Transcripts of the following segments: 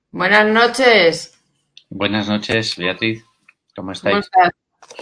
Buenas noches. Buenas noches, Beatriz. ¿Cómo ¿Cómo estáis? estás?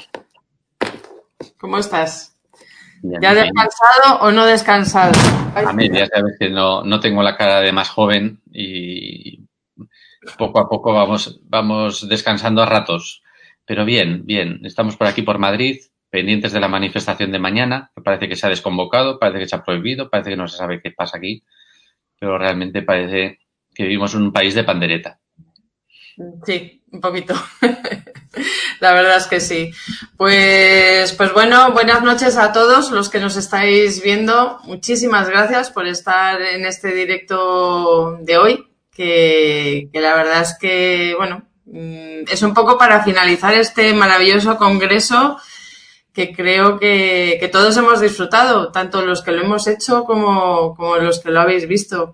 ¿Cómo estás? ¿Ya Bien, bien. descansado o no descansado? Ay, A medias, ya ves que no tengo la cara de más joven y poco a poco vamos descansando a ratos. Pero bien, bien. Estamos por aquí por Madrid, pendientes de la manifestación de mañana, que parece que se ha desconvocado, parece que se ha prohibido, parece que no se sabe qué pasa aquí, pero realmente parece que vivimos en un país de pandereta. sí, un poquito. La verdad es que sí. Pues bueno, buenas noches a todos los que nos estáis viendo. Muchísimas gracias por estar en este directo de hoy, que la verdad es que, bueno, es un poco para finalizar este maravilloso congreso que creo que todos hemos disfrutado, tanto los que lo hemos hecho como los que lo habéis visto.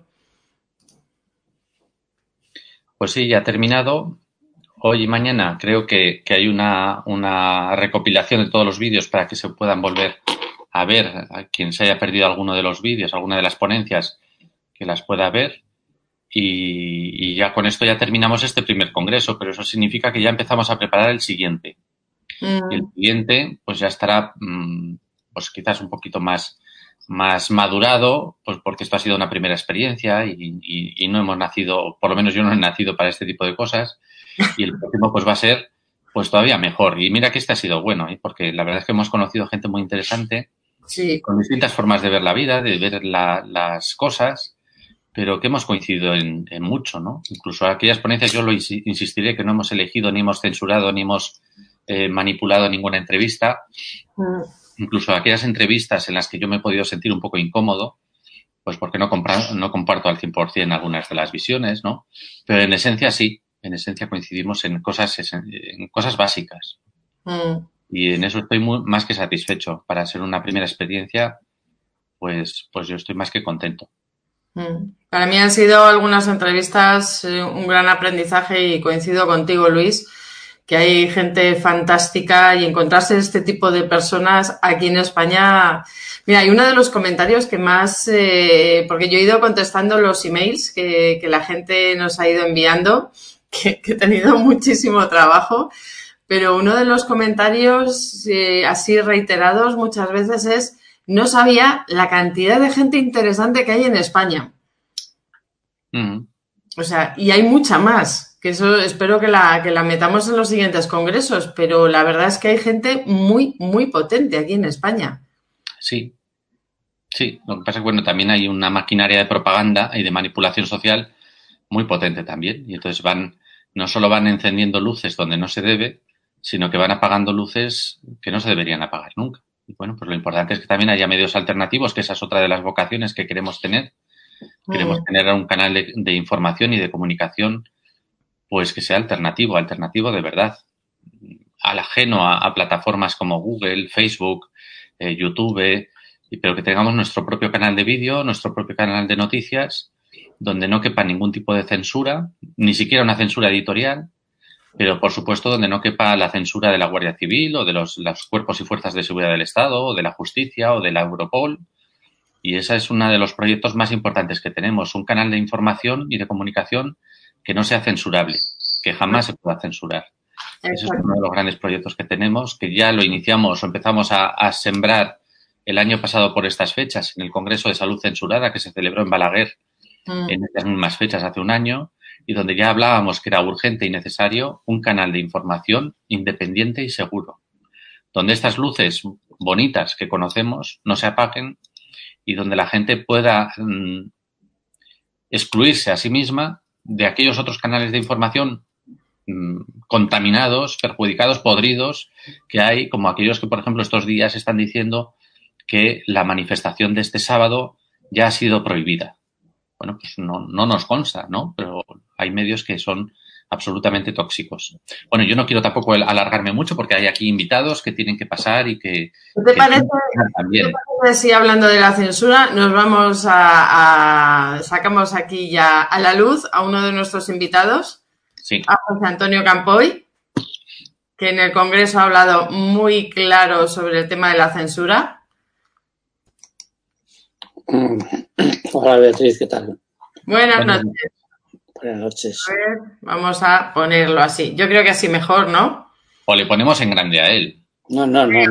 Pues sí, ya ha terminado. Hoy y mañana creo que hay una recopilación de todos los vídeos para que se puedan volver a ver a quien se haya perdido alguno de los vídeos, alguna de las ponencias, que las pueda ver. Y ya con esto ya terminamos este primer congreso, pero eso significa que ya empezamos a preparar el siguiente. Y el Mm, siguiente, pues ya estará, pues quizás un poquito más madurado, pues porque esto ha sido una primera experiencia y no hemos nacido, por lo menos yo no he nacido para este tipo de cosas. Y el próximo pues va a ser pues todavía mejor. Y mira que este ha sido bueno, ¿eh? Porque la verdad es que hemos conocido gente muy interesante, sí, con distintas formas de ver la vida, de ver las cosas, pero que hemos coincidido en mucho, ¿no? Incluso aquellas ponencias, yo lo insistiré, que no hemos elegido, ni hemos censurado, ni hemos manipulado ninguna entrevista. mm, Incluso aquellas entrevistas en las que yo me he podido sentir un poco incómodo, pues porque no comparto al 100% algunas de las visiones, ¿no? Pero en esencia sí, en esencia coincidimos en cosas básicas. mm, Y en eso estoy más que satisfecho. Para ser una primera experiencia, pues yo estoy más que contento. mm. Para mí han sido algunas entrevistas un gran aprendizaje y coincido contigo, Luis, que hay gente fantástica y encontrarse este tipo de personas aquí en España. Mira, hay uno de los comentarios que más, porque yo he ido contestando los emails que la gente nos ha ido enviando, que he tenido muchísimo trabajo, pero uno de los comentarios así reiterados muchas veces es: no sabía la cantidad de gente interesante que hay en España. Mm. O sea, y hay mucha más, que eso espero que la metamos en los siguientes congresos, pero la verdad es que hay gente muy, muy potente aquí en España. Sí, sí. Lo que pasa es que, bueno, también hay una maquinaria de propaganda y de manipulación social muy potente también. Y entonces no solo van encendiendo luces donde no se debe, sino que van apagando luces que no se deberían apagar nunca. Y bueno, pues lo importante es que también haya medios alternativos, que esa es otra de las vocaciones que queremos tener. Queremos Mm, tener un canal de información y de comunicación, pues que sea alternativo, alternativo de verdad, al ajeno a plataformas como Google, Facebook, YouTube, pero que tengamos nuestro propio canal de vídeo, nuestro propio canal de noticias, donde no quepa ningún tipo de censura, ni siquiera una censura editorial, pero por supuesto donde no quepa la censura de la Guardia Civil o de los cuerpos y fuerzas de seguridad del Estado o de la justicia o de la Europol. Y ese es uno de los proyectos más importantes que tenemos, un canal de información y de comunicación que no sea censurable, que jamás se pueda censurar. Ese es uno exacto. de los grandes proyectos que tenemos, que ya lo iniciamos o empezamos a sembrar el año pasado por estas fechas, en el Congreso de Salud Censurada que se celebró en Balaguer Mm, en estas mismas fechas hace un año, y donde ya hablábamos que era urgente y necesario un canal de información independiente y seguro, donde estas luces bonitas que conocemos no se apaguen y donde la gente pueda excluirse a sí misma de aquellos otros canales de información contaminados, perjudicados, podridos que hay, como aquellos que, por ejemplo, estos días están diciendo que la manifestación de este sábado ya ha sido prohibida. Bueno, pues no nos consta, ¿no? Pero hay medios que son absolutamente tóxicos. Bueno, yo no quiero tampoco alargarme mucho porque hay aquí invitados que tienen que pasar y ¿Qué te que parece, tienen que pasar qué te también. parece si hablando de la censura nos vamos sacamos aquí ya a la luz a uno de nuestros invitados, Sí. a José Antonio Campoy, que en el Congreso ha hablado muy claro sobre el tema de la censura? Hola Beatriz, ¿qué tal? Buenas Bueno, noches. Buenas noches. A ver, vamos a ponerlo así. Yo creo que así mejor, ¿no? O le ponemos en grande a él. No. Eres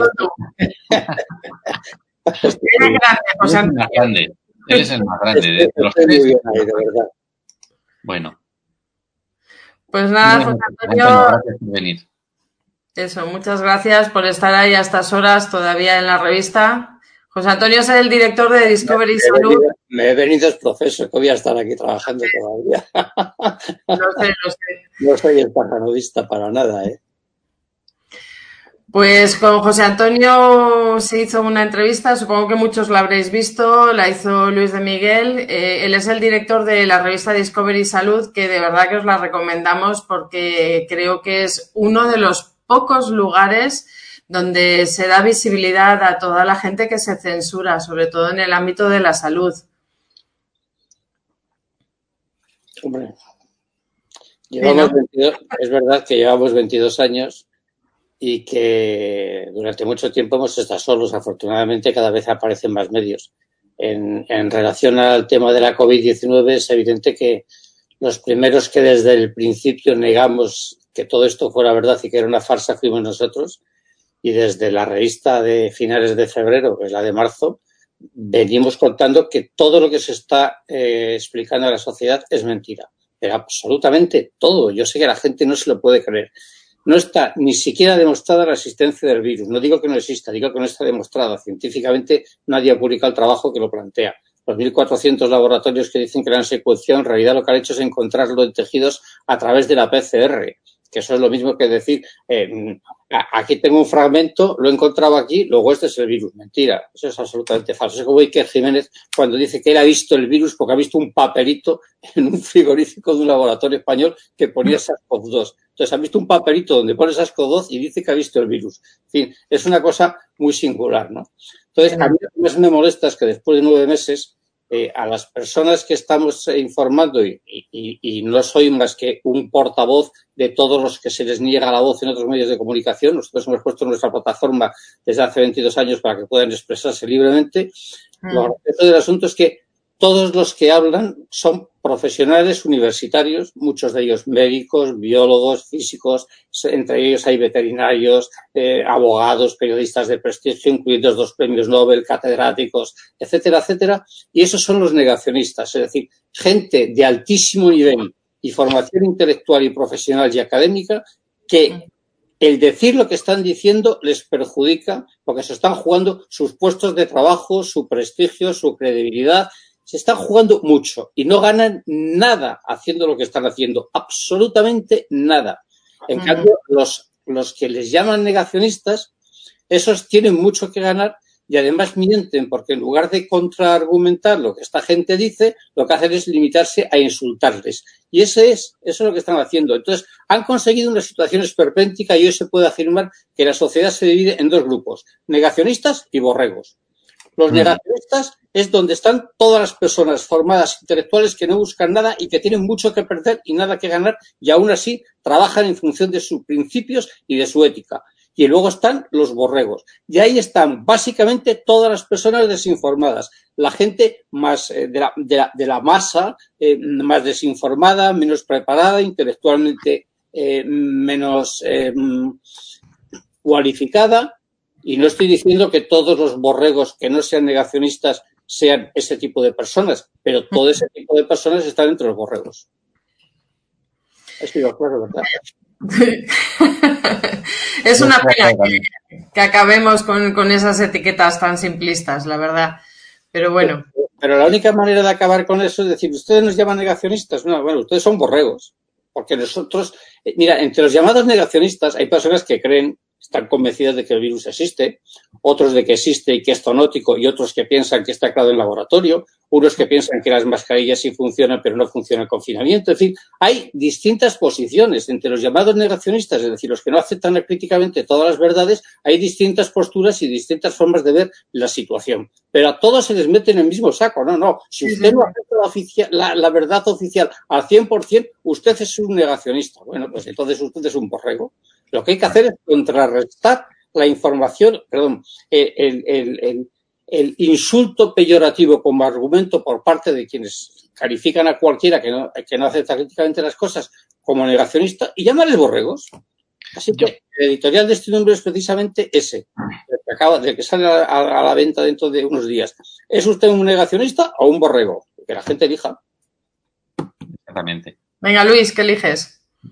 grande, José Él es el más grande. Él es el más grande de los Estoy muy tres. bien ahí, de verdad. Bueno. Pues nada, José Antonio, Gracias por venir. eso, muchas gracias por estar ahí a estas horas todavía en la revista. José Antonio es el director de Discovery Salud. Me he venido es profesor, que voy a estar aquí trabajando todavía. Lo sé. No soy el pajanodista para nada, ¿eh? Pues con José Antonio se hizo una entrevista, supongo que muchos la habréis visto, la hizo Luis de Miguel. Él es el director de la revista Discovery Salud, que de verdad que os la recomendamos porque creo que es uno de los pocos lugares donde se da visibilidad a toda la gente que se censura, sobre todo en el ámbito de la salud. Hombre, es verdad que llevamos 22 años y que durante mucho tiempo hemos estado solos. Afortunadamente, cada vez aparecen más medios. En relación al tema de la COVID-19, es evidente que los primeros que desde el principio negamos que todo esto fuera verdad y que era una farsa fuimos nosotros. Y desde la revista de finales de febrero, que es la de marzo, venimos contando que todo lo que se está explicando a la sociedad es mentira. Pero absolutamente todo. Yo sé que la gente no se lo puede creer. No está ni siquiera demostrada la existencia del virus. No digo que no exista, digo que no está demostrada. Científicamente nadie ha publicado el trabajo que lo plantea. Los 1.400 laboratorios que dicen que lo han secuenciado, en realidad lo que han hecho es encontrarlo en tejidos a través de la PCR, que eso es lo mismo que decir, aquí tengo un fragmento, lo he encontrado aquí, luego este es el virus. Mentira, eso es absolutamente falso. Es como Iker Jiménez cuando dice que él ha visto el virus porque ha visto un papelito en un frigorífico de un laboratorio español que ponía SARS-CoV-2. Entonces, ha visto un papelito donde pone SARS-CoV-2 y dice que ha visto el virus. En fin, es una cosa muy singular, ¿no? Entonces, a mí lo que más me molesta es que después de 9 meses, a las personas que estamos informando, y no soy más que un portavoz de todos los que se les niega la voz en otros medios de comunicación, nosotros hemos puesto nuestra plataforma desde hace 22 años para que puedan expresarse libremente. Lo gracioso del asunto es que todos los que hablan son profesionales universitarios, muchos de ellos médicos, biólogos, físicos, entre ellos hay veterinarios, abogados, periodistas de prestigio, incluidos 2 premios Nobel, catedráticos, etcétera, etcétera. Y esos son los negacionistas, es decir, gente de altísimo nivel y formación intelectual y profesional y académica que el decir lo que están diciendo les perjudica porque se están jugando sus puestos de trabajo, su prestigio, su credibilidad. Se están jugando mucho y no ganan nada haciendo lo que están haciendo, absolutamente nada. En cambio, los que les llaman negacionistas, esos tienen mucho que ganar y además mienten porque en lugar de contraargumentar lo que esta gente dice, lo que hacen es limitarse a insultarles. Y eso es lo que están haciendo. Entonces, han conseguido una situación esperpéntica y hoy se puede afirmar que la sociedad se divide en 2 grupos, negacionistas y borregos. Los negacionistas es donde están todas las personas formadas intelectuales que no buscan nada y que tienen mucho que perder y nada que ganar y aún así trabajan en función de sus principios y de su ética. Y luego están los borregos. Y ahí están básicamente todas las personas desinformadas. La gente más de la masa, más desinformada, menos preparada, intelectualmente menos cualificada. Y no estoy diciendo que todos los borregos que no sean negacionistas sean ese tipo de personas, pero todo ese tipo de personas están entre los borregos. Estoy de acuerdo, ¿verdad? Es una pena que acabemos con esas etiquetas tan simplistas, la verdad. Pero bueno. Pero la única manera de acabar con eso es decir, ustedes nos llaman negacionistas. No, bueno, ustedes son borregos. Porque nosotros, mira, entre los llamados negacionistas hay personas que creen, están convencidas de que el virus existe, otros de que existe y que es zoonótico y otros que piensan que está creado en laboratorio, unos que piensan que las mascarillas sí funcionan pero no funciona el confinamiento. En fin, hay distintas posiciones entre los llamados negacionistas, es decir, los que no aceptan críticamente todas las verdades, hay distintas posturas y distintas formas de ver la situación. Pero a todos se les mete en el mismo saco. No. Si usted no acepta la verdad oficial al 100%, usted es un negacionista. Bueno, pues entonces usted es un borrego. Lo que hay que hacer es contrarrestar la información, el insulto peyorativo como argumento por parte de quienes califican a cualquiera que no acepta críticamente las cosas como negacionista y llamarles borregos. Así que el editorial de este número es precisamente ese, del que sale a la venta dentro de unos días. ¿Es usted un negacionista o un borrego? Que la gente elija. Exactamente. Venga, Luis, ¿qué eliges?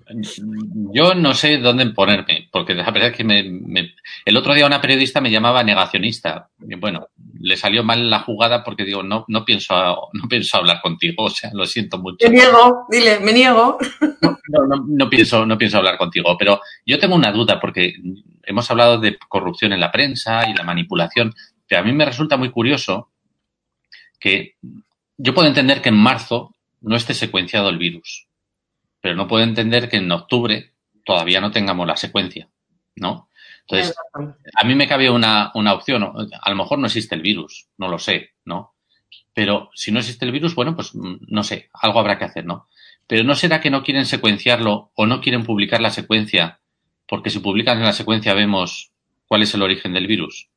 Yo no sé dónde ponerme, porque la verdad es que el otro día una periodista me llamaba negacionista. Bueno, le salió mal la jugada porque digo, no pienso hablar contigo, o sea, lo siento mucho. Me niego, dile, me niego. No pienso hablar contigo, pero yo tengo una duda porque hemos hablado de corrupción en la prensa y la manipulación, pero a mí me resulta muy curioso que yo puedo entender que en marzo no esté secuenciado el virus, pero no puedo entender que en octubre todavía no tengamos la secuencia, ¿no? Entonces, a mí me cabe una opción. A lo mejor no existe el virus, no lo sé, ¿no? Pero si no existe el virus, bueno, pues no sé, algo habrá que hacer, ¿no? Pero ¿no será que no quieren secuenciarlo o no quieren publicar la secuencia? Porque si publican la secuencia vemos cuál es el origen del virus.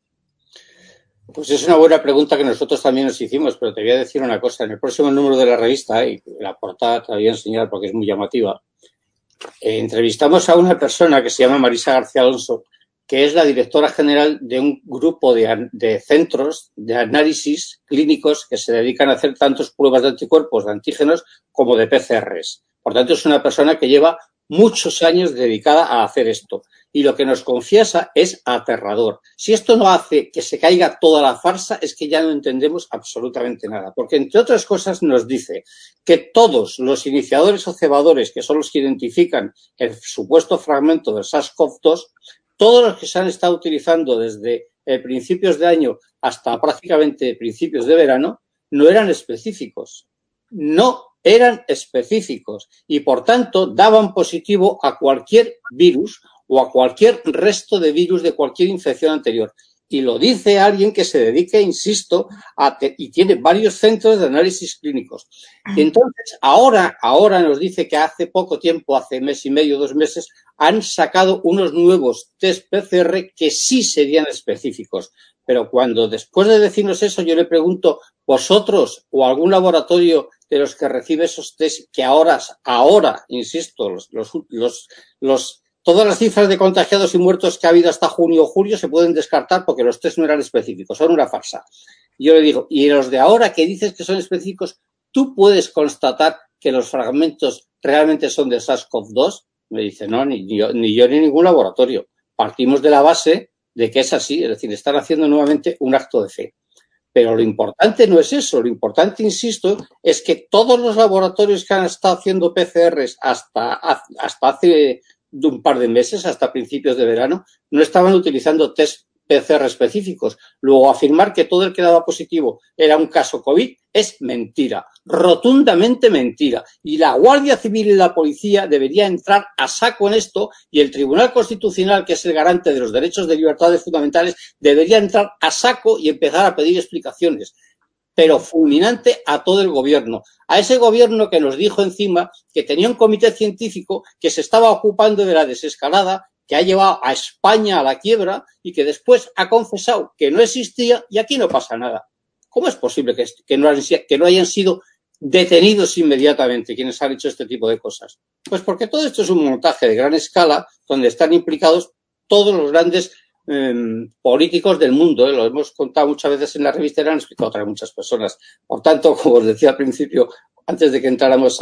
Pues es una buena pregunta que nosotros también nos hicimos, pero te voy a decir una cosa. En el próximo número de la revista, y la portada te la voy a enseñar porque es muy llamativa, entrevistamos a una persona que se llama Marisa García Alonso, que es la directora general de un grupo de centros de análisis clínicos que se dedican a hacer tantos pruebas de anticuerpos, de antígenos, como de PCRs. Por tanto, es una persona que lleva muchos años dedicada a hacer esto. Y lo que nos confiesa es aterrador. Si esto no hace que se caiga toda la farsa, es que ya no entendemos absolutamente nada. Porque, entre otras cosas, nos dice que todos los iniciadores o cebadores, que son los que identifican el supuesto fragmento del SARS-CoV-2, todos los que se han estado utilizando desde principios de año hasta prácticamente principios de verano, no eran específicos. No eran específicos y, por tanto, daban positivo a cualquier virus o a cualquier resto de virus de cualquier infección anterior. Y lo dice alguien que se dedica, insisto, y tiene varios centros de análisis clínicos. Y entonces, ahora nos dice que hace poco tiempo, hace mes y medio, 2 meses, han sacado unos nuevos test PCR que sí serían específicos. Pero cuando después de decirnos eso, yo le pregunto, ¿vosotros o algún laboratorio de los que recibe esos test que ahora, insisto, todas las cifras de contagiados y muertos que ha habido hasta junio o julio se pueden descartar porque los test no eran específicos, son una farsa? Y yo le digo, ¿y los de ahora que dices que son específicos, tú puedes constatar que los fragmentos realmente son de SARS-CoV-2? Me dice, no, ni yo ni ningún laboratorio. Partimos de la base de que es así, es decir, están haciendo nuevamente un acto de fe. Pero lo importante no es eso, lo importante, insisto, es que todos los laboratorios que han estado haciendo PCRs hasta hace un par de meses, hasta principios de verano, no estaban utilizando test PCR específicos. Luego, afirmar que todo el que daba positivo era un caso COVID es mentira, rotundamente mentira. Y la Guardia Civil y la Policía debería entrar a saco en esto y el Tribunal Constitucional, que es el garante de los derechos de libertades fundamentales, debería entrar a saco y empezar a pedir explicaciones. Pero fulminante a todo el gobierno. A ese gobierno que nos dijo encima que tenía un comité científico que se estaba ocupando de la desescalada, que ha llevado a España a la quiebra y que después ha confesado que no existía y aquí no pasa nada. ¿Cómo es posible que no hayan sido detenidos inmediatamente quienes han hecho este tipo de cosas? Pues porque todo esto es un montaje de gran escala donde están implicados todos los grandes políticos del mundo. Lo hemos contado muchas veces en la revista y lo han explicado otras muchas personas. Por tanto, como os decía al principio, antes de que entráramos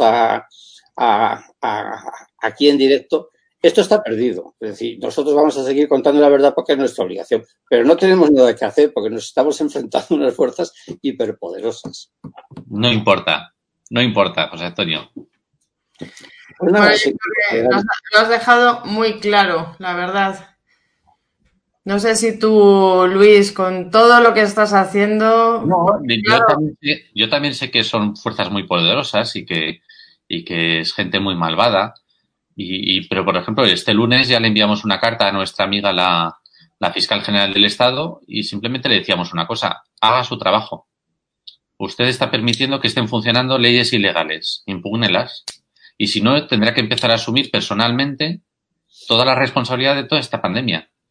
aquí en directo, esto está perdido. Es decir, nosotros vamos a seguir contando la verdad porque es nuestra obligación, pero no tenemos nada que hacer porque nos estamos enfrentando a unas fuerzas hiperpoderosas. No importa, José Antonio. Pues nada, sí, lo has dejado muy claro, la verdad. No sé si tú, Luis, con todo lo que estás haciendo... No, yo también sé que son fuerzas muy poderosas y que es gente muy malvada. Pero, por ejemplo, este lunes ya le enviamos una carta a nuestra amiga, la fiscal general del Estado, y simplemente le decíamos una cosa: haga su trabajo. Usted está permitiendo que estén funcionando leyes ilegales, impúgnelas. Y si no, tendrá que empezar a asumir personalmente toda la responsabilidad de toda esta pandemia.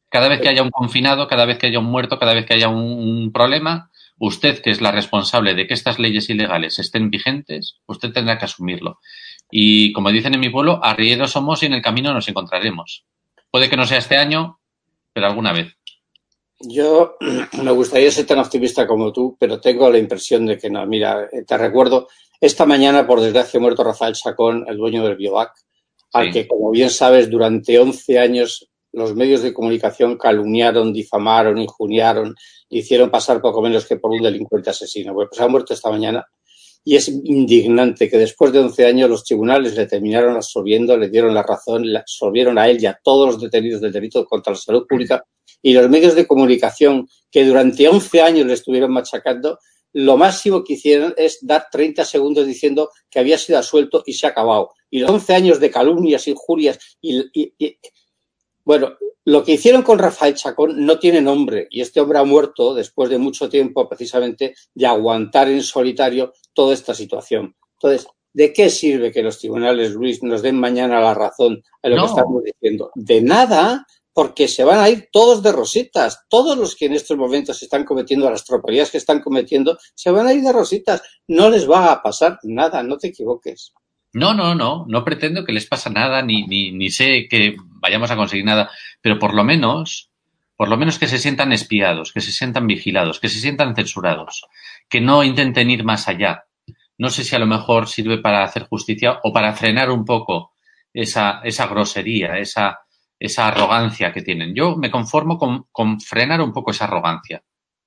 Cada vez que haya un confinado, cada vez que haya un muerto, cada vez que haya un problema, usted, que es la responsable de que estas leyes ilegales estén vigentes, usted tendrá que asumirlo. Y como dicen en mi pueblo, arrieros somos y en el camino nos encontraremos. Puede que no sea este año, pero alguna vez. Yo me gustaría ser tan optimista como tú, pero tengo la impresión de que no. Mira, te recuerdo, esta mañana, por desgracia, ha muerto Rafael Chacón, el dueño del Biovac, al que, como bien sabes, durante 11 años los medios de comunicación calumniaron, difamaron, injuriaron, le hicieron pasar poco menos que por un delincuente asesino. Bueno, pues ha muerto esta mañana y es indignante que después de 11 años los tribunales le terminaron absolviendo, le dieron la razón, le absolvieron a él y a todos los detenidos del delito contra la salud pública, y los medios de comunicación que durante 11 años le estuvieron machacando, lo máximo que hicieron es dar 30 segundos diciendo que había sido absuelto y se ha acabado. Y los 11 años de calumnias, injurias bueno, lo que hicieron con Rafael Chacón no tiene nombre, y este hombre ha muerto después de mucho tiempo precisamente de aguantar en solitario toda esta situación. Entonces, ¿de qué sirve que los tribunales, Luis, nos den mañana la razón a lo que estamos diciendo? De nada, porque se van a ir todos de rositas. Todos los que en estos momentos están cometiendo las tropelías que están cometiendo se van a ir de rositas. No les va a pasar nada, no te equivoques. No pretendo que les pase nada, ni sé que vayamos a conseguir nada, pero por lo menos que se sientan espiados, que se sientan vigilados, que se sientan censurados, que no intenten ir más allá. No sé si a lo mejor sirve para hacer justicia o para frenar un poco esa grosería, esa arrogancia que tienen. Yo me conformo con frenar un poco esa arrogancia.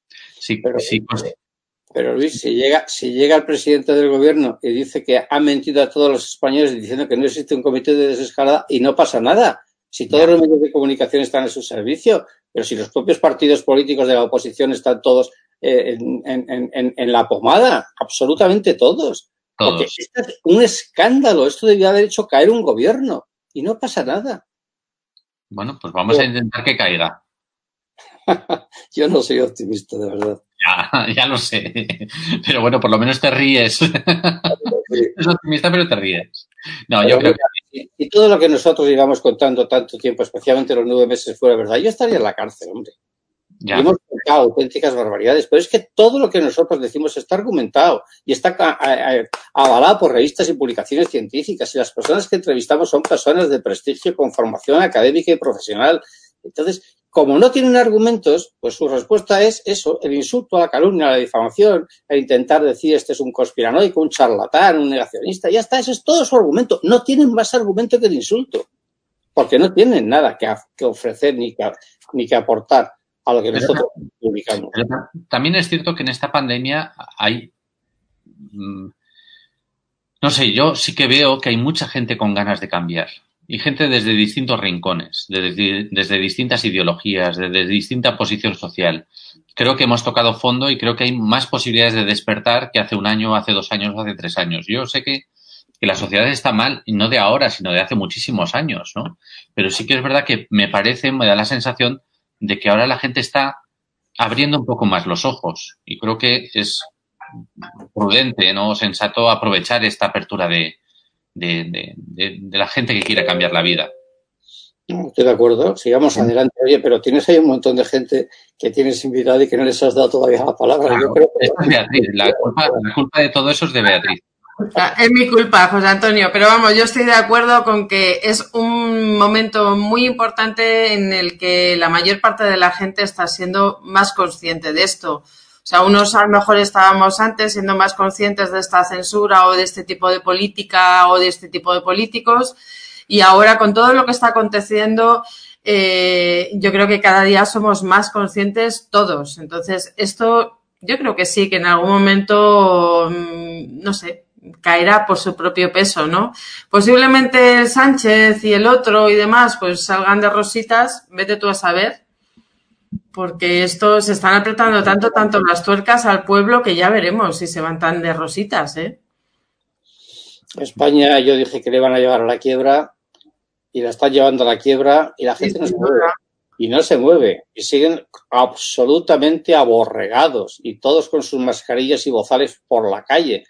Pero Luis, si llega el presidente del gobierno y dice que ha mentido a todos los españoles diciendo que no existe un comité de desescalada y no pasa nada, si todos los medios de comunicación están a su servicio, pero si los propios partidos políticos de la oposición están todos en la pomada, absolutamente todos. Porque esto es un escándalo, esto debería haber hecho caer un gobierno y no pasa nada. Bueno, pues vamos a intentar que caiga. Yo no soy optimista, de verdad. Ya lo sé. Pero bueno, por lo menos te ríes. Sí. Es optimista, pero te ríes. No, pero yo creo que... Y todo lo que nosotros llevamos contando tanto tiempo, especialmente los 9 meses, fuera verdad, yo estaría en la cárcel, hombre. Y hemos contado auténticas barbaridades, pero es que todo lo que nosotros decimos está argumentado y está avalado por revistas y publicaciones científicas, y las personas que entrevistamos son personas de prestigio con formación académica y profesional. Entonces, como no tienen argumentos, pues su respuesta es eso, el insulto, a la calumnia, a la difamación, el intentar decir este es un conspiranoico, un charlatán, un negacionista, ya está, ese es todo su argumento. No tienen más argumento que el insulto, porque no tienen nada que ofrecer ni que aportar a lo que nosotros publicamos. Pero también es cierto que en esta pandemia hay... No sé, yo sí que veo que hay mucha gente con ganas de cambiar. Y gente desde distintos rincones, desde distintas ideologías, desde distinta posición social. Creo que hemos tocado fondo y creo que hay más posibilidades de despertar que hace un año, hace 2 años, hace 3 años. Yo sé que la sociedad está mal, y no de ahora, sino de hace muchísimos años, ¿no? Pero sí que es verdad que me da la sensación de que ahora la gente está abriendo un poco más los ojos. Y creo que es prudente, ¿no? Sensato aprovechar esta apertura de la gente que quiere cambiar la vida. Estoy de acuerdo, sigamos adelante. Oye, pero tienes ahí un montón de gente que tienes invitada y que no les has dado todavía la palabra. Claro, yo creo que... Esta es Beatriz, la culpa de todo eso es de Beatriz. Es mi culpa, José Antonio, pero vamos, yo estoy de acuerdo con que es un momento muy importante en el que la mayor parte de la gente está siendo más consciente de esto. O sea, unos a lo mejor estábamos antes siendo más conscientes de esta censura o de este tipo de política o de este tipo de políticos, y ahora con todo lo que está aconteciendo, yo creo que cada día somos más conscientes todos. Entonces, esto yo creo que sí, que en algún momento, no sé, caerá por su propio peso, ¿no? Posiblemente el Sánchez y el otro y demás pues salgan de rositas, vete tú a saber, porque estos se están apretando tanto las tuercas al pueblo que ya veremos si se van tan de rositas, ¿eh? España, yo dije que le iban a llevar a la quiebra y la están llevando a la quiebra y la gente no se mueve. Y no se mueve. Y siguen absolutamente aborregados y todos con sus mascarillas y bozales por la calle.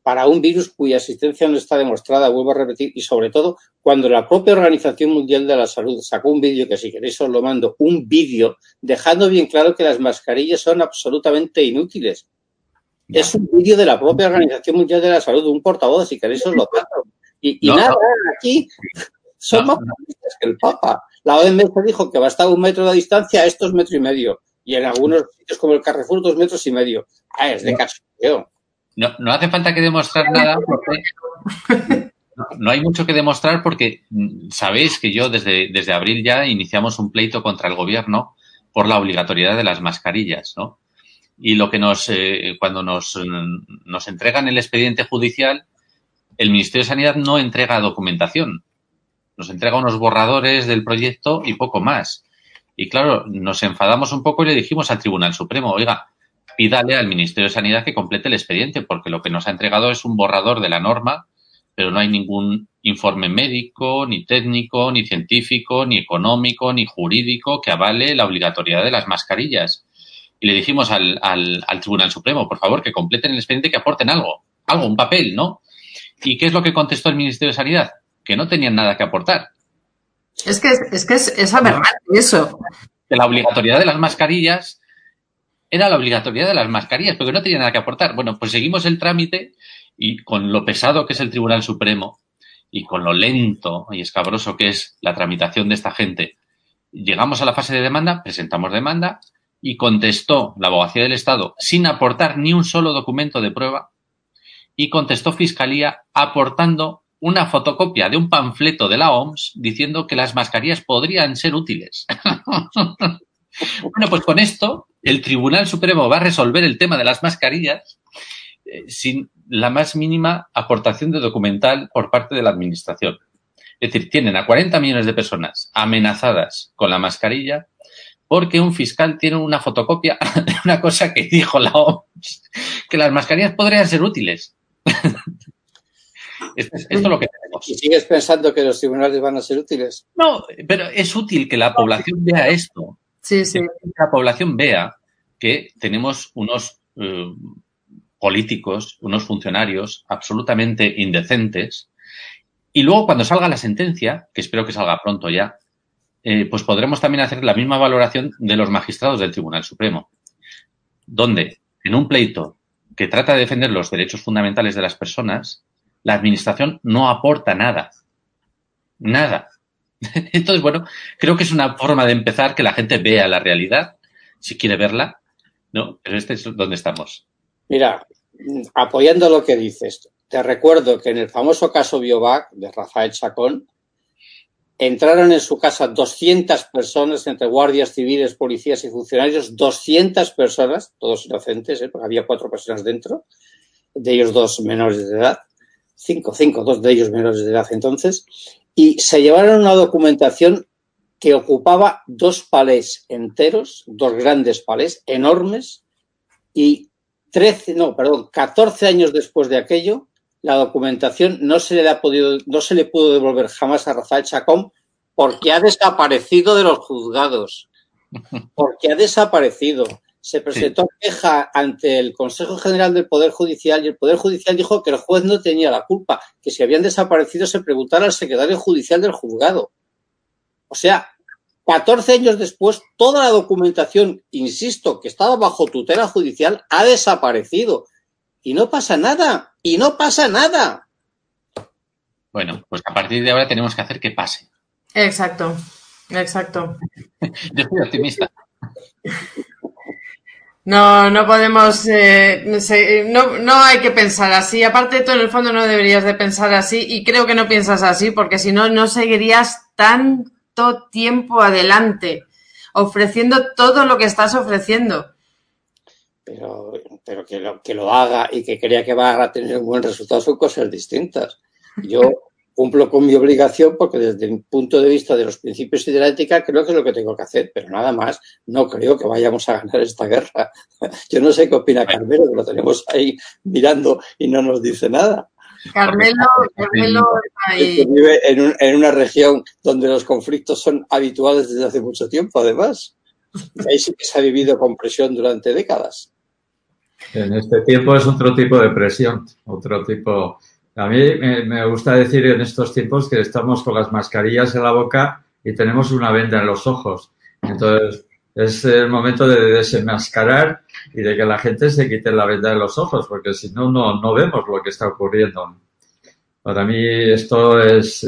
para un virus cuya existencia no está demostrada, vuelvo a repetir, y sobre todo cuando la propia Organización Mundial de la Salud sacó un vídeo, que si queréis os lo mando, un vídeo dejando bien claro que las mascarillas son absolutamente inútiles. Ya. Es un vídeo de la propia Organización Mundial de la Salud, de un portavoz, si queréis os lo mando. Y nada, aquí son más populistas que el Papa. La OMS dijo que va a estar a 1 metro de distancia, esto es 1,5 metros. Y en algunos sitios como el Carrefour, 2,5 metros. Es de cachondeo. No hace falta que demostrar nada porque no hay mucho que demostrar porque sabéis que yo desde abril ya iniciamos un pleito contra el gobierno por la obligatoriedad de las mascarillas, ¿no? Y lo que cuando nos entregan el expediente judicial, el Ministerio de Sanidad no entrega documentación. Nos entrega unos borradores del proyecto y poco más. Y claro, nos enfadamos un poco y le dijimos al Tribunal Supremo, oiga, pídale al Ministerio de Sanidad que complete el expediente, porque lo que nos ha entregado es un borrador de la norma, pero no hay ningún informe médico, ni técnico, ni científico, ni económico, ni jurídico que avale la obligatoriedad de las mascarillas. Y le dijimos al Tribunal Supremo, por favor, que completen el expediente, que aporten algo, un papel, ¿no? ¿Y qué es lo que contestó el Ministerio de Sanidad? Que no tenían nada que aportar. Es que es aberrante eso. Que la obligatoriedad de las mascarillas era la obligatoriedad de las mascarillas, porque no tenía nada que aportar. Bueno, pues seguimos el trámite y con lo pesado que es el Tribunal Supremo y con lo lento y escabroso que es la tramitación de esta gente, llegamos a la fase de demanda, presentamos demanda y contestó la Abogacía del Estado sin aportar ni un solo documento de prueba y contestó Fiscalía aportando una fotocopia de un panfleto de la OMS diciendo que las mascarillas podrían ser útiles. Bueno, pues con esto el Tribunal Supremo va a resolver el tema de las mascarillas sin la más mínima aportación de documental por parte de la Administración. Es decir, tienen a 40 millones de personas amenazadas con la mascarilla porque un fiscal tiene una fotocopia de una cosa que dijo la OMS, que las mascarillas podrían ser útiles. Esto es lo que tenemos. ¿Y sigues pensando que los tribunales van a ser útiles? No, pero es útil que la población vea esto. Sí, sí. Que la población vea que tenemos unos políticos, unos funcionarios absolutamente indecentes y luego cuando salga la sentencia, que espero que salga pronto ya, pues podremos también hacer la misma valoración de los magistrados del Tribunal Supremo, donde en un pleito que trata de defender los derechos fundamentales de las personas, la Administración no aporta nada. Nada. Entonces, bueno, creo que es una forma de empezar que la gente vea la realidad, si quiere verla, ¿no? Pero este es donde estamos. Mira, apoyando lo que dices, te recuerdo que en el famoso caso Biovac de Rafael Chacón, entraron en su casa 200 personas, entre guardias civiles, policías y funcionarios, 200 personas, todos inocentes, porque había 4 personas dentro, de ellos 2 menores de edad, 5, 2 de ellos menores de edad entonces, y se llevaron una documentación que ocupaba 2 palés enteros, 2 grandes palés enormes, y 14 años después de aquello, la documentación no se le pudo devolver jamás a Rafael Chacón porque ha desaparecido de los juzgados. Porque ha desaparecido. Se presentó queja ante el Consejo General del Poder Judicial y el Poder Judicial dijo que el juez no tenía la culpa, que si habían desaparecido se preguntara al secretario judicial del juzgado. O sea, 14 años después, toda la documentación, insisto, que estaba bajo tutela judicial, ha desaparecido. Y no pasa nada. Y no pasa nada. Bueno, pues a partir de ahora tenemos que hacer que pase. Exacto, exacto. Yo soy optimista. No podemos, no hay que pensar así. Aparte de todo, en el fondo no deberías de pensar así y creo que no piensas así porque si no, no seguirías tanto tiempo adelante ofreciendo todo lo que estás ofreciendo. Pero que lo haga y que crea que va a tener un buen resultado son cosas distintas. Yo cumplo con mi obligación porque desde mi punto de vista de los principios y de la ética creo que es lo que tengo que hacer, pero nada más no creo que vayamos a ganar esta guerra. Yo no sé qué opina Carmelo, que lo tenemos ahí mirando y no nos dice nada. Carmelo ahí. Vive en una región donde los conflictos son habituales desde hace mucho tiempo, además. Ahí sí que se ha vivido con presión durante décadas. En este tiempo es otro tipo de presión, otro tipo. A mí me gusta decir en estos tiempos que estamos con las mascarillas en la boca y tenemos una venda en los ojos. Entonces, es el momento de desenmascarar y de que la gente se quite la venda de los ojos, porque si no, no vemos lo que está ocurriendo. Para mí esto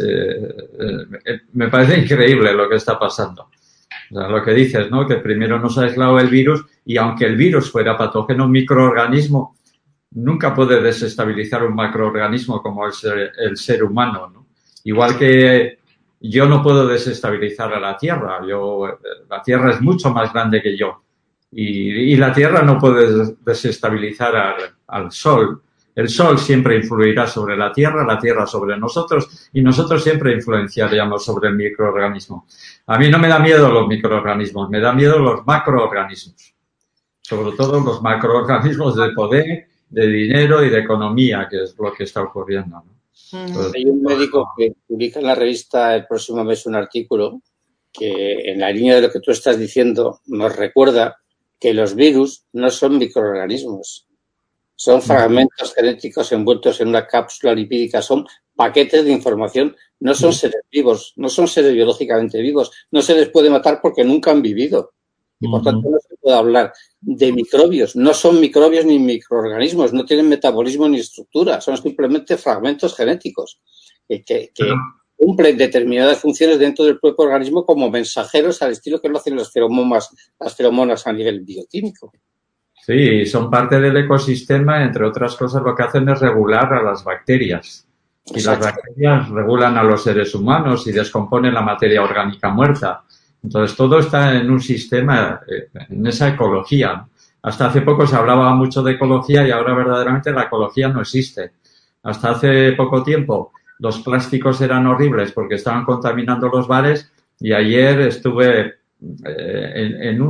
me parece increíble lo que está pasando. O sea, lo que dices, ¿no? Que primero nos ha aislado el virus y aunque el virus fuera patógeno, un microorganismo nunca puede desestabilizar un macroorganismo como el ser humano, ¿no? Igual que yo no puedo desestabilizar a la Tierra. La Tierra es mucho más grande que yo. Y la Tierra no puede desestabilizar al Sol. El Sol siempre influirá sobre la Tierra sobre nosotros y nosotros siempre influenciaríamos sobre el microorganismo. A mí no me da miedo los microorganismos, me da miedo los macroorganismos. Sobre todo los macroorganismos de poder, de dinero y de economía, que es lo que está ocurriendo, ¿no? Entonces, hay un médico que publica en la revista el próximo mes un artículo que, en la línea de lo que tú estás diciendo, nos recuerda que los virus no son microorganismos. Son fragmentos genéticos envueltos en una cápsula lipídica, son paquetes de información, no son seres vivos, no son seres biológicamente vivos, no se les puede matar porque nunca han vivido. Y por tanto no se puede hablar de microbios, no son microbios ni microorganismos, no tienen metabolismo ni estructura, son simplemente fragmentos genéticos que cumplen determinadas funciones dentro del propio organismo como mensajeros al estilo que lo hacen las feromonas a nivel bioquímico. Sí, son parte del ecosistema, entre otras cosas lo que hacen es regular a las bacterias. Y las bacterias regulan a los seres humanos y descomponen la materia orgánica muerta. Entonces todo está en un sistema, en esa ecología. Hasta hace poco se hablaba mucho de ecología y ahora verdaderamente la ecología no existe. Hasta hace poco tiempo los plásticos eran horribles porque estaban contaminando los bares y ayer estuve en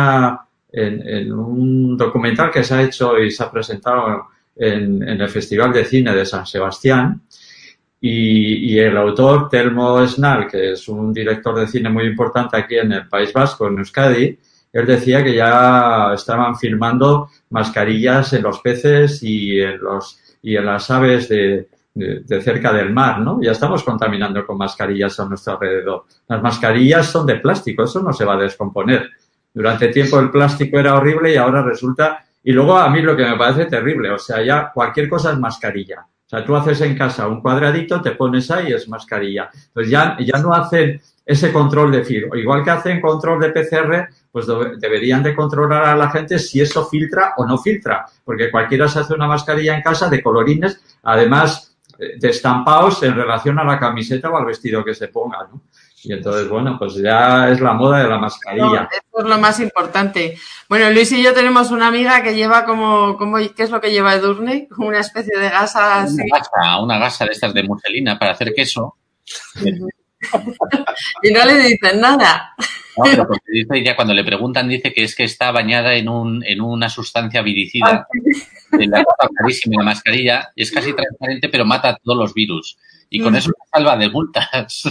un documental que se ha hecho y se ha presentado en el Festival de Cine de San Sebastián y el autor, Telmo Snal, que es un director de cine muy importante aquí en el País Vasco, en Euskadi, él decía que ya estaban filmando mascarillas en los peces y en las aves de cerca del mar, ¿no? Ya estamos contaminando con mascarillas a nuestro alrededor. Las mascarillas son de plástico, eso no se va a descomponer. Durante tiempo el plástico era horrible y ahora resulta... Y luego a mí lo que me parece terrible, o sea, ya cualquier cosa es mascarilla. O sea, tú haces en casa un cuadradito, te pones ahí y es mascarilla. Entonces ya no hacen ese control de filo. Igual que hacen control de PCR, pues deberían de controlar a la gente si eso filtra o no filtra. Porque cualquiera se hace una mascarilla en casa de colorines, además de estampados en relación a la camiseta o al vestido que se ponga, ¿no? Y entonces, bueno, pues ya es la moda de la mascarilla. No, eso es lo más importante. Bueno, Luis y yo tenemos una amiga que lleva ¿qué es lo que lleva Edurne? Una especie de gasa así. Una gasa de estas de muselina para hacer queso. Y no le dicen nada. No, pero porque dice, ya cuando le preguntan dice que es que está bañada en una sustancia viricida. De la ropa carísima, la mascarilla es casi transparente, pero mata todos los virus. Y con eso se salva de multas.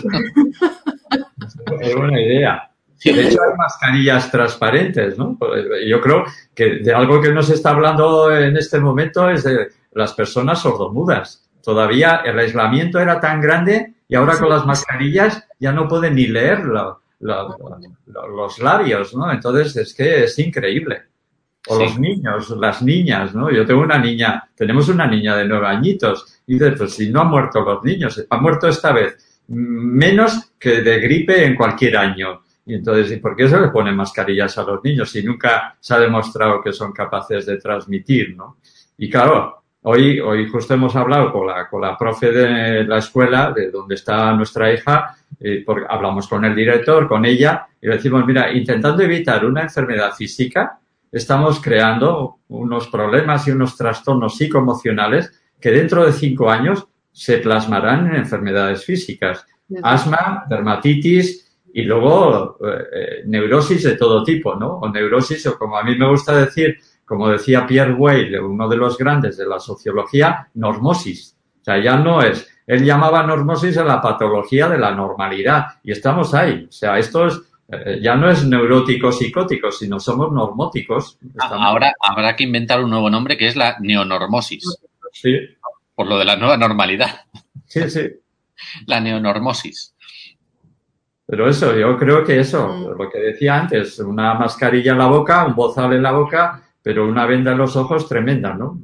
Es buena idea. De hecho, hay mascarillas transparentes, ¿no? Yo creo que de algo que nos está hablando en este momento es de las personas sordomudas. Todavía el aislamiento era tan grande y ahora con las mascarillas ya no pueden ni leer los labios, ¿no? Entonces es que es increíble. O los niños, las niñas, ¿no? Yo tenemos una niña de 9 añitos y dice, pues si no han muerto los niños, han muerto esta vez menos que de gripe en cualquier año. Y entonces, ¿y por qué se le ponen mascarillas a los niños si nunca se ha demostrado que son capaces de transmitir, ¿no? Y claro, hoy justo hemos hablado con la profe de la escuela, de donde está nuestra hija, porque hablamos con el director, con ella, y le decimos, mira, intentando evitar una enfermedad física, estamos creando unos problemas y unos trastornos psicoemocionales que dentro de 5 años se plasmarán en enfermedades físicas. Asma, dermatitis y luego neurosis de todo tipo, ¿no? O neurosis, o como a mí me gusta decir, como decía Pierre Weil, uno de los grandes de la sociología, normosis. O sea, ya no es... Él llamaba normosis a la patología de la normalidad y estamos ahí. O sea, esto es Ya no es neuróticos psicóticos, sino somos normóticos. Ahora habrá que inventar un nuevo nombre que es la neonormosis. Sí. Por lo de la nueva normalidad. Sí, sí. La neonormosis. Pero eso, yo creo que eso, lo que decía antes, una mascarilla en la boca, un bozal en la boca, pero una venda en los ojos tremenda, ¿no?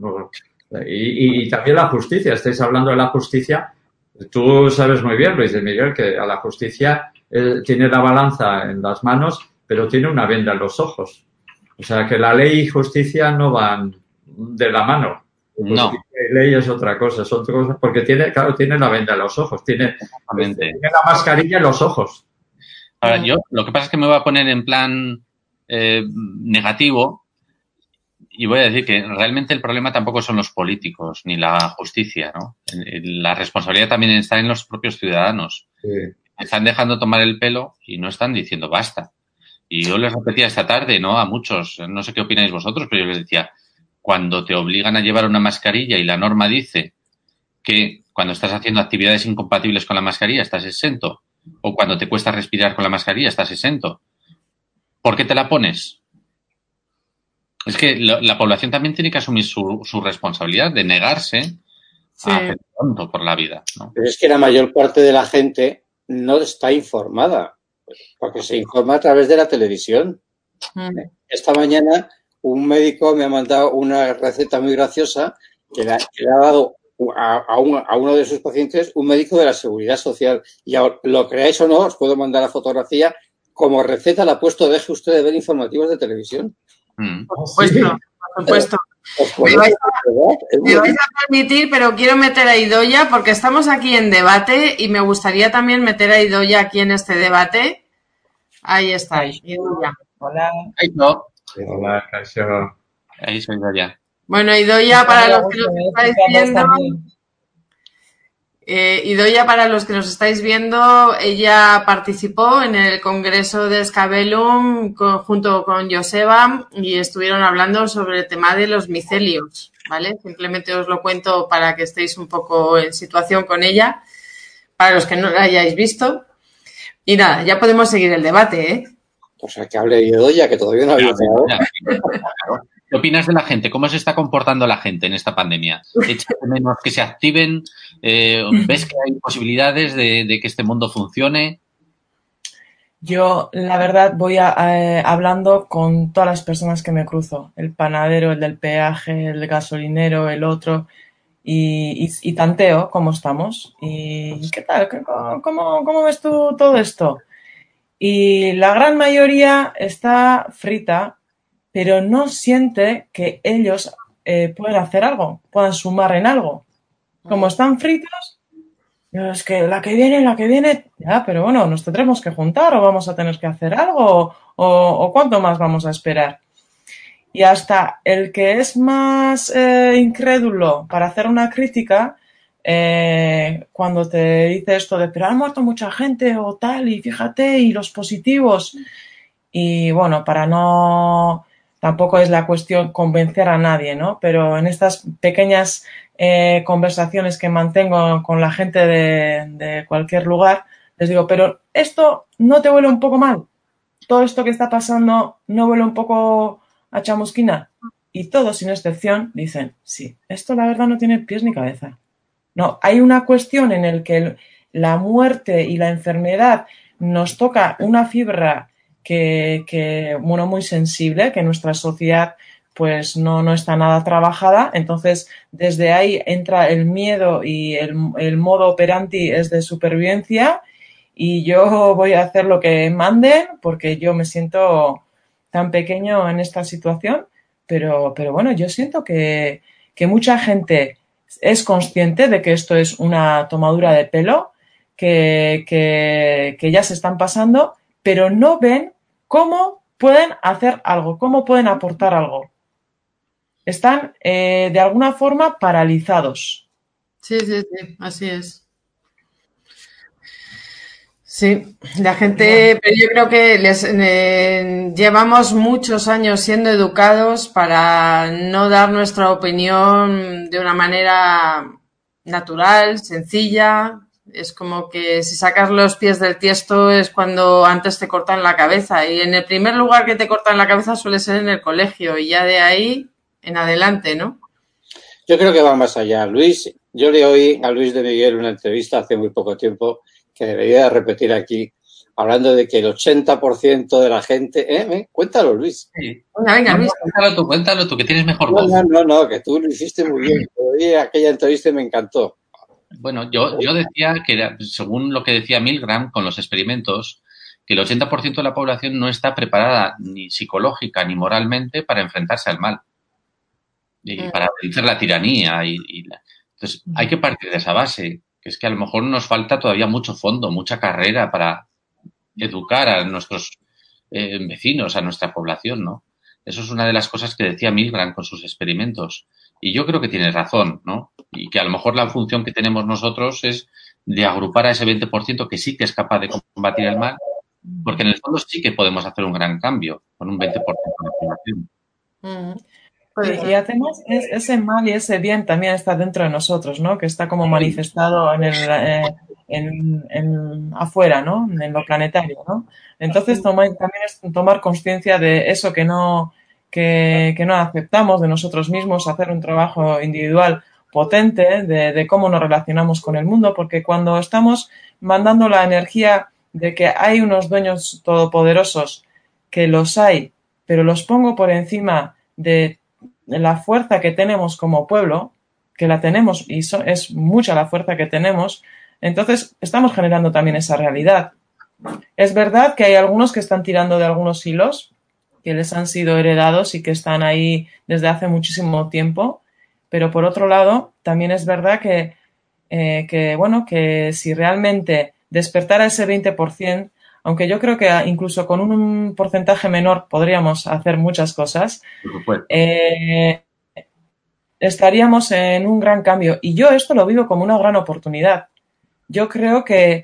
Y también la justicia, estáis hablando de la justicia. Tú sabes muy bien, Luis de Miguel, que a la justicia tiene la balanza en las manos, pero tiene una venda en los ojos. O sea, que la ley y justicia no van de la mano. No. Y ley es otra cosa, porque tiene la venda en los ojos, tiene la mascarilla en los ojos. Ahora, yo lo que pasa es que me voy a poner en plan negativo y voy a decir que realmente el problema tampoco son los políticos ni la justicia, ¿no? La responsabilidad también está en los propios ciudadanos. Sí. Están dejando tomar el pelo y no están diciendo basta. Y yo les repetía esta tarde, ¿no? A muchos, no sé qué opináis vosotros, pero yo les decía, cuando te obligan a llevar una mascarilla y la norma dice que cuando estás haciendo actividades incompatibles con la mascarilla estás exento, o cuando te cuesta respirar con la mascarilla estás exento, ¿por qué te la pones? Es que la población también tiene que asumir su responsabilidad de negarse a hacer tonto por la vida, ¿no? Pero es que la mayor parte de la gente no está informada, porque se informa a través de la televisión. Esta mañana un médico me ha mandado una receta muy graciosa que le ha dado a uno de sus pacientes un médico de la Seguridad Social. Y lo creáis o no, os puedo mandar la fotografía. Como receta la ha puesto, deje usted de ver informativos de televisión. Por supuesto, por supuesto. Me vais a permitir, pero quiero meter a Idoia porque estamos aquí en debate y me gustaría también meter a Idoia aquí en este debate. Ahí está, Idoia. Hola. Ahí no. Hola, Casio. Ahí soy Idoia. Bueno, Idoia, para los que nos estáis viendo... Idoia, para los que nos estáis viendo, ella participó en el Congreso de Scabellum junto con Joseba y estuvieron hablando sobre el tema de los micelios, ¿vale? Simplemente os lo cuento para que estéis un poco en situación con ella, para los que no la hayáis visto. Y nada, ya podemos seguir el debate, ¿eh? O sea, que hable Idoia, que todavía no había quedado. ¿Qué opinas de la gente? ¿Cómo se está comportando la gente en esta pandemia? ¿Echas de menos que se activen? ¿Ves que hay posibilidades de que este mundo funcione? Yo, la verdad, voy hablando con todas las personas que me cruzo. El panadero, el del peaje, el gasolinero, el otro. Y tanteo cómo estamos. ¿Y qué tal? ¿Cómo ves tú todo esto? Y la gran mayoría está frita, pero no siente que ellos pueden hacer algo, puedan sumar en algo. Como están fritos, es que la que viene, ya, pero bueno, nos tendremos que juntar o vamos a tener que hacer algo o cuánto más vamos a esperar. Y hasta el que es más incrédulo para hacer una crítica, cuando te dice esto de pero han muerto mucha gente o tal y fíjate y los positivos y bueno, para no... Tampoco es la cuestión convencer a nadie, ¿no? Pero en estas pequeñas conversaciones que mantengo con la gente de cualquier lugar, les digo, pero ¿esto no te huele un poco mal? ¿Todo esto que está pasando no huele un poco a chamusquina? Y todos, sin excepción, dicen, sí, esto la verdad no tiene pies ni cabeza. No, hay una cuestión en la que la muerte y la enfermedad nos toca una fibra bueno, muy sensible, que nuestra sociedad pues no está nada trabajada. Entonces, desde ahí entra el miedo y el modo operandi es de supervivencia y yo voy a hacer lo que manden porque yo me siento tan pequeño en esta situación, pero bueno, yo siento que mucha gente es consciente de que esto es una tomadura de pelo, que ya se están pasando, pero no ven cómo pueden hacer algo, cómo pueden aportar algo. Están de alguna forma paralizados. Sí, así es. Sí, la gente, pero yo creo que llevamos muchos años siendo educados para no dar nuestra opinión de una manera natural, sencilla, Es como que si sacas los pies del tiesto es cuando antes te cortan la cabeza. Y en el primer lugar que te cortan la cabeza suele ser en el colegio y ya de ahí en adelante, ¿no? Yo creo que va más allá, Luis. Yo le oí a Luis de Miguel una entrevista hace muy poco tiempo que debería de repetir aquí, hablando de que el 80% de la gente... Cuéntalo, Luis. Sí. Venga, Luis. Cuéntalo tú, que tienes mejor voz. No, que tú lo hiciste muy bien. Oí aquella entrevista y me encantó. Bueno, yo decía que, según lo que decía Milgram con los experimentos, que el 80% de la población no está preparada ni psicológica ni moralmente para enfrentarse al mal y para vencer la tiranía. Entonces, hay que partir de esa base, que es que a lo mejor nos falta todavía mucho fondo, mucha carrera para educar a nuestros vecinos, a nuestra población, ¿no? Eso es una de las cosas que decía Milgram con sus experimentos. Y yo creo que tienes razón, ¿no? Y que a lo mejor la función que tenemos nosotros es de agrupar a ese 20% que sí que es capaz de combatir el mal, porque en el fondo sí que podemos hacer un gran cambio con un 20% de la población. Y además ese mal y ese bien también está dentro de nosotros, ¿no? Que está como manifestado en afuera, ¿no? En lo planetario, ¿no? Entonces también es tomar conciencia de eso que no aceptamos de nosotros mismos, hacer un trabajo individual potente de cómo nos relacionamos con el mundo, porque cuando estamos mandando la energía de que hay unos dueños todopoderosos, que los hay, pero los pongo por encima de la fuerza que tenemos como pueblo, que la tenemos y es mucha la fuerza que tenemos, entonces estamos generando también esa realidad. Es verdad que hay algunos que están tirando de algunos hilos que les han sido heredados y que están ahí desde hace muchísimo tiempo, pero por otro lado también es verdad que si realmente despertara ese 20%, aunque yo creo que incluso con un porcentaje menor podríamos hacer muchas cosas, estaríamos en un gran cambio. Y yo esto lo vivo como una gran oportunidad. Yo creo que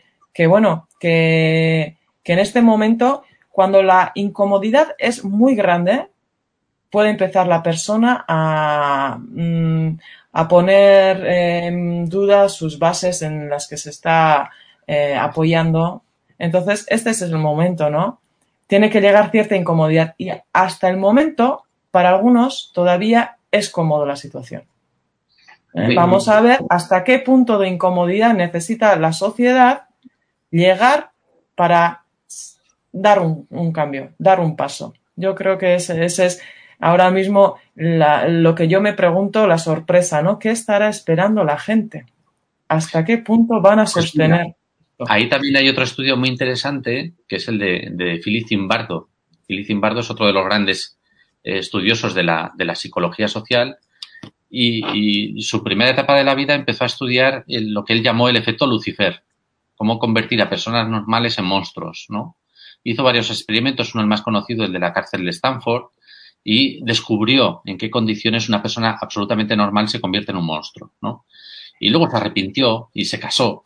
en este momento, cuando la incomodidad es muy grande, puede empezar la persona a poner en duda sus bases en las que se está apoyando. Entonces, este es el momento, ¿no? Tiene que llegar cierta incomodidad y hasta el momento, para algunos, todavía es cómodo la situación. Vamos a ver hasta qué punto de incomodidad necesita la sociedad llegar para dar un cambio, dar un paso. Yo creo que ese es ahora mismo lo que yo me pregunto, la sorpresa, ¿no? ¿Qué estará esperando la gente? ¿Hasta qué punto van a sostener? Ahí también hay otro estudio muy interesante, que es el de Philip Zimbardo. Philip Zimbardo es otro de los grandes estudiosos de la psicología social y su primera etapa de la vida empezó a estudiar lo que él llamó el efecto Lucifer, cómo convertir a personas normales en monstruos, ¿no? Hizo varios experimentos, uno el más conocido, el de la cárcel de Stanford, y descubrió en qué condiciones una persona absolutamente normal se convierte en un monstruo, ¿no? Y luego se arrepintió y se casó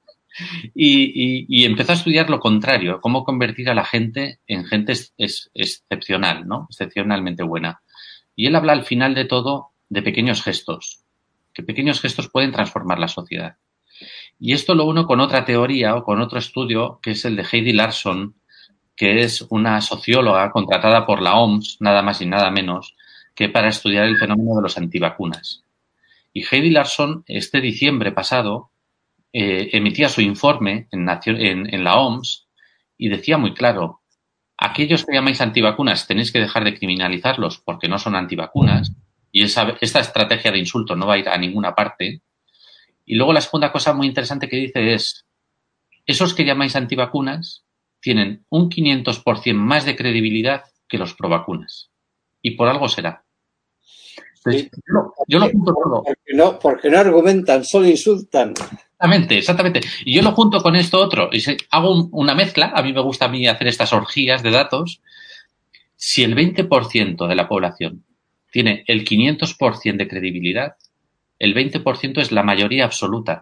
y empezó a estudiar lo contrario, cómo convertir a la gente en gente excepcional, ¿no? Excepcionalmente buena. Y él habla al final de todo de pequeños gestos, que pequeños gestos pueden transformar la sociedad. Y esto lo uno con otra teoría o con otro estudio, que es el de Heidi Larson, que es una socióloga contratada por la OMS, nada más y nada menos, que para estudiar el fenómeno de los antivacunas. Y Heidi Larson, este diciembre pasado, emitía su informe en la OMS y decía muy claro, aquellos que llamáis antivacunas tenéis que dejar de criminalizarlos porque no son antivacunas y esta estrategia de insulto no va a ir a ninguna parte. Y luego la segunda cosa muy interesante que dice es, esos que llamáis antivacunas tienen un 500% más de credibilidad que los provacunas. Y por algo será. Entonces, yo lo junto todo. Porque no argumentan, solo insultan. Exactamente. Y yo lo junto con esto otro. Y hago una mezcla. A mí me gusta hacer estas orgías de datos. Si el 20% de la población tiene el 500% de credibilidad, el 20% es la mayoría absoluta.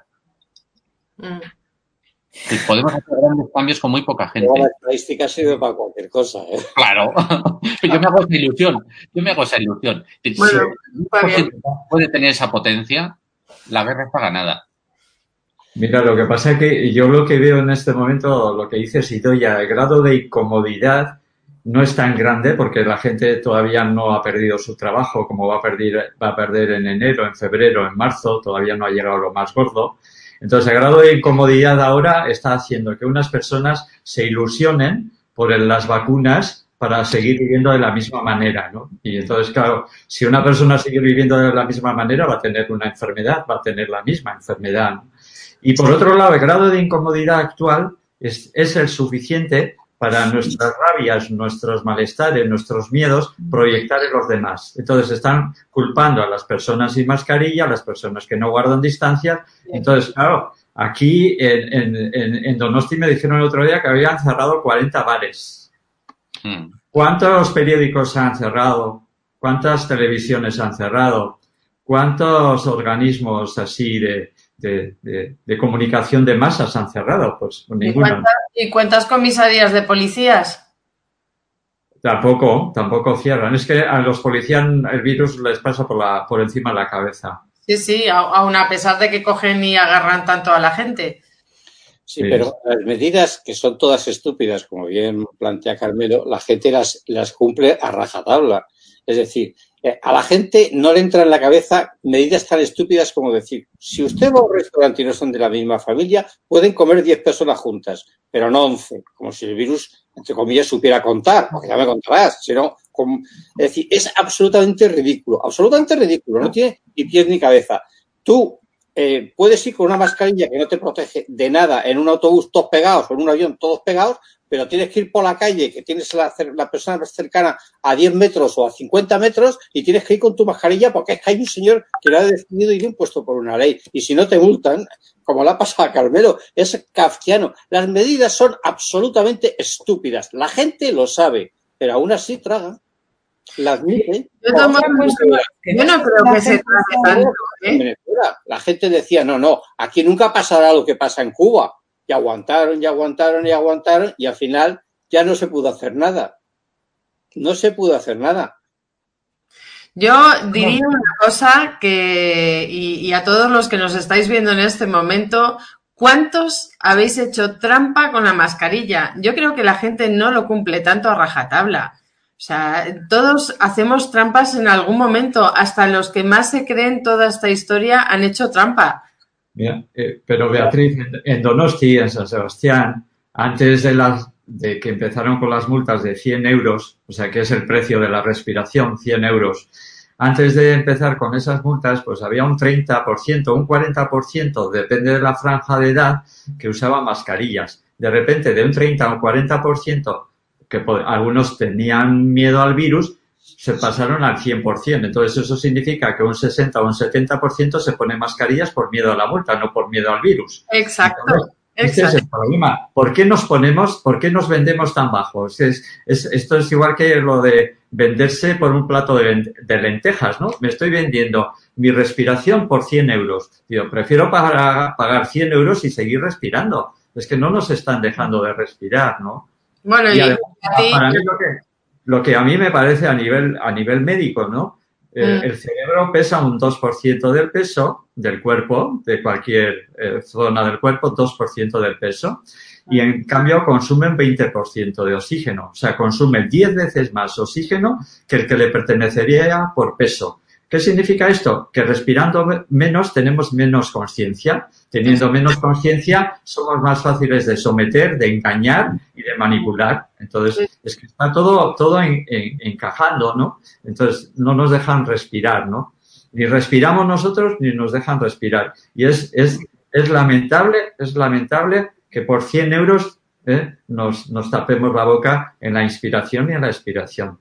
Podemos hacer grandes cambios con muy poca gente. La estadística sirve para cualquier cosa, ¿eh? Claro. Yo me hago esa ilusión. Bueno, si puede tener esa potencia, la guerra está ganada. Mira, lo que pasa es que yo lo que veo en este momento, lo que dice Idoia, el grado de incomodidad no es tan grande porque la gente todavía no ha perdido su trabajo, como va a perder en enero, en febrero, en marzo, todavía no ha llegado lo más gordo. Entonces, el grado de incomodidad ahora está haciendo que unas personas se ilusionen por las vacunas para seguir viviendo de la misma manera, ¿no? Y entonces, claro, si una persona sigue viviendo de la misma manera, va a tener una enfermedad, va a tener la misma enfermedad, ¿no? Y por otro lado, el grado de incomodidad actual es el suficiente para nuestras rabias, nuestros malestares, nuestros miedos, proyectar en los demás. Entonces están culpando a las personas sin mascarilla, a las personas que no guardan distancia. Entonces, claro, aquí en Donosti me dijeron el otro día que habían cerrado 40 bares. ¿Cuántos periódicos se han cerrado? ¿Cuántas televisiones han cerrado? ¿Cuántos organismos así de comunicación de masas han cerrado? Pues ninguno. ¿Y cuántas comisarías de policías? Tampoco cierran. Es que a los policías el virus les pasa por encima de la cabeza. Sí, aun a pesar de que cogen y agarran tanto a la gente. Sí, pero las medidas, que son todas estúpidas, como bien plantea Carmelo, la gente las cumple a rajatabla. Es decir, a la gente no le entra en la cabeza medidas tan estúpidas como decir, si usted va a un restaurante y no son de la misma familia, pueden comer 10 personas juntas, pero no 11, como si el virus, entre comillas, supiera contar, porque ya me contarás, sino, es decir, es absolutamente ridículo, no tiene ni pies ni cabeza. Tú puedes ir con una mascarilla que no te protege de nada en un autobús todos pegados o en un avión todos pegados, pero tienes que ir por la calle, que tienes la persona más cercana a 10 metros o a 50 metros y tienes que ir con tu mascarilla porque es que hay un señor que lo ha decidido y lo ha impuesto por una ley. Y si no te multan, como le ha pasado a Carmelo, es kafkiano. Las medidas son absolutamente estúpidas. La gente lo sabe, pero aún así tragan. Las miren. Yo no creo que se trague tanto, ¿eh? La gente decía, no, aquí nunca pasará lo que pasa en Cuba. Y aguantaron y al final ya no se pudo hacer nada. Yo diría una cosa y a todos los que nos estáis viendo en este momento, ¿cuántos habéis hecho trampa con la mascarilla? Yo creo que la gente no lo cumple tanto a rajatabla. O sea, todos hacemos trampas en algún momento, hasta los que más se creen toda esta historia han hecho trampa. Mira, pero Beatriz, en Donosti, en San Sebastián, antes de que empezaron con las multas de 100 euros, o sea, que es el precio de la respiración, 100 euros, antes de empezar con esas multas, pues había un 30%, un 40%, depende de la franja de edad, que usaba mascarillas. De repente, de un 30 a un 40%, que algunos tenían miedo al virus, se pasaron al 100%. Entonces, eso significa que un 60 o un 70% se pone mascarillas por miedo a la multa, no por miedo al virus. Exacto. Entonces, este es el problema. ¿Por qué nos vendemos tan bajos? Esto es igual que lo de venderse por un plato de lentejas, ¿no? Me estoy vendiendo mi respiración por 100 euros. Digo, prefiero pagar 100 euros y seguir respirando. Es que no nos están dejando de respirar, ¿no? Bueno, y además, para mí lo que a mí me parece a nivel médico, ¿no? El cerebro pesa un 2% del peso del cuerpo, de cualquier zona del cuerpo, 2% del peso, y en cambio consume un 20% de oxígeno. O sea, consume 10 veces más oxígeno que el que le pertenecería por peso. ¿Qué significa esto? Que respirando menos tenemos menos conciencia. Teniendo menos conciencia somos más fáciles de someter, de engañar y de manipular. Entonces, es que está todo encajando, ¿no? Entonces, no nos dejan respirar, ¿no? Ni respiramos nosotros ni nos dejan respirar. Y es lamentable que por 100 euros nos tapemos la boca en la inspiración y en la expiración.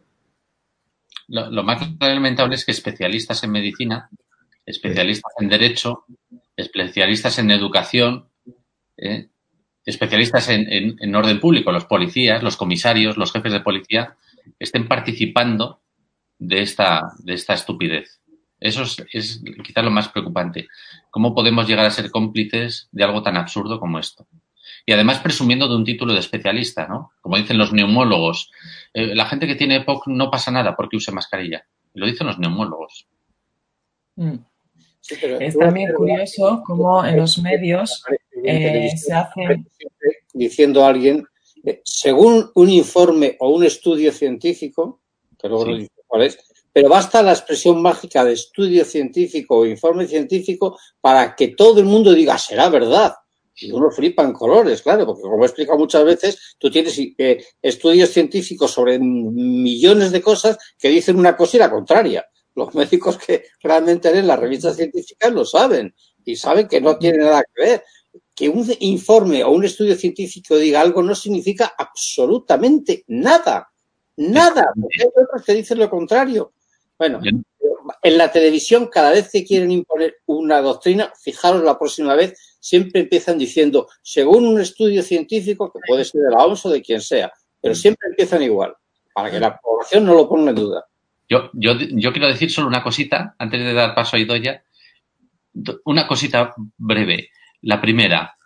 Lo más lamentable es que especialistas en medicina, especialistas en derecho, especialistas en educación, especialistas en orden público, los policías, los comisarios, los jefes de policía, estén participando de esta estupidez. Eso es quizás lo más preocupante. ¿Cómo podemos llegar a ser cómplices de algo tan absurdo como esto? Y además presumiendo de un título de especialista, ¿no? Como dicen los neumólogos. La gente que tiene EPOC no pasa nada porque use mascarilla. Lo dicen los neumólogos. Sí, es también curioso cómo en los medios... se hacen... Diciendo a alguien, según un informe o un estudio científico, que luego no dice cuál es, pero basta la expresión mágica de estudio científico o informe científico para que todo el mundo diga, será verdad. Y uno flipa en colores, claro, porque como he explicado muchas veces, tú tienes estudios científicos sobre millones de cosas que dicen una cosa y la contraria. Los médicos que realmente leen las revistas científicas lo saben y saben que no tiene nada que ver. Que un informe o un estudio científico diga algo no significa absolutamente nada. Nada. Porque hay otros que dicen lo contrario. Bueno, en la televisión, cada vez que quieren imponer una doctrina, fijaros la próxima vez, siempre empiezan diciendo, según un estudio científico, que puede ser de la OMS o de quien sea, pero siempre empiezan igual, para que la población no lo ponga en duda. Yo quiero decir solo una cosita, antes de dar paso a Idoia, una cosita breve. La primera,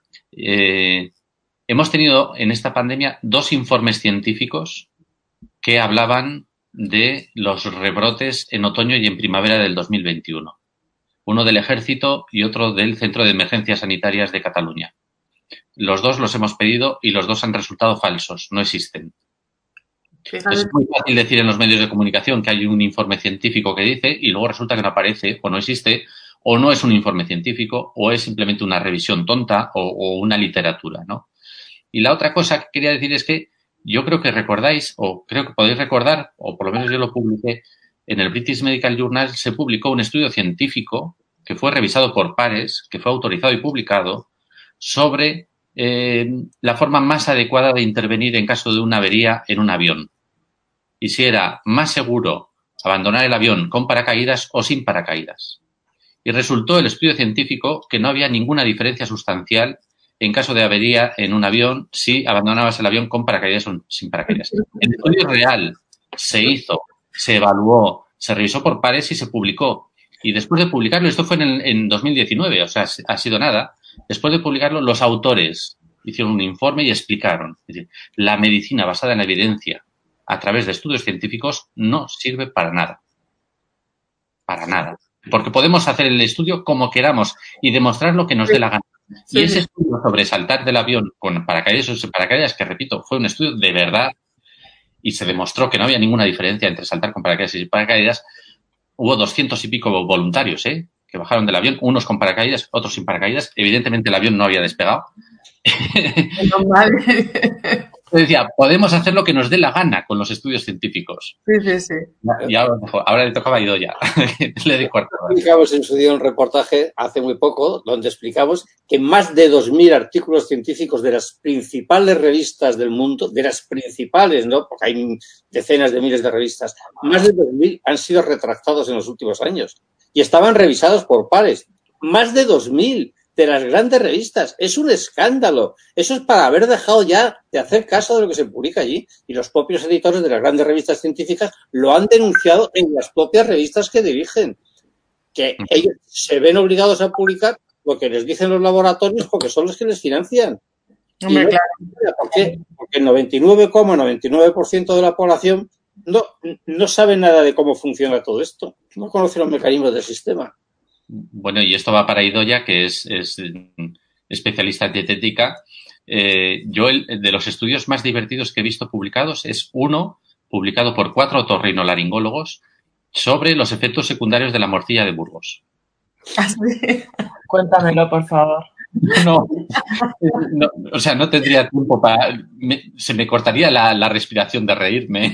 hemos tenido en esta pandemia 2 informes científicos que hablaban de los rebrotes en otoño y en primavera del 2021. Uno del Ejército y otro del Centro de Emergencias Sanitarias de Cataluña. Los 2 los hemos pedido y los 2 han resultado falsos, no existen. Fíjate. Es muy fácil decir en los medios de comunicación que hay un informe científico que dice y luego resulta que no aparece o no existe o no es un informe científico o es simplemente una revisión tonta o una literatura, ¿no? Y la otra cosa que quería decir es que yo creo que recordáis, o creo que podéis recordar, o por lo menos yo lo publiqué, en el British Medical Journal se publicó un estudio científico que fue revisado por pares, que fue autorizado y publicado, sobre la forma más adecuada de intervenir en caso de una avería en un avión. Y si era más seguro abandonar el avión con paracaídas o sin paracaídas. Y resultó el estudio científico que no había ninguna diferencia sustancial en caso de avería en un avión si abandonabas el avión con paracaídas o sin paracaídas. El estudio real se hizo, se evaluó, se revisó por pares y se publicó. Y después de publicarlo, esto fue en 2019, o sea, ha sido nada. Después de publicarlo, los autores hicieron un informe y explicaron. Es decir, la medicina basada en la evidencia a través de estudios científicos no sirve para nada. Para nada. Porque podemos hacer el estudio como queramos y demostrar lo que nos dé la gana. Y ese estudio sobre saltar del avión con paracaídas o sin paracaídas, que repito, fue un estudio de verdad y se demostró que no había ninguna diferencia entre saltar con paracaídas y sin paracaídas. Hubo 200 y pico voluntarios, que bajaron del avión, unos con paracaídas, otros sin paracaídas. Evidentemente el avión no había despegado. Decía, podemos hacer lo que nos dé la gana con los estudios científicos. Sí. Y ahora le tocaba a Idoia. Publicamos en su día un reportaje hace muy poco donde explicamos que más de 2.000 artículos científicos de las principales revistas del mundo, de las principales, ¿no? Porque hay decenas de miles de revistas, más de 2.000 han sido retractados en los últimos años y estaban revisados por pares. Más de 2.000 de las grandes revistas. Es un escándalo. Eso es para haber dejado ya de hacer caso de lo que se publica allí. Y los propios editores de las grandes revistas científicas lo han denunciado en las propias revistas que dirigen. Que ellos se ven obligados a publicar lo que les dicen los laboratorios porque son los que les financian. Hombre, no, claro. ¿Por qué? Porque el 99,99% de la población no sabe nada de cómo funciona todo esto. No conoce los mecanismos del sistema. Bueno, y esto va para Idoia, que es especialista en dietética. Yo, de los estudios más divertidos que he visto publicados, es uno publicado por 4 otorrinolaringólogos sobre los efectos secundarios de la morcilla de Burgos. ¿Sí? Cuéntamelo, por favor. No, o sea, no tendría tiempo para... se me cortaría la respiración de reírme.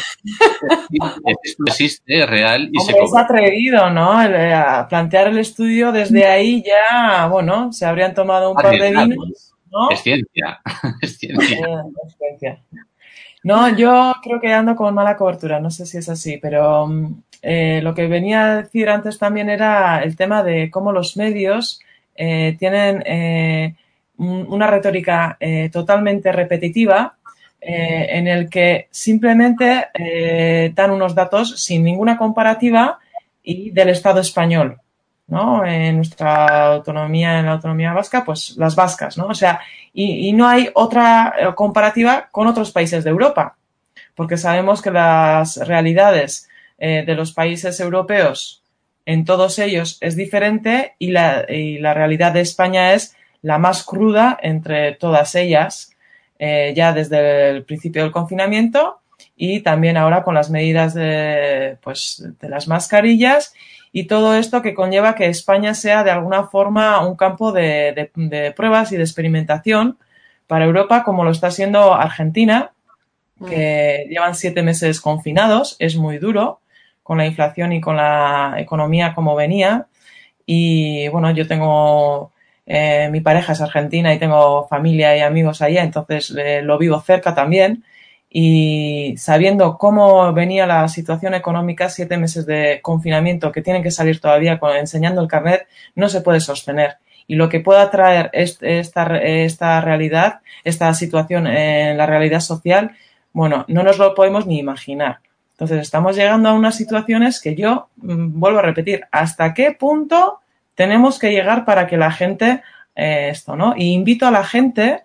Esto existe, es real y Hombre, es atrevido, ¿no? A plantear el estudio desde ahí ya, bueno, se habrían tomado un par de vinos, ¿no? Es ciencia, es ciencia. Es ciencia. No, yo creo que ando con mala cobertura, no sé si es así, pero lo que venía a decir antes también era el tema de cómo los medios tienen una retórica totalmente repetitiva en el que simplemente dan unos datos sin ninguna comparativa y del Estado español, ¿no? En nuestra autonomía, en la autonomía vasca, pues las vascas, ¿no? O sea, y no hay otra comparativa con otros países de Europa, porque sabemos que las realidades de los países europeos en todos ellos es diferente y la realidad de España es la más cruda entre todas ellas, ya desde el principio del confinamiento y también ahora con las medidas de las mascarillas y todo esto que conlleva que España sea de alguna forma un campo de pruebas y de experimentación para Europa, como lo está siendo Argentina, que llevan 7 meses confinados. Es muy duro con la inflación y con la economía como venía. Y bueno, yo tengo, mi pareja es argentina y tengo familia y amigos allá, entonces lo vivo cerca también. Y sabiendo cómo venía la situación económica, 7 meses de confinamiento que tienen que salir todavía enseñando el carnet, no se puede sostener. Y lo que pueda traer esta realidad, esta situación en la realidad social, bueno, no nos lo podemos ni imaginar. Entonces estamos llegando a unas situaciones que yo vuelvo a repetir, ¿hasta qué punto tenemos que llegar para que la gente esto, ¿no? Y invito a la gente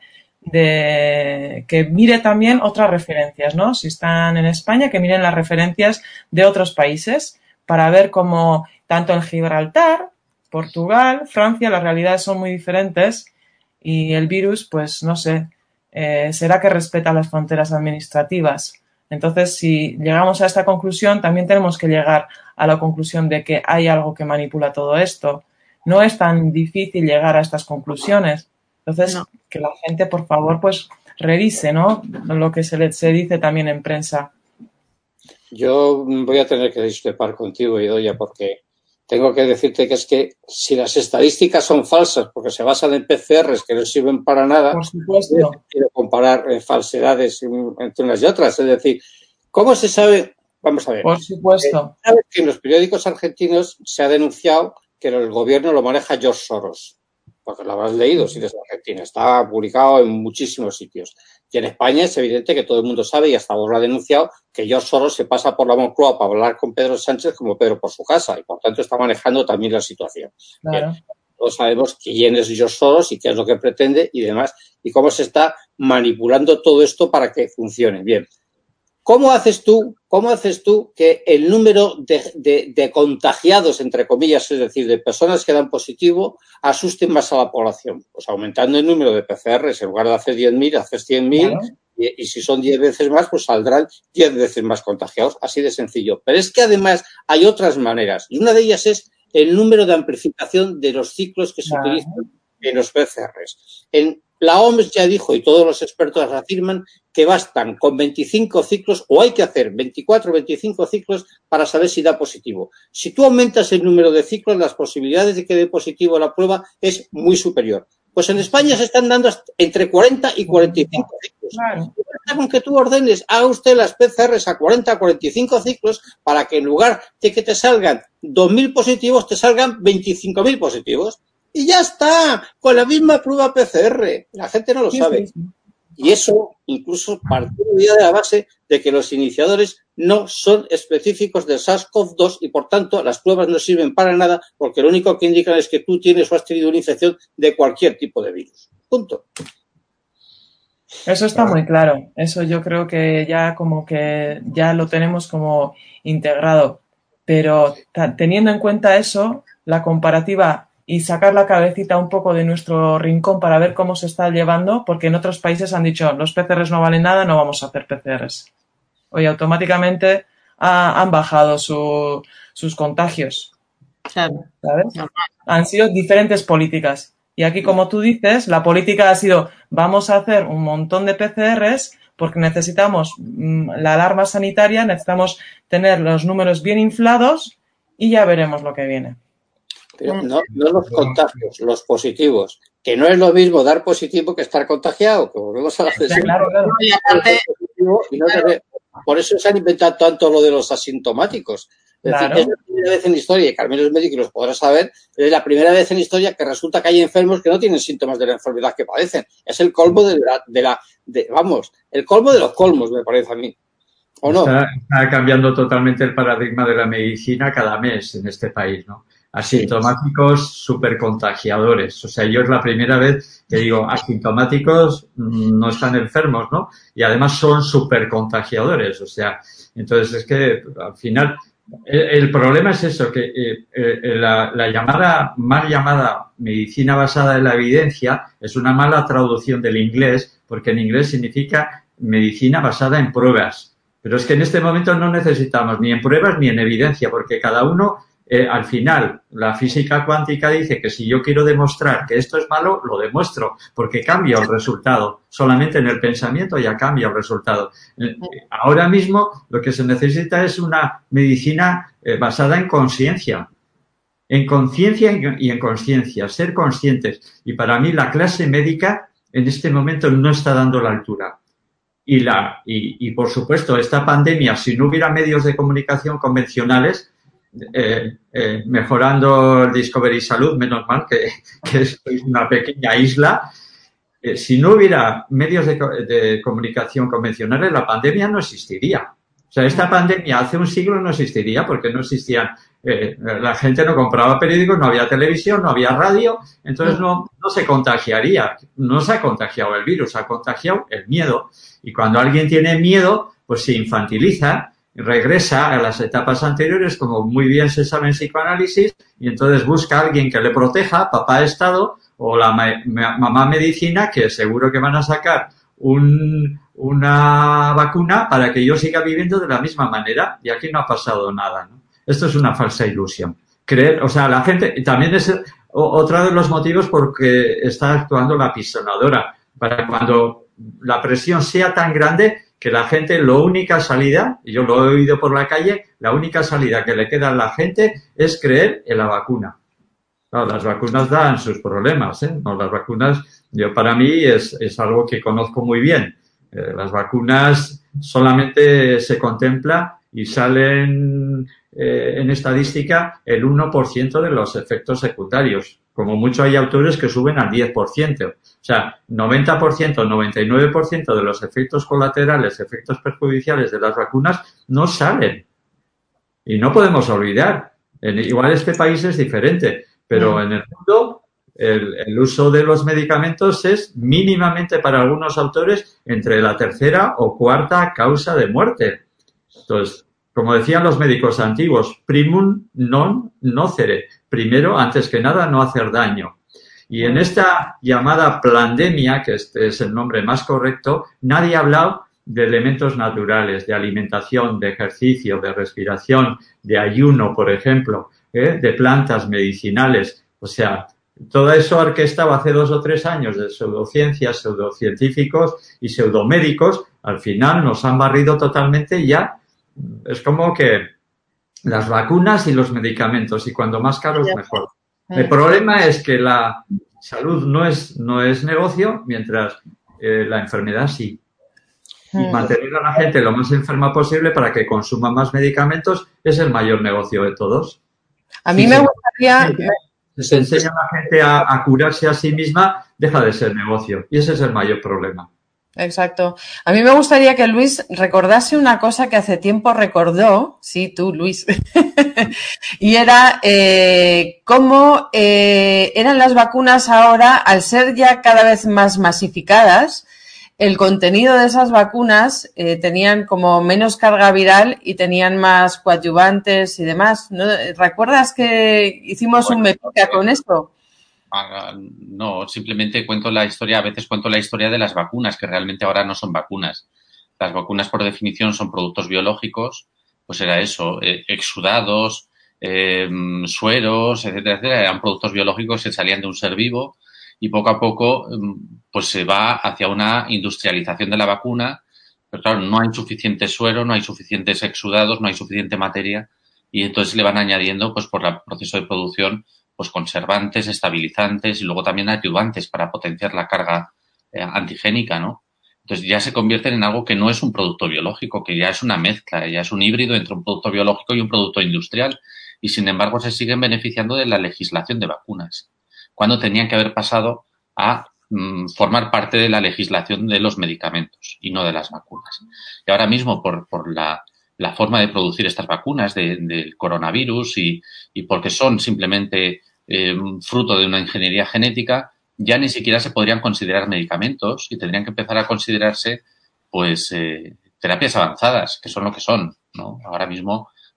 que mire también otras referencias, ¿no? Si están en España, que miren las referencias de otros países para ver cómo tanto en Gibraltar, Portugal, Francia, las realidades son muy diferentes y el virus, pues no sé, será que respeta las fronteras administrativas. Entonces, si llegamos a esta conclusión, también tenemos que llegar a la conclusión de que hay algo que manipula todo esto. No es tan difícil llegar a estas conclusiones. Entonces, no. Que la gente, por favor, pues revise, ¿no? Lo que se dice también en prensa. Yo voy a tener que discrepar contigo, Idoia, porque tengo que decirte que es que si las estadísticas son falsas porque se basan en PCRs que no sirven para nada, por supuesto, no quiero comparar falsedades entre unas y otras. Es decir, ¿cómo se sabe? Vamos a ver. Por supuesto. Sabes que en los periódicos argentinos se ha denunciado que el gobierno lo maneja George Soros, porque lo habrás leído si eres de Argentina. Está publicado en muchísimos sitios. Y en España es evidente que todo el mundo sabe, y hasta vos lo ha denunciado, que George Soros se pasa por la Moncloa para hablar con Pedro Sánchez como Pedro por su casa, y por tanto está manejando también la situación. Claro. Bien. Todos sabemos quién es George Soros y qué es lo que pretende y demás, y cómo se está manipulando todo esto para que funcione. Bien. ¿Cómo haces tú que el número de contagiados, entre comillas, es decir, de personas que dan positivo, asusten más a la población? Pues aumentando el número de PCRs, en lugar de hacer 10.000, haces 100.000, claro. y si son 10 veces más, pues saldrán 10 veces más contagiados, así de sencillo. Pero es que además hay otras maneras, y una de ellas es el número de amplificación de los ciclos que se utilizan en los PCRs. La OMS ya dijo, y todos los expertos afirman, que bastan con 25 ciclos, o hay que hacer 24 o 25 ciclos para saber si da positivo. Si tú aumentas el número de ciclos, las posibilidades de que dé positivo la prueba es muy superior. Pues en España se están dando entre 40 y 45 ciclos. Claro. Con que tú ordenes, haga usted las PCRs a 40 o 45 ciclos para que en lugar de que te salgan 2.000 positivos, te salgan 25.000 positivos. Y ya está, con la misma prueba PCR. La gente no lo sabe. Y eso incluso partiendo ya de la base de que los iniciadores no son específicos del SARS-CoV-2 y, por tanto, las pruebas no sirven para nada porque lo único que indican es que tú tienes o has tenido una infección de cualquier tipo de virus. Punto. Eso está muy claro. Eso yo creo que ya como que ya lo tenemos como integrado. Pero teniendo en cuenta eso, la comparativa y sacar la cabecita un poco de nuestro rincón para ver cómo se está llevando, porque en otros países han dicho, los PCRs no valen nada, no vamos a hacer PCRs. Oye, automáticamente han bajado sus contagios. Claro. ¿Sabes? Han sido diferentes políticas. Y aquí, como tú dices, la política ha sido, vamos a hacer un montón de PCRs porque necesitamos la alarma sanitaria, necesitamos tener los números bien inflados y ya veremos lo que viene. Pero no los contagios, los positivos. Que no es lo mismo dar positivo que estar contagiado, que volvemos a la sesión. Claro. Y aparte, por eso se han inventado tanto lo de los asintomáticos. Es decir, es la primera vez en la historia, y Carmen es médico y los podrá saber, es la primera vez en la historia que resulta que hay enfermos que no tienen síntomas de la enfermedad que padecen. Es el colmo el colmo de los colmos, me parece a mí. ¿O no? Está cambiando totalmente el paradigma de la medicina cada mes en este país, ¿no? Asintomáticos supercontagiadores. O sea, yo es la primera vez que digo asintomáticos no están enfermos, ¿no? Y además son supercontagiadores. O sea, entonces es que al final El problema es eso, que la mal llamada medicina basada en la evidencia es una mala traducción del inglés, porque en inglés significa medicina basada en pruebas. Pero es que en este momento no necesitamos ni en pruebas ni en evidencia, porque cada uno, al final, la física cuántica dice que si yo quiero demostrar que esto es malo, lo demuestro, porque cambia el resultado. Solamente en el pensamiento ya cambia el resultado. Ahora mismo lo que se necesita es una medicina basada en conciencia. En conciencia y en consciencia, ser conscientes. Y para mí la clase médica en este momento no está dando la altura. Y por supuesto, esta pandemia, si no hubiera medios de comunicación convencionales, mejorando el Discovery Salud, menos mal que es una pequeña isla, si no hubiera medios de comunicación convencionales, la pandemia no existiría. O sea, esta pandemia hace un siglo no existiría porque no existían, la gente no compraba periódicos, no había televisión, no había radio, entonces no se contagiaría. No se ha contagiado el virus, ha contagiado el miedo. Y cuando alguien tiene miedo, pues se infantiliza, regresa a las etapas anteriores, como muy bien se sabe en psicoanálisis, y entonces busca a alguien que le proteja, papá Estado, o la mamá medicina, que seguro que van a sacar una vacuna para que yo siga viviendo de la misma manera, y aquí no ha pasado nada, ¿no? Esto es una falsa ilusión. Creer, o sea, la gente, también es otro de los motivos por que está actuando la pisonadora, para cuando la presión sea tan grande que la gente, la única salida, y yo lo he oído por la calle, la única salida que le queda a la gente es creer en la vacuna. Claro, las vacunas dan sus problemas, ¿eh? No, las vacunas, para mí es algo que conozco muy bien. Las vacunas solamente se contempla y salen en estadística el 1% de los efectos secundarios. Como mucho hay autores que suben al 10%. O sea, 90%, 99% de los efectos colaterales, efectos perjudiciales de las vacunas no salen. Y no podemos olvidar. Igual este país es diferente, pero en el mundo el uso de los medicamentos es mínimamente para algunos autores entre la tercera o cuarta causa de muerte. Entonces, como decían los médicos antiguos, primum non nocere. Primero, antes que nada, no hacer daño. Y en esta llamada pandemia, que este es el nombre más correcto, nadie ha hablado de elementos naturales, de alimentación, de ejercicio, de respiración, de ayuno, por ejemplo, de plantas medicinales. O sea, todo eso orquestado hace 2 o 3 años de pseudociencias, pseudocientíficos y pseudomédicos, al final nos han barrido totalmente y ya. Es como que las vacunas y los medicamentos, y cuando más caros, mejor. El problema es que la salud no es negocio, mientras la enfermedad sí. Y mantener a la gente lo más enferma posible para que consuma más medicamentos es el mayor negocio de todos. A mí me gustaría... Si se enseña a la gente a curarse a sí misma, deja de ser negocio. Y ese es el mayor problema. Exacto. A mí me gustaría que Luis recordase una cosa que hace tiempo recordó, sí, tú, Luis, y era cómo eran las vacunas ahora, al ser ya cada vez más masificadas, el contenido de esas vacunas tenían como menos carga viral y tenían más coadyuvantes y demás. ¿No? ¿Recuerdas que hicimos un mepica con esto? No, simplemente cuento la historia, a veces cuento la historia de las vacunas, que realmente ahora no son vacunas. Las vacunas, por definición, son productos biológicos, pues era eso, exudados, sueros, etcétera, etcétera, eran productos biológicos que salían de un ser vivo y poco a poco pues se va hacia una industrialización de la vacuna, pero claro, no hay suficiente suero, no hay suficientes exudados, no hay suficiente materia y entonces le van añadiendo pues por el proceso de producción pues conservantes, estabilizantes y luego también adyuvantes para potenciar la carga antigénica, ¿no? Entonces ya se convierten en algo que no es un producto biológico, que ya es una mezcla, ya es un híbrido entre un producto biológico y un producto industrial y sin embargo se siguen beneficiando de la legislación de vacunas, cuando tenían que haber pasado a formar parte de la legislación de los medicamentos y no de las vacunas. Y ahora mismo por la forma de producir estas vacunas del coronavirus y porque son simplemente fruto de una ingeniería genética, ya ni siquiera se podrían considerar medicamentos y tendrían que empezar a considerarse pues terapias avanzadas, que son lo que son, ¿no? Ahora mismo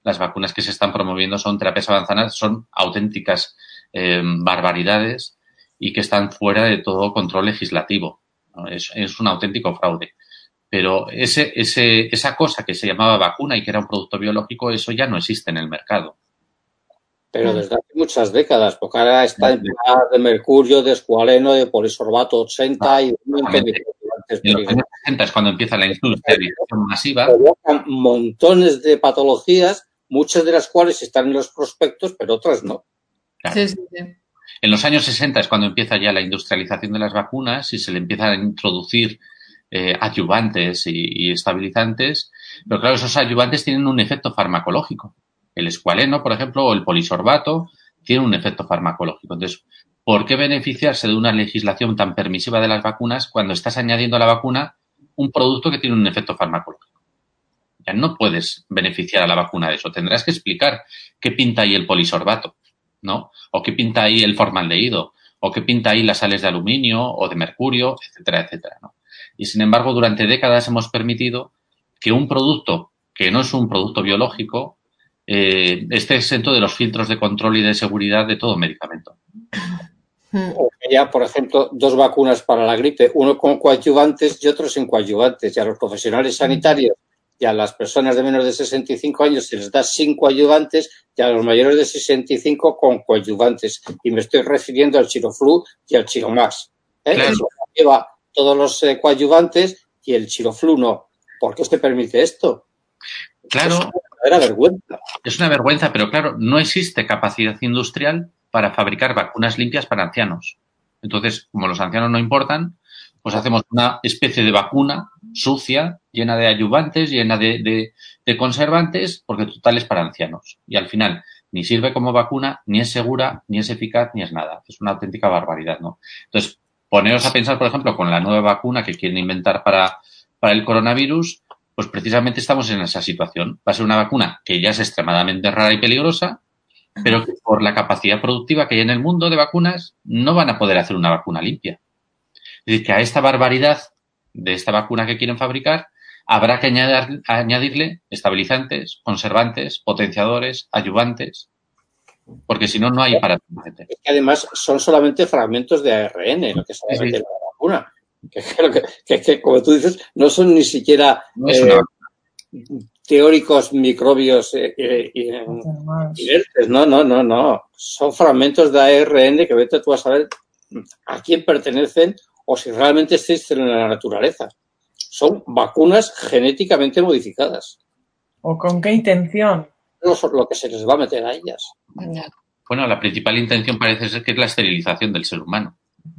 las vacunas que se están promoviendo son terapias avanzadas, son auténticas barbaridades y que están fuera de todo control legislativo, ¿no? Es un auténtico fraude. Pero esa cosa que se llamaba vacuna y que era un producto biológico, eso ya no existe en el mercado. Pero desde hace muchas décadas, porque ahora está en de mercurio, de escualeno, de polisorbato 80 y un montón de cosas. En los años 60 es cuando empieza la industrialización masiva. Provocan montones de patologías, muchas de las cuales están en los prospectos, pero otras no. Claro. Sí. En los años 60 es cuando empieza ya la industrialización de las vacunas y se le empiezan a introducir adyuvantes y estabilizantes, pero claro, esos adyuvantes tienen un efecto farmacológico. El escualeno, por ejemplo, o el polisorbato tiene un efecto farmacológico. Entonces, ¿por qué beneficiarse de una legislación tan permisiva de las vacunas cuando estás añadiendo a la vacuna un producto que tiene un efecto farmacológico? Ya no puedes beneficiar a la vacuna de eso. Tendrás que explicar qué pinta ahí el polisorbato, ¿no? O qué pinta ahí el formaldehído, o qué pinta ahí las sales de aluminio o de mercurio, etcétera, etcétera, ¿no? Y, sin embargo, durante décadas hemos permitido que un producto que no es un producto biológico esté exento de los filtros de control y de seguridad de todo medicamento. O que ya, por ejemplo, 2 vacunas para la gripe, uno con coadyuvantes y otro sin coadyuvantes. Y a los profesionales sanitarios y a las personas de menos de 65 años se les da sin coadyuvantes y a los mayores de 65 con coadyuvantes. Y me estoy refiriendo al Chiroflu y al Chiromax. Claro. Eso lleva todos los coadyuvantes y el Chiroflu no. ¿Por qué se permite esto? Claro. Es una vergüenza, pero claro, no existe capacidad industrial para fabricar vacunas limpias para ancianos. Entonces, como los ancianos no importan, pues hacemos una especie de vacuna sucia, llena de adyuvantes, llena de conservantes, porque total es para ancianos. Y al final, ni sirve como vacuna, ni es segura, ni es eficaz, ni es nada. Es una auténtica barbaridad, ¿no? Entonces, poneros a pensar, por ejemplo, con la nueva vacuna que quieren inventar para el coronavirus, pues precisamente estamos en esa situación. Va a ser una vacuna que ya es extremadamente rara y peligrosa, pero que por la capacidad productiva que hay en el mundo de vacunas no van a poder hacer una vacuna limpia. Es decir, que a esta barbaridad de esta vacuna que quieren fabricar habrá que añadirle estabilizantes, conservantes, potenciadores, adyuvantes, porque si no, no hay para... Es que además son solamente fragmentos de ARN lo que se va a meter en la vacuna. Que, como tú dices, no son ni siquiera teóricos microbios inertes. No. Son fragmentos de ARN que vete tú a saber a quién pertenecen o si realmente existen en la naturaleza. Son vacunas genéticamente modificadas. ¿O con qué intención? Lo que se les va a meter a ellas. Bueno, la principal intención parece ser que es la esterilización del ser humano.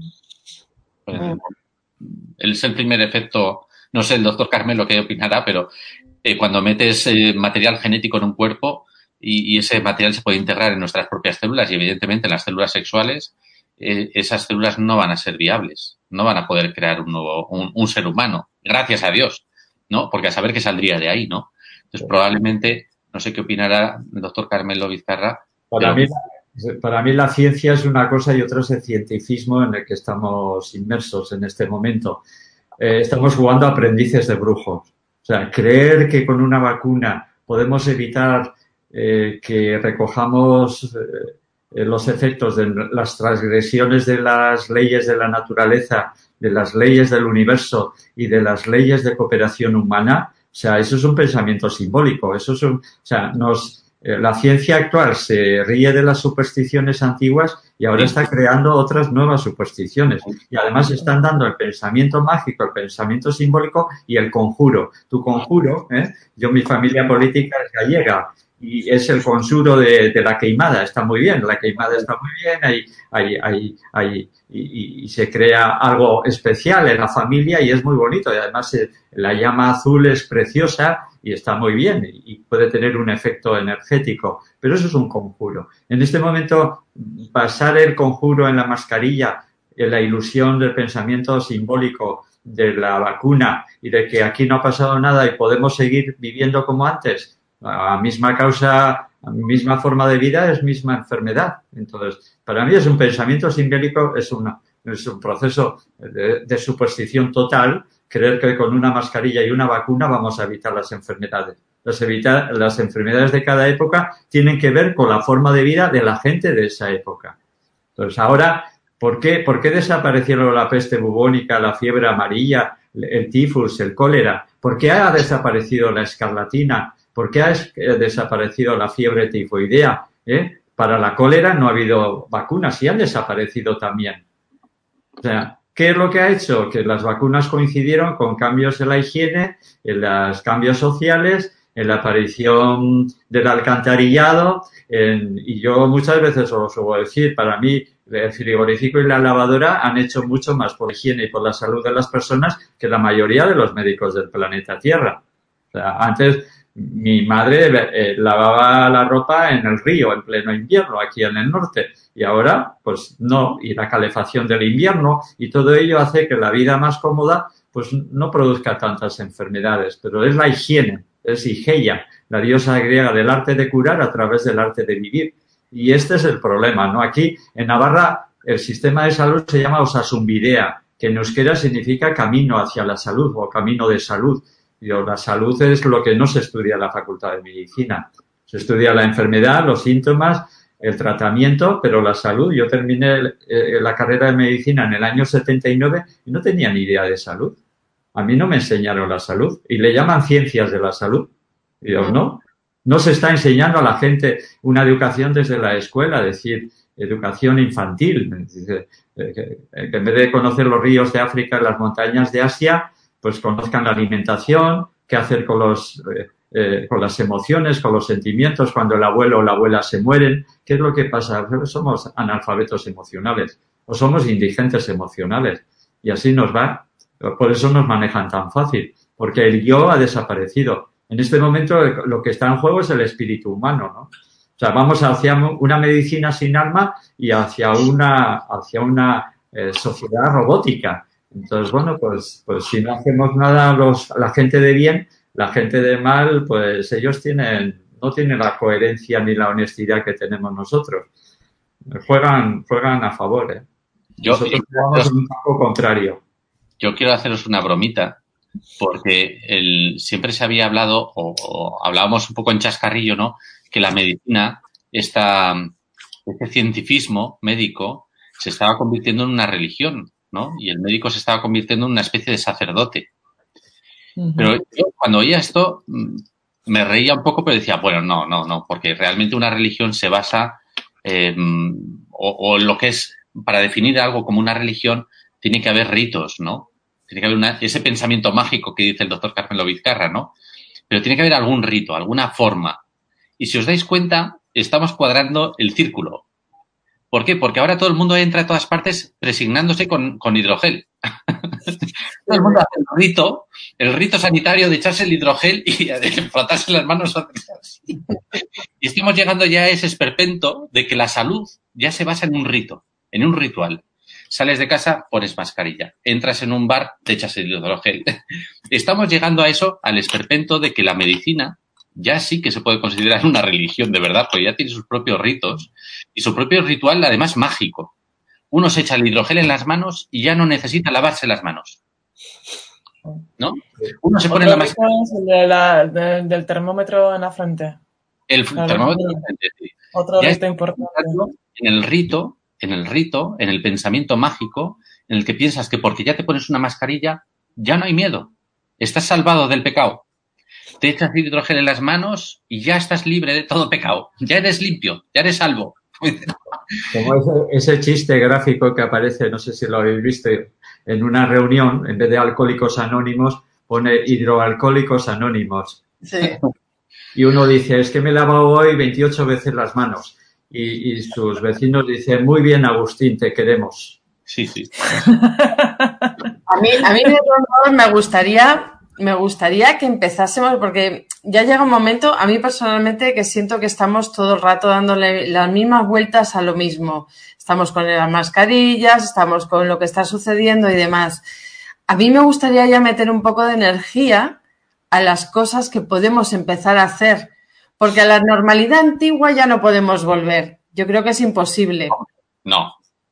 Es el primer efecto, no sé el doctor Carmelo qué opinará, pero cuando metes material genético en un cuerpo y ese material se puede integrar en nuestras propias células y evidentemente en las células sexuales, esas células no van a ser viables, no van a poder crear un ser humano, gracias a Dios, ¿no? Porque a saber qué saldría de ahí, ¿no? Entonces probablemente, no sé qué opinará el doctor Carmelo Vizcarra. Para mí la ciencia es una cosa y otra es el cientificismo en el que estamos inmersos en este momento. Estamos jugando a aprendices de brujos. O sea, creer que con una vacuna podemos evitar que recojamos los efectos de las transgresiones de las leyes de la naturaleza, de las leyes del universo y de las leyes de cooperación humana, o sea, eso es un pensamiento simbólico. Eso es la ciencia actual se ríe de las supersticiones antiguas y ahora está creando otras nuevas supersticiones. Y además están dando el pensamiento mágico, el pensamiento simbólico y el conjuro. Tu conjuro, mi familia política es gallega y es el conjuro de la queimada. Está muy bien, la queimada está muy bien, y se crea algo especial en la familia y es muy bonito. Y además la llama azul es preciosa y está muy bien y puede tener un efecto energético, pero eso es un conjuro. En este momento, basar el conjuro en la mascarilla, en la ilusión del pensamiento simbólico de la vacuna y de que aquí no ha pasado nada y podemos seguir viviendo como antes, a misma causa, a misma forma de vida, es misma enfermedad. Entonces, para mí es un pensamiento simbólico, es un proceso de superstición total, creer que con una mascarilla y una vacuna vamos a evitar las enfermedades. Las enfermedades de cada época tienen que ver con la forma de vida de la gente de esa época. Entonces, ahora, ¿por qué desaparecieron la peste bubónica, la fiebre amarilla, el tifus, el cólera? ¿Por qué ha desaparecido la escarlatina? ¿Por qué ha desaparecido la fiebre tifoidea? Para la cólera no ha habido vacunas y han desaparecido también. O sea, ¿qué es lo que ha hecho? Que las vacunas coincidieron con cambios en la higiene, en los cambios sociales, en la aparición del alcantarillado. Y yo muchas veces os lo suelo decir, para mí el frigorífico y la lavadora han hecho mucho más por la higiene y por la salud de las personas que la mayoría de los médicos del planeta Tierra. O sea, antes mi madre lavaba la ropa en el río en pleno invierno, aquí en el norte, y ahora, pues no, y la calefacción del invierno y todo ello hace que la vida más cómoda pues no produzca tantas enfermedades, pero es la higiene, es Higeia, la diosa griega del arte de curar a través del arte de vivir. Y este es el problema, ¿no? Aquí, en Navarra, el sistema de salud se llama Osasunbidea, que en euskera significa camino hacia la salud o camino de salud. La salud es lo que no se estudia en la Facultad de Medicina. Se estudia la enfermedad, los síntomas, el tratamiento, pero la salud. Yo terminé la carrera de medicina en el año 79 y no tenía ni idea de salud. A mí no me enseñaron la salud y le llaman ciencias de la salud. Y yo, no se está enseñando a la gente una educación desde la escuela, es decir, educación infantil. Que en vez de conocer los ríos de África y las montañas de Asia, pues conozcan la alimentación, qué hacer con las emociones, con los sentimientos, cuando el abuelo o la abuela se mueren. ¿Qué es lo que pasa? Somos analfabetos emocionales o somos indigentes emocionales y así nos va. Por eso nos manejan tan fácil, porque el yo ha desaparecido. En este momento lo que está en juego es el espíritu humano, ¿no? O sea, vamos hacia una medicina sin alma y hacia una sociedad robótica. Entonces, bueno, pues si no hacemos nada la gente de bien, la gente de mal, pues ellos no tienen la coherencia ni la honestidad que tenemos nosotros. Juegan a favor, ¿eh? Nosotros jugamos un campo contrario. Yo quiero haceros una bromita, porque siempre se había hablado, o hablábamos un poco en chascarrillo, ¿no?, que la medicina, este cientifismo médico, se estaba convirtiendo en una religión, ¿no? Y el médico se estaba convirtiendo en una especie de sacerdote. Uh-huh. Pero yo cuando oía esto me reía un poco, pero decía, bueno, no, porque realmente una religión se basa, o lo que es, para definir algo como una religión, tiene que haber ritos, ¿no? Tiene que haber ese pensamiento mágico que dice el doctor Carmelo Vizcarra, ¿no? Pero tiene que haber algún rito, alguna forma. Y si os dais cuenta, estamos cuadrando el círculo. ¿Por qué? Porque ahora todo el mundo entra a todas partes presignándose con hidrogel. Todo el mundo hace el rito sanitario de echarse el hidrogel y de frotarse las manos. Y estamos llegando ya a ese esperpento de que la salud ya se basa en un rito, en un ritual. Sales de casa, pones mascarilla. Entras en un bar, te echas el hidrogel. Estamos llegando a eso, al esperpento de que la medicina ya sí que se puede considerar una religión de verdad, porque ya tiene sus propios ritos y su propio ritual, además mágico. Uno se echa el hidrogel en las manos y ya no necesita lavarse las manos, ¿no? Uno se pone la mascarilla. Del termómetro en la frente. El termómetro en la frente, sí. Otro rito importante. En el pensamiento mágico, en el que piensas que porque ya te pones una mascarilla, ya no hay miedo. Estás salvado del pecado. Te echas hidrogel en las manos y ya estás libre de todo pecado. Ya eres limpio, ya eres salvo. Como ese chiste gráfico que aparece, no sé si lo habéis visto, en una reunión, en vez de Alcohólicos Anónimos, pone Hidroalcohólicos Anónimos. Sí. Y uno dice, es que me he lavado hoy 28 veces las manos. Y sus vecinos dicen, muy bien, Agustín, te queremos. Sí. A mí de todos modos me gustaría que empezásemos, porque ya llega un momento, a mí personalmente, que siento que estamos todo el rato dándole las mismas vueltas a lo mismo. Estamos con las mascarillas, estamos con lo que está sucediendo y demás. A mí me gustaría ya meter un poco de energía a las cosas que podemos empezar a hacer, porque a la normalidad antigua ya no podemos volver. Yo creo que es imposible. No,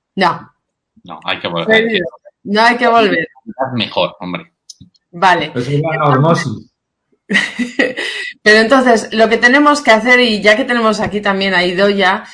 hay que volver. No hay que volver. Mejor, hombre. Vale. Es una hormosis. Pero entonces, lo que tenemos que hacer, y ya que tenemos aquí también a Idoia,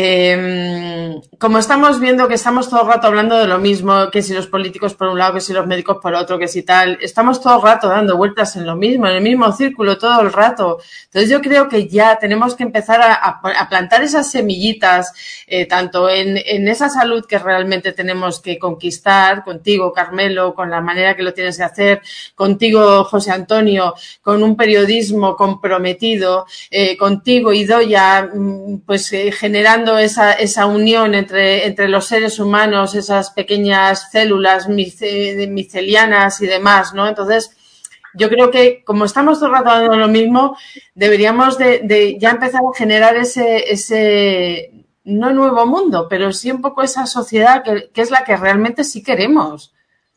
como estamos viendo que estamos todo el rato hablando de lo mismo, que si los políticos por un lado, que si los médicos por otro, que si tal, estamos todo el rato dando vueltas en lo mismo, en el mismo círculo todo el rato. Entonces yo creo que ya tenemos que empezar a plantar esas semillitas, tanto en esa salud que realmente tenemos que conquistar, contigo, Carmelo, con la manera que lo tienes que hacer, contigo, José Antonio, con un periodismo comprometido, contigo, Idoia, pues generando esa unión entre los seres humanos, esas pequeñas células micelianas y demás, ¿no? Entonces, yo creo que como estamos todo el rato hablando lo mismo, deberíamos de ya empezar a generar ese no nuevo mundo, pero sí un poco esa sociedad que es la que realmente sí queremos.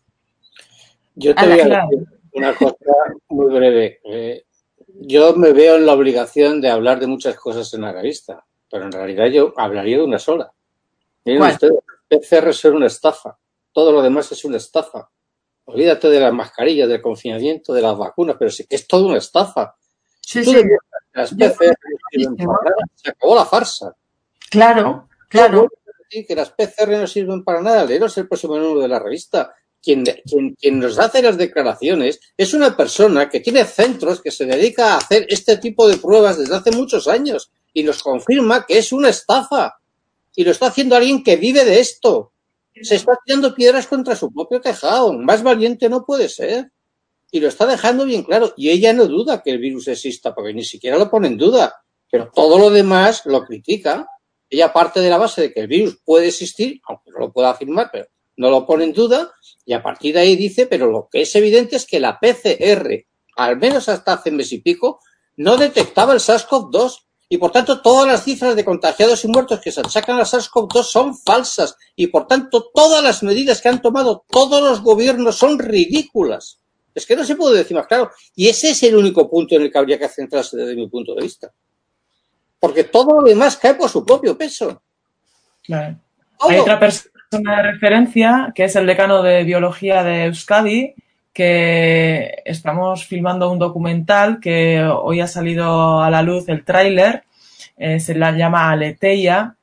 Yo te voy a decir una cosa muy breve. Yo me veo en la obligación de hablar de muchas cosas en la revista, pero en realidad yo hablaría de una sola. Miren ustedes, el PCR es una estafa. Todo lo demás es una estafa. Olvídate de las mascarillas, del confinamiento, de las vacunas, pero sí que es toda una estafa. Sí, sí. Las PCR no sirven para nada, se acabó la farsa. Claro. Que las PCR no sirven para nada. Leeros el próximo número de la revista. Quien nos hace las declaraciones es una persona que tiene centros que se dedica a hacer este tipo de pruebas desde hace muchos años y nos confirma que es una estafa. Y lo está haciendo alguien que vive de esto. Se está tirando piedras contra su propio tejado. Más valiente no puede ser. Y lo está dejando bien claro. Y ella no duda que el virus exista, porque ni siquiera lo pone en duda. Pero todo lo demás lo critica. Ella parte de la base de que el virus puede existir, aunque no lo pueda afirmar, pero no lo pone en duda. Y a partir de ahí dice, pero lo que es evidente es que la PCR, al menos hasta hace mes y pico, no detectaba el SARS-CoV-2. Y, por tanto, todas las cifras de contagiados y muertos que se achacan al SARS-CoV-2 son falsas. Y, por tanto, todas las medidas que han tomado todos los gobiernos son ridículas. Es que no se puede decir más claro. Y ese es el único punto en el que habría que centrarse desde mi punto de vista. Porque todo lo demás cae por su propio peso. Claro. Hay otra persona de referencia, que es el decano de Biología de Euskadi, que estamos filmando un documental que hoy ha salido a la luz el tráiler, se la llama Aletheia,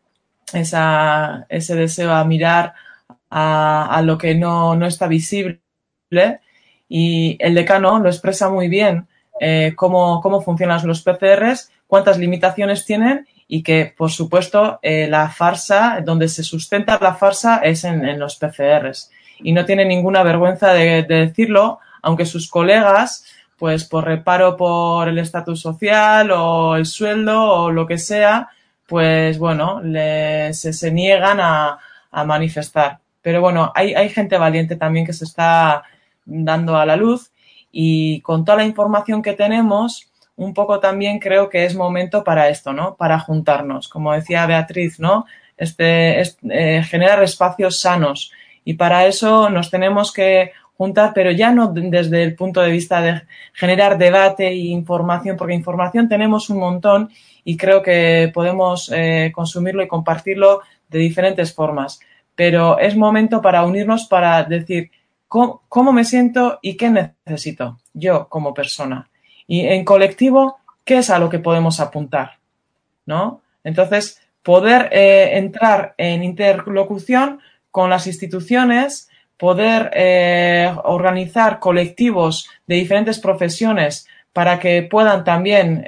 ese deseo a mirar a lo que no está visible, y el decano lo expresa muy bien, cómo funcionan los PCRs, cuántas limitaciones tienen y que, por supuesto, la farsa, donde se sustenta la farsa es en los PCRs. Y no tiene ninguna vergüenza de decirlo, aunque sus colegas, pues por reparo por el estatus social o el sueldo o lo que sea, pues bueno, se niegan a manifestar. Pero bueno, hay gente valiente también que se está dando a la luz y con toda la información que tenemos, un poco también creo que es momento para esto, ¿no? Para juntarnos, como decía Beatriz, ¿no? Generar espacios sanos y para eso nos tenemos que juntar, pero ya no desde el punto de vista de generar debate e información, porque información tenemos un montón y creo que podemos consumirlo y compartirlo de diferentes formas, pero es momento para unirnos para decir cómo me siento y qué necesito yo como persona. Y en colectivo, ¿qué es a lo que podemos apuntar? ¿No? Entonces, poder entrar en interlocución con las instituciones, poder organizar colectivos de diferentes profesiones para que puedan también,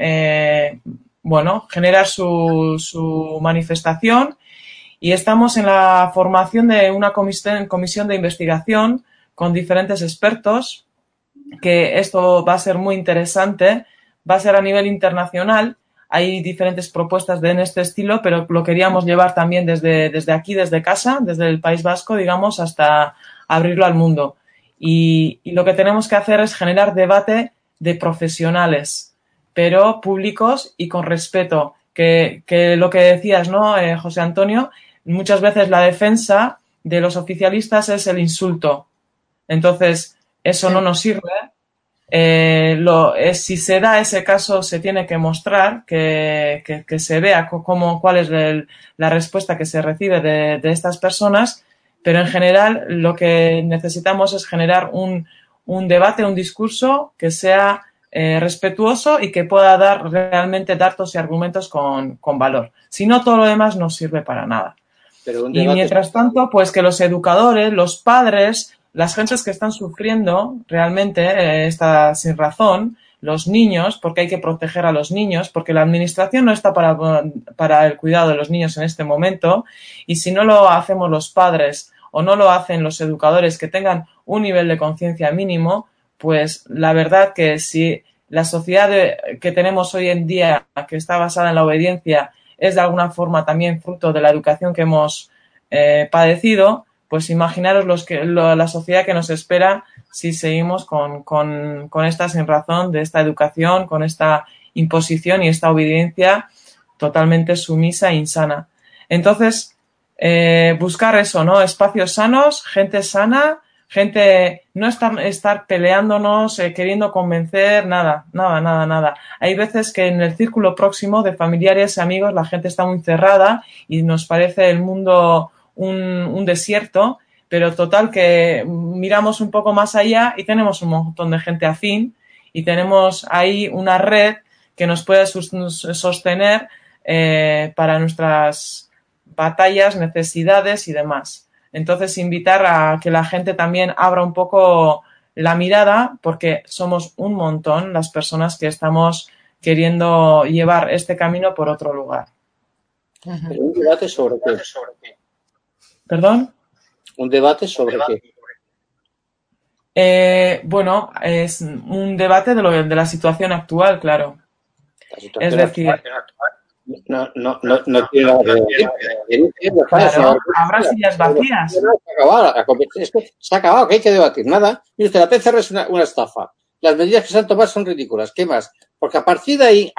generar su manifestación. Y estamos en la formación de una comisión de investigación con diferentes expertos, que esto va a ser muy interesante, va a ser a nivel internacional. Hay diferentes propuestas en este estilo, pero lo queríamos llevar también desde aquí, desde casa, desde el País Vasco, digamos, hasta abrirlo al mundo. Y lo que tenemos que hacer es generar debate de profesionales, pero públicos y con respeto. Que lo que decías, ¿no, José Antonio? Muchas veces la defensa de los oficialistas es el insulto. Entonces, eso no nos sirve. Si se da ese caso, se tiene que mostrar que se vea cuál es la respuesta que se recibe de estas personas, pero en general lo que necesitamos es generar un debate, un discurso que sea respetuoso y que pueda dar realmente datos y argumentos con valor. Si no, todo lo demás no sirve para nada. Y mientras tanto, pues que los educadores, los padres, las gentes que están sufriendo realmente esta sinrazón, los niños, porque hay que proteger a los niños, porque la administración no está para el cuidado de los niños en este momento, y si no lo hacemos los padres o no lo hacen los educadores que tengan un nivel de conciencia mínimo, pues la verdad que si la sociedad que tenemos hoy en día, que está basada en la obediencia, es de alguna forma también fruto de la educación que hemos padecido, pues imaginaros la sociedad que nos espera si seguimos con esta sinrazón de esta educación, con esta imposición y esta obediencia totalmente sumisa e insana. Entonces, buscar eso, ¿no? Espacios sanos, gente sana, gente, no estar peleándonos, queriendo convencer, nada. Hay veces que en el círculo próximo de familiares y amigos la gente está muy cerrada y nos parece el mundo un desierto, pero total que miramos un poco más allá y tenemos un montón de gente afín y tenemos ahí una red que nos puede sostener para nuestras batallas, necesidades y demás. Entonces, invitar a que la gente también abra un poco la mirada, porque somos un montón las personas que estamos queriendo llevar este camino por otro lugar. ¿Pero un debate sobre qué? ¿Perdón? ¿Un debate sobre qué? Bueno, es un debate de la situación actual, claro. Es decir... No tiene nada que decir. Claro, habrá sillas vacías. Se ha acabado, que hay que debatir. Nada. Mire usted, la PCR es una estafa. Las medidas que se han tomado son ridículas. ¿Qué más? Porque a partir de ahí,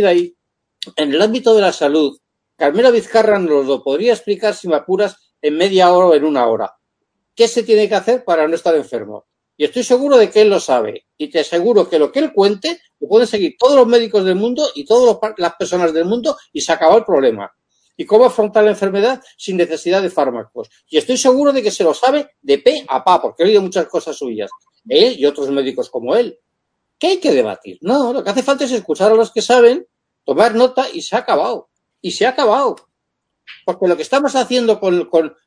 en el ámbito de la salud, Carmelo Vizcarra nos lo podría explicar, si me apuras, en media hora o en una hora. ¿Qué se tiene que hacer para no estar enfermo? Y estoy seguro de que él lo sabe. Y te aseguro que lo que él cuente lo pueden seguir todos los médicos del mundo y todas las personas del mundo y se acabó el problema. Y cómo afrontar la enfermedad sin necesidad de fármacos. Y estoy seguro de que se lo sabe de pe a pa, porque he oído muchas cosas suyas. Él y otros médicos como él. ¿Qué hay que debatir? No, lo que hace falta es escuchar a los que saben, tomar nota y se ha acabado. Y se ha acabado. Porque lo que estamos haciendo con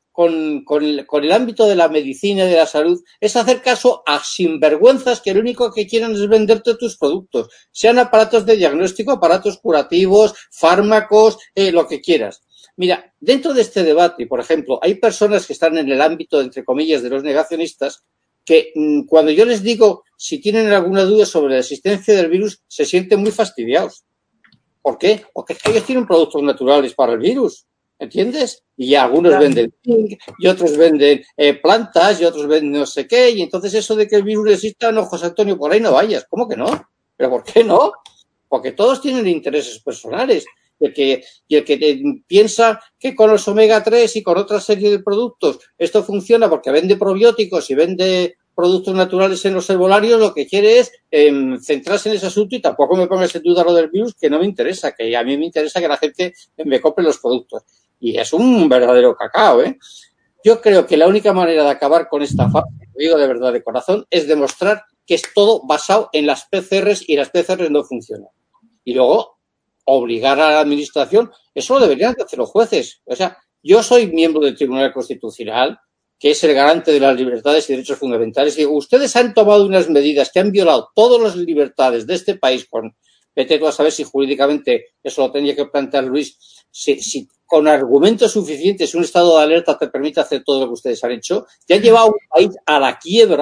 el ámbito de la medicina y de la salud es hacer caso a sinvergüenzas que lo único que quieren es venderte tus productos, sean aparatos de diagnóstico, aparatos curativos, fármacos, lo que quieras. Mira, dentro de este debate, por ejemplo, hay personas que están en el ámbito, entre comillas, de los negacionistas, que cuando yo les digo si tienen alguna duda sobre la existencia del virus, se sienten muy fastidiados. ¿Por qué? Porque es que ellos tienen productos naturales para el virus. ¿Entiendes? Y algunos venden zinc, y otros venden plantas, y otros venden no sé qué, y entonces eso de que el virus exista, no, José Antonio, por ahí no vayas. ¿Cómo que no? ¿Pero por qué no? Porque todos tienen intereses personales. Y el que piensa que con los omega 3 y con otra serie de productos esto funciona porque vende probióticos y vende productos naturales en los herbolarios, lo que quiere es centrarse en ese asunto y tampoco me pongas en duda lo del virus, que no me interesa, que a mí me interesa que la gente me compre los productos. Y es un verdadero cacao, ¿eh? Yo creo que la única manera de acabar con esta farsa, lo digo de verdad de corazón, es demostrar que es todo basado en las PCRs y las PCRs no funcionan. Y luego, obligar a la administración, eso lo deberían hacer los jueces. O sea, yo soy miembro del Tribunal Constitucional, que es el garante de las libertades y derechos fundamentales, y digo, ustedes han tomado unas medidas que han violado todas las libertades de este país con... Vete tú a saber si jurídicamente eso lo tendría que plantear Luis, si con argumentos suficientes un estado de alerta te permite hacer todo lo que ustedes han hecho, ya han llevado a un país a la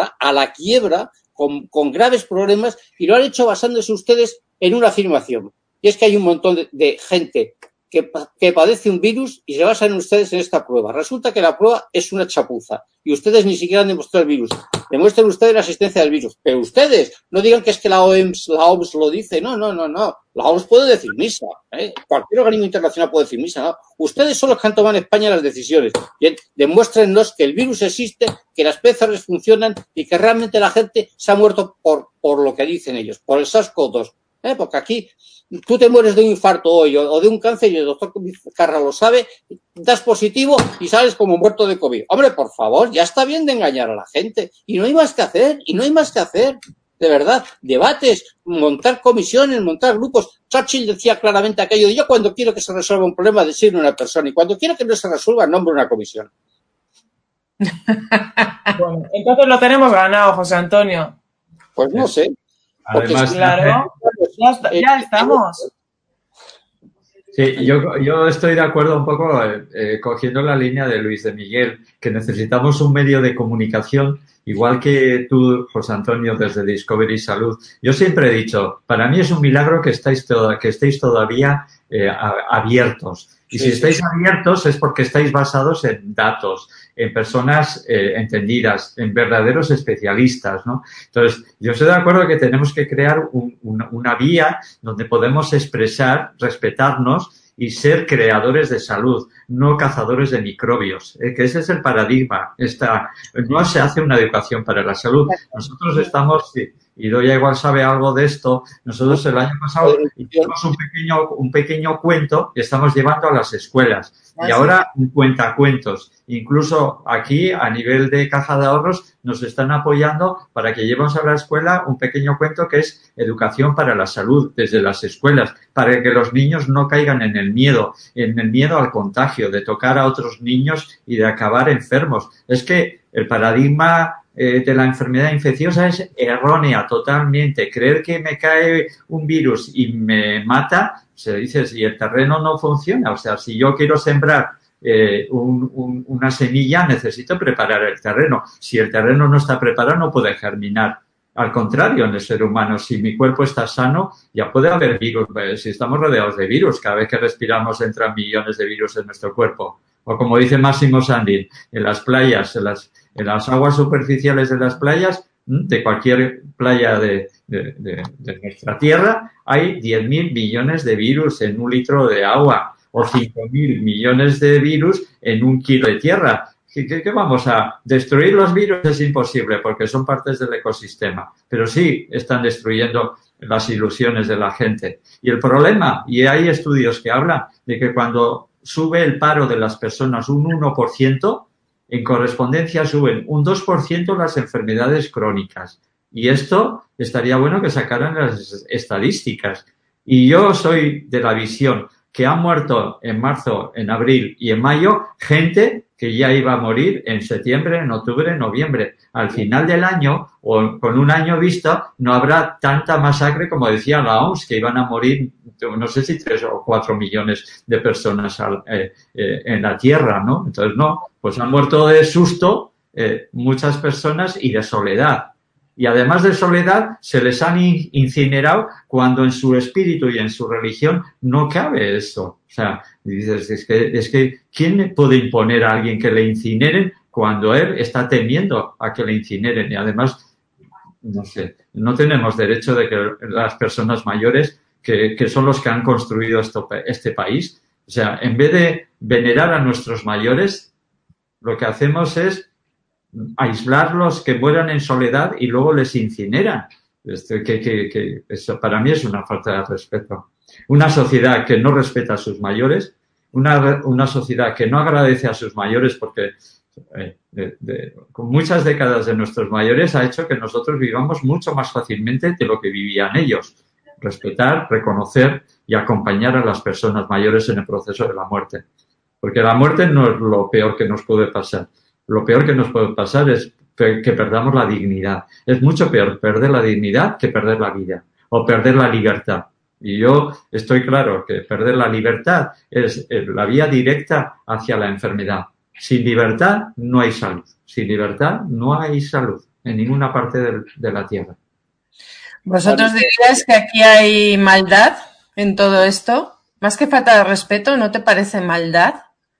quiebra, con graves problemas, y lo han hecho basándose ustedes en una afirmación. Y es que hay un montón de gente que padece un virus y se basan ustedes en esta prueba. Resulta que la prueba es una chapuza y ustedes ni siquiera han demostrado el virus. Demuestren ustedes la existencia del virus. Pero ustedes no digan que es que la OMS lo dice. No. La OMS puede decir misa. Cualquier organismo internacional puede decir misa. ¿No? Ustedes son los que han tomado en España las decisiones. Bien, demuéstrennos que el virus existe, que las PCRs funcionan y que realmente la gente se ha muerto por lo que dicen ellos, por el SARS-CoV-2. Porque aquí tú te mueres de un infarto hoy o de un cáncer y el doctor Carra lo sabe, das positivo y sales como muerto de COVID. Hombre, por favor, ya está bien de engañar a la gente. Y no hay más que hacer, de verdad, debates, montar comisiones, montar grupos. Churchill decía claramente aquello de yo cuando quiero que se resuelva un problema designo una persona y cuando quiero que no se resuelva nombro una comisión. Bueno, entonces lo tenemos ganado, José Antonio. Pues no sé. Además, claro, ya estamos. Sí, yo estoy de acuerdo un poco cogiendo la línea de Luis de Miguel, que necesitamos un medio de comunicación, igual que tú, José Antonio, desde Discovery Salud. Yo siempre he dicho, para mí es un milagro que estéis todavía abiertos. Y si estáis abiertos es porque estáis basados en datos, en personas entendidas, en verdaderos especialistas, ¿no? Entonces, yo estoy de acuerdo que tenemos que crear una vía donde podemos expresar, respetarnos y ser creadores de salud, no cazadores de microbios, que ese es el paradigma. No se hace una educación para la salud. Nosotros estamos, y Doya igual sabe algo de esto, nosotros el año pasado hicimos un pequeño cuento que estamos llevando a las escuelas. Y ahora un cuentacuentos. Incluso aquí, a nivel de Caja de Ahorros, nos están apoyando para que llevemos a la escuela un pequeño cuento que es educación para la salud desde las escuelas, para que los niños no caigan en el miedo al contagio, de tocar a otros niños y de acabar enfermos. Es que el paradigma de la enfermedad infecciosa es errónea totalmente. Creer que me cae un virus y me mata, se dice, si el terreno no funciona, o sea, si yo quiero sembrar una semilla, necesito preparar el terreno. Si el terreno no está preparado, no puede germinar. Al contrario, en el ser humano, si mi cuerpo está sano, ya puede haber virus. Si estamos rodeados de virus, cada vez que respiramos entran millones de virus en nuestro cuerpo. O como dice Máximo Sandin, en las playas, en las aguas superficiales de las playas, de cualquier playa de nuestra tierra, hay 10.000 millones de virus en un litro de agua o 5.000 millones de virus en un kilo de tierra. ¿Qué vamos a destruir los virus? Es imposible porque son partes del ecosistema, pero sí están destruyendo las ilusiones de la gente. Y el problema, y hay estudios que hablan de que cuando sube el paro de las personas un 1%, en correspondencia suben un 2% las enfermedades crónicas. Y esto estaría bueno que sacaran las estadísticas. Y yo soy de la visión que han muerto en marzo, en abril y en mayo gente que ya iba a morir en septiembre, en octubre, en noviembre. Al final del año, o con un año visto, no habrá tanta masacre como decía la OMS, que iban a morir, no sé si 3 o 4 millones de personas en la Tierra, ¿no? Entonces, no, pues han muerto de susto muchas personas y de soledad. Y además de soledad, se les han incinerado cuando en su espíritu y en su religión no cabe eso. O sea, dices, es que ¿quién puede imponer a alguien que le incineren cuando él está temiendo a que le incineren? Y además, no sé, no tenemos derecho de que las personas mayores, que son los que han construido este país, o sea, en vez de venerar a nuestros mayores, lo que hacemos es aislarlos, que mueran en soledad y luego les incineran. Eso para mí es una falta de respeto. Una sociedad que no respeta a sus mayores, una sociedad que no agradece a sus mayores porque con muchas décadas de nuestros mayores ha hecho que nosotros vivamos mucho más fácilmente de lo que vivían ellos. Respetar, reconocer y acompañar a las personas mayores en el proceso de la muerte. Porque la muerte no es lo peor que nos puede pasar. Lo peor que nos puede pasar es que perdamos la dignidad. Es mucho peor perder la dignidad que perder la vida o perder la libertad. Y yo estoy claro que perder la libertad es la vía directa hacia la enfermedad. Sin libertad no hay salud. Sin libertad no hay salud en ninguna parte de la Tierra. ¿Vosotros diríais que aquí hay maldad en todo esto? Más que falta de respeto, ¿no te parece maldad?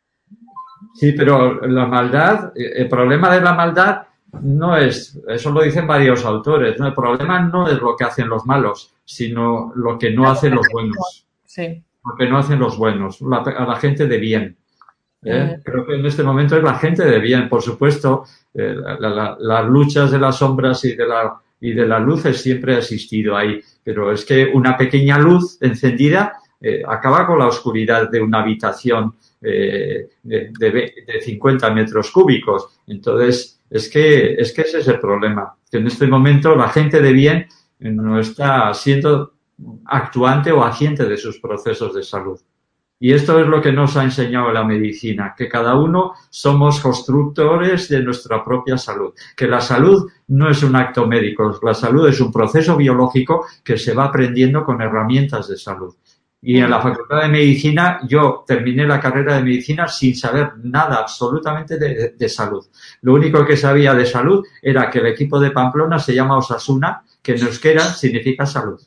Sí, pero la maldad, el problema de la maldad no es, eso lo dicen varios autores, ¿no? El problema no es lo que hacen los malos, sino lo que no hacen los buenos. Sí. Lo que no hacen los buenos, a la gente de bien. Creo que en este momento es la gente de bien, por supuesto, las luchas de las sombras y de las luces siempre ha existido ahí, pero es que una pequeña luz encendida acaba con la oscuridad de una habitación de 50 metros cúbicos. Entonces, Es que ese es el problema, que en este momento la gente de bien no está siendo actuante o agente de sus procesos de salud. Y esto es lo que nos ha enseñado la medicina, que cada uno somos constructores de nuestra propia salud, que la salud no es un acto médico, la salud es un proceso biológico que se va aprendiendo con herramientas de salud. Y en la Facultad de Medicina yo terminé la carrera de medicina sin saber nada absolutamente de salud. Lo único que sabía de salud era que el equipo de Pamplona se llama Osasuna, que en euskera significa salud.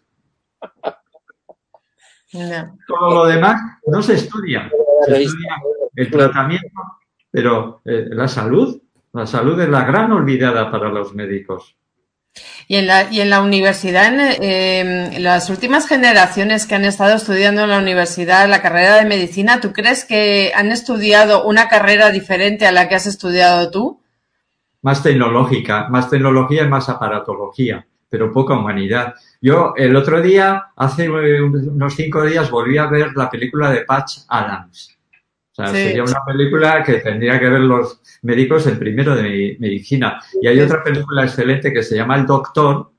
No. Todo lo demás no se estudia. Se estudia el tratamiento, pero la salud es la gran olvidada para los médicos. Y en la universidad, las últimas generaciones que han estado estudiando en la universidad la carrera de medicina, ¿tú crees que han estudiado una carrera diferente a la que has estudiado tú? Más tecnológica y más aparatología, pero poca humanidad. Yo el otro día, hace unos 5 días, volví a ver la película de Patch Adams. O sea, sí, sería una película que tendría que ver los médicos en primero de medicina. Y hay otra película excelente que se llama El Doctor,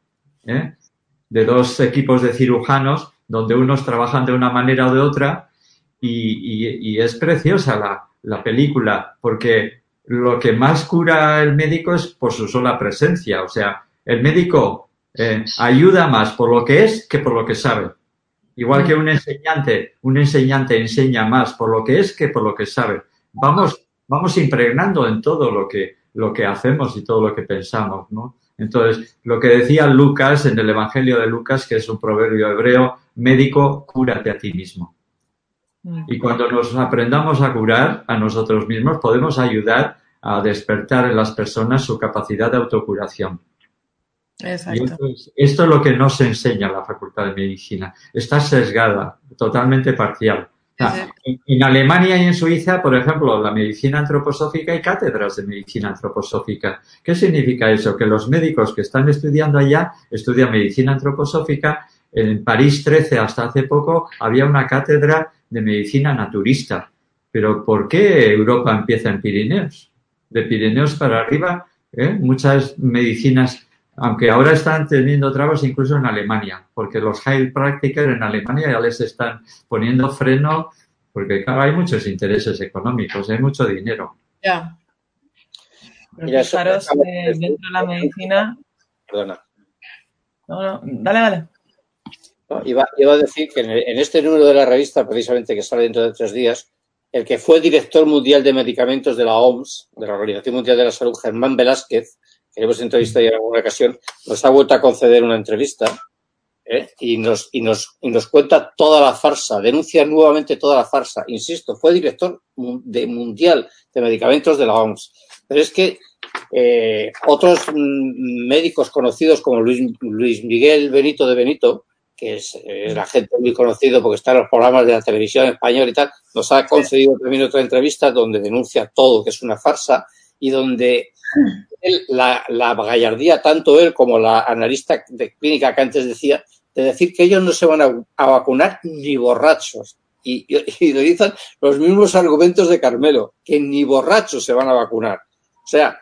de 2 equipos de cirujanos, donde unos trabajan de una manera o de otra, y es preciosa la película, porque lo que más cura el médico es por su sola presencia. O sea, el médico ayuda más por lo que es que por lo que sabe. Igual que un enseñante enseña más por lo que es que por lo que sabe. Vamos impregnando en todo lo que hacemos y todo lo que pensamos, ¿no? Entonces, lo que decía Lucas en el Evangelio de Lucas, que es un proverbio hebreo, médico, cúrate a ti mismo. Y cuando nos aprendamos a curar a nosotros mismos, podemos ayudar a despertar en las personas su capacidad de autocuración. Exacto. Y esto es lo que no se enseña en la Facultad de Medicina. Está sesgada, totalmente parcial. O sea, en Alemania y en Suiza, por ejemplo, la medicina antroposófica, hay cátedras de medicina antroposófica. ¿Qué significa eso? Que los médicos que están estudiando allá estudian medicina antroposófica. En París 13, hasta hace poco, había una cátedra de medicina naturista. Pero ¿por qué Europa empieza en Pirineos? De Pirineos para arriba, muchas medicinas, aunque ahora están teniendo trabas incluso en Alemania, porque los Heilpraktiker en Alemania ya les están poniendo freno, porque claro, hay muchos intereses económicos, hay mucho dinero. Ya. Pero fijaros, dentro de la medicina... Perdona. No, dale. No, iba a decir que en este número de la revista, precisamente que sale dentro de 3 días, el que fue director mundial de medicamentos de la OMS, de la Organización Mundial de la Salud, Germán Velázquez, que hemos entrevistado ya en alguna ocasión, nos ha vuelto a conceder una entrevista y nos cuenta toda la farsa, denuncia nuevamente toda la farsa. Insisto, fue director mundial de medicamentos de la OMS. Pero es que otros médicos conocidos como Luis Miguel Benito de Benito, que es la gente muy conocido porque está en los programas de la televisión española y tal, nos ha concedido también otra entrevista donde denuncia todo, que es una farsa, y donde la gallardía, tanto él como la analista de clínica que antes decía, de decir que ellos no se van a vacunar ni borrachos. Y utilizan los mismos argumentos de Carmelo, que ni borrachos se van a vacunar. O sea,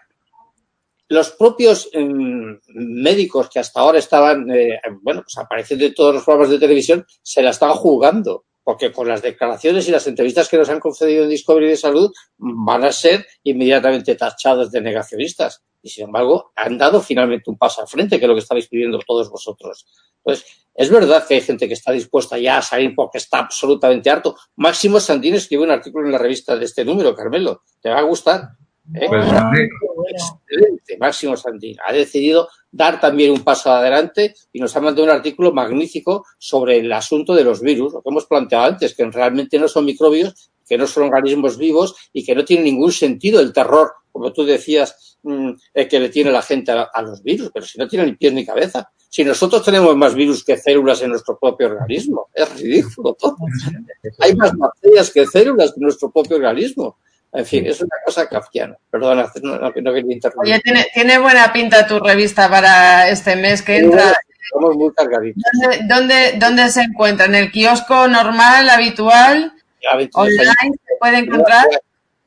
los propios médicos que hasta ahora estaban, pues apareciendo en todos los programas de televisión, se la están jugando, porque con las declaraciones y las entrevistas que nos han concedido en Discovery de Salud van a ser inmediatamente tachados de negacionistas. Y sin embargo, han dado finalmente un paso al frente, que es lo que estabais pidiendo todos vosotros. Entonces, es verdad que hay gente que está dispuesta ya a salir porque está absolutamente harto. Máximo Sandín escribió un artículo en la revista de este número, Carmelo. ¿Te va a gustar? Pues excelente, Máximo Sandín. Ha decidido dar también un paso adelante y nos ha mandado un artículo magnífico sobre el asunto de los virus, lo que hemos planteado antes, que realmente no son microbios, que no son organismos vivos y que no tiene ningún sentido el terror, como tú decías, que le tiene la gente a los virus, pero si no tiene ni pies ni cabeza. Si nosotros tenemos más virus que células en nuestro propio organismo, es ridículo todo. Hay más bacterias que células en nuestro propio organismo. En fin, es una cosa kafkiana. Perdona, no quería interrumpir. Oye, tiene buena pinta tu revista para este mes que entra. Estamos muy cargaditos. ¿Dónde se encuentra? ¿En el kiosco normal, habitual? ¿Online se puede encontrar?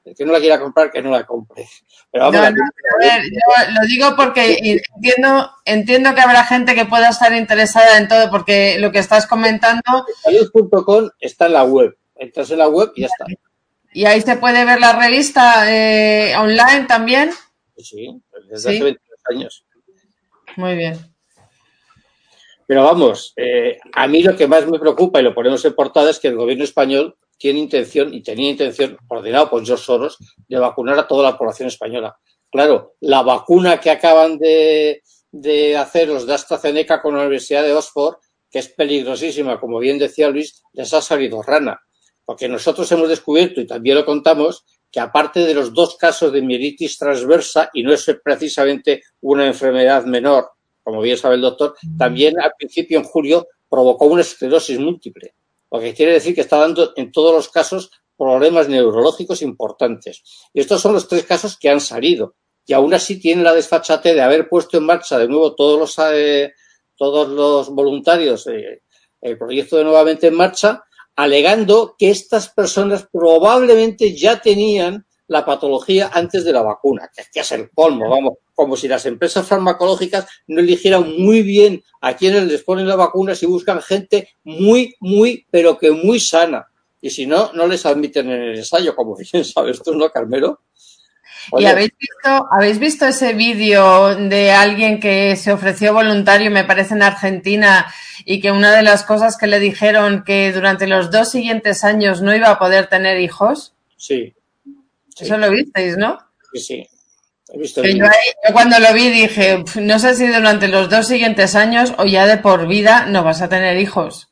El que no la quiera comprar, que no la compre. Pero vamos, a ver, yo lo digo porque entiendo que habrá gente que pueda estar interesada en todo, porque lo que estás comentando... Salud.com está en la web. Entras en la web y ya está. ¿Y ahí se puede ver la revista online también? Sí, desde hace 22 años. Muy bien. Pero vamos, a mí lo que más me preocupa, y lo ponemos en portada, es que el gobierno español tiene intención, y tenía intención, ordenado por George Soros, de vacunar a toda la población española. Claro, la vacuna que acaban de hacer los de AstraZeneca con la Universidad de Oxford, que es peligrosísima, como bien decía Luis, les ha salido rana. Porque nosotros hemos descubierto, y también lo contamos, que aparte de los 2 casos de mielitis transversa, y no es precisamente una enfermedad menor, como bien sabe el doctor, también al principio, en julio, provocó una esclerosis múltiple. Lo que quiere decir que está dando en todos los casos problemas neurológicos importantes. Y estos son los 3 casos que han salido. Y aún así tienen la desfachatez de haber puesto en marcha de nuevo todos los voluntarios el proyecto de nuevamente en marcha, alegando que estas personas probablemente ya tenían la patología antes de la vacuna, que es el colmo, vamos, como si las empresas farmacológicas no eligieran muy bien a quienes les ponen las vacunas y buscan gente muy, pero que muy sana. Y si no, no les admiten en el ensayo, como bien sabes tú, ¿no, Carmelo? Oye. ¿Y habéis visto ese vídeo de alguien que se ofreció voluntario, me parece en Argentina, y que una de las cosas que le dijeron que durante los 2 siguientes años no iba a poder tener hijos? Sí. Eso lo visteis, ¿no? Sí. He visto yo cuando lo vi dije, no sé si durante los 2 siguientes años o ya de por vida no vas a tener hijos.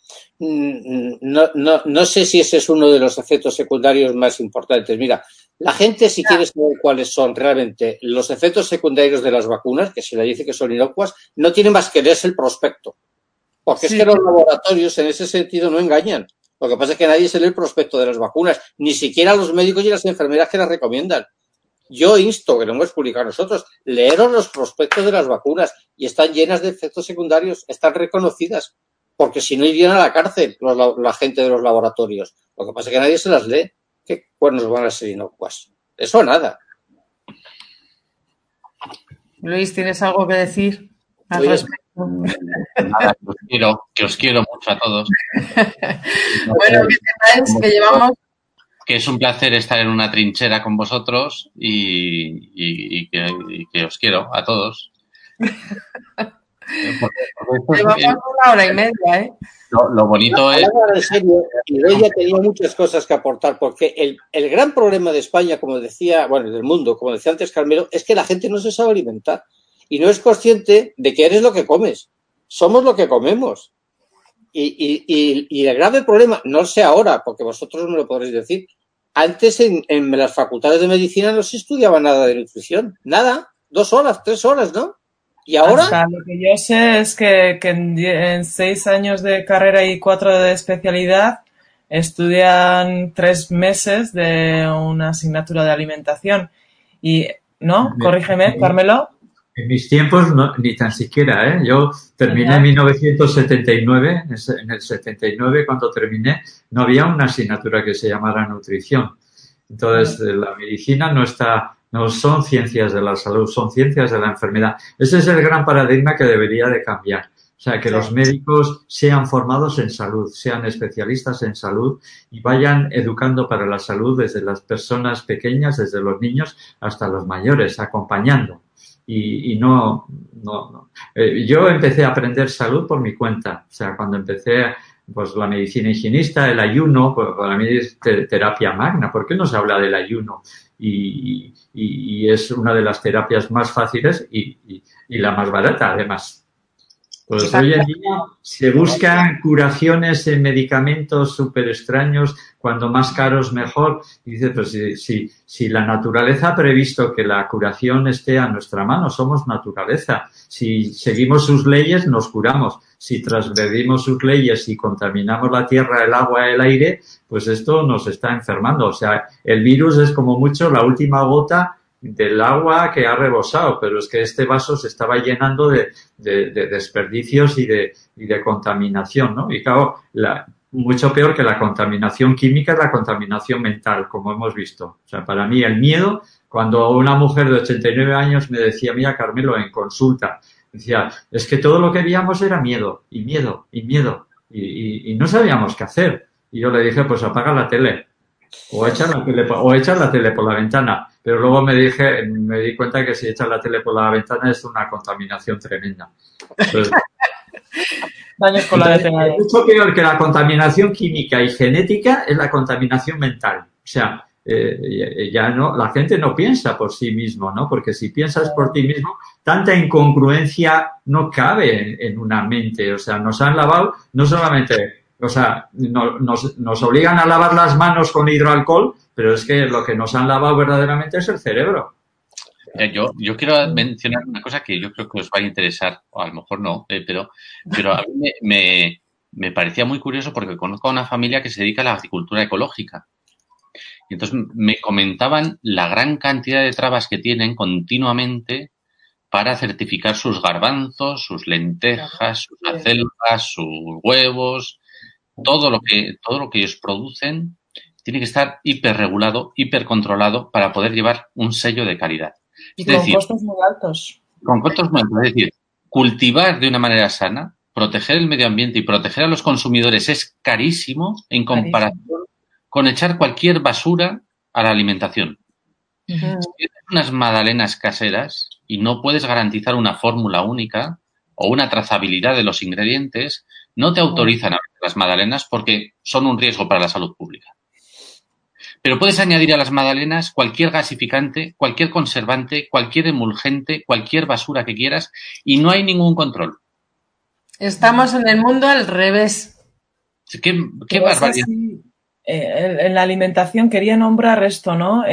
No sé si ese es uno de los efectos secundarios más importantes. Mira, la gente, si quiere saber cuáles son realmente los efectos secundarios de las vacunas, que se le dice que son inocuas, no tiene más que leerse el prospecto. Porque es que los laboratorios en ese sentido no engañan. Lo que pasa es que nadie se lee el prospecto de las vacunas, ni siquiera los médicos y las enfermeras que las recomiendan. Yo insto, que lo hemos publicado nosotros, leeros los prospectos de las vacunas y están llenas de efectos secundarios, están reconocidas, porque si no irían a la cárcel la gente de los laboratorios. Lo que pasa es que nadie se las lee. ¿Qué cuernos van a ser inocuas? Eso nada. Luis, ¿tienes algo que decir al respecto? Nada, que os quiero mucho a todos. Bueno, que sepáis que llevamos... Que es un placer estar en una trinchera con vosotros y que os quiero a todos. Llevamos 1 hora y media, ¿eh? Lo bonito es... En serio, y ella tenía muchas cosas que aportar, porque el gran problema de España, como decía, bueno, del mundo, como decía antes Carmelo, es que la gente no se sabe alimentar y no es consciente de que eres lo que comes. Somos lo que comemos. Y el grave problema, no sé ahora, porque vosotros me lo podréis decir, antes en las facultades de medicina no se estudiaba nada de nutrición. Nada. 2 horas, 3 horas, ¿no? ¿Y ahora? Hasta lo que yo sé es que en 6 años de carrera y 4 de especialidad estudian 3 meses de una asignatura de alimentación. Y, ¿no? Corrígeme, Carmelo. En mis tiempos no, ni tan siquiera, ¿eh? Yo terminé en 1979, en el 79 cuando terminé, no había una asignatura que se llamara nutrición. Entonces, la medicina no son ciencias de la salud, son ciencias de la enfermedad. Ese es el gran paradigma que debería de cambiar. O sea, que los médicos sean formados en salud, sean especialistas en salud y vayan educando para la salud desde las personas pequeñas, desde los niños hasta los mayores, acompañando. Y no. Yo empecé a aprender salud por mi cuenta. O sea, cuando empecé, pues la medicina higienista, el ayuno, pues para mí es terapia magna. ¿Por qué no se habla del ayuno? Y es una de las terapias más fáciles y la más barata, además. Pues hoy en día se buscan curaciones en medicamentos súper extraños, cuando más caros mejor. Y dice, pues si la naturaleza ha previsto que la curación esté a nuestra mano, somos naturaleza. Si seguimos sus leyes, nos curamos. Si transgredimos sus leyes y contaminamos la tierra, el agua, el aire, pues esto nos está enfermando. O sea, el virus es como mucho la última gota del agua que ha rebosado, pero es que este vaso se estaba llenando de desperdicios y de contaminación, ¿no? Y claro, mucho peor que la contaminación química es la contaminación mental, como hemos visto. O sea, para mí el miedo, cuando una mujer de 89 años me decía, mira, Carmelo, en consulta, decía, es que todo lo que veíamos era miedo, y miedo, y miedo, y no sabíamos qué hacer. Y yo le dije, pues apaga la tele, o echar la tele por la ventana. Pero luego me di cuenta que si echas la tele por la ventana es una contaminación tremenda. Entonces, Daños colaterales. mucho peor que la contaminación química y genética es la contaminación mental. O sea, ya no, la gente no piensa por sí mismo, ¿no? Porque si piensas por ti mismo, tanta incongruencia no cabe en una mente. O sea, nos han lavado no solamente, o sea, nos obligan a lavar las manos con hidroalcohol, pero es que lo que nos han lavado verdaderamente es el cerebro. Yo quiero mencionar una cosa que yo creo que os va a interesar, o a lo mejor no, pero a mí me parecía muy curioso porque conozco a una familia que se dedica a la agricultura ecológica. Y entonces me comentaban la gran cantidad de trabas que tienen continuamente para certificar sus garbanzos, sus lentejas, sus acelgas, sus huevos, todo lo que ellos producen tiene que estar hiperregulado, hipercontrolado para poder llevar un sello de calidad. Y con costos muy altos. Con costos muy altos. Es decir, cultivar de una manera sana, proteger el medio ambiente y proteger a los consumidores es carísimo en comparación con echar cualquier basura a la alimentación. Si tienes unas magdalenas caseras y no puedes garantizar una fórmula única o una trazabilidad de los ingredientes, no te autorizan a vender las magdalenas porque son un riesgo para la salud pública. Pero puedes añadir a las magdalenas cualquier gasificante, cualquier conservante, cualquier emulgente, cualquier basura que quieras y no hay ningún control. Estamos en el mundo al revés. ¿Qué barbaridad? En la alimentación quería nombrar esto, ¿no?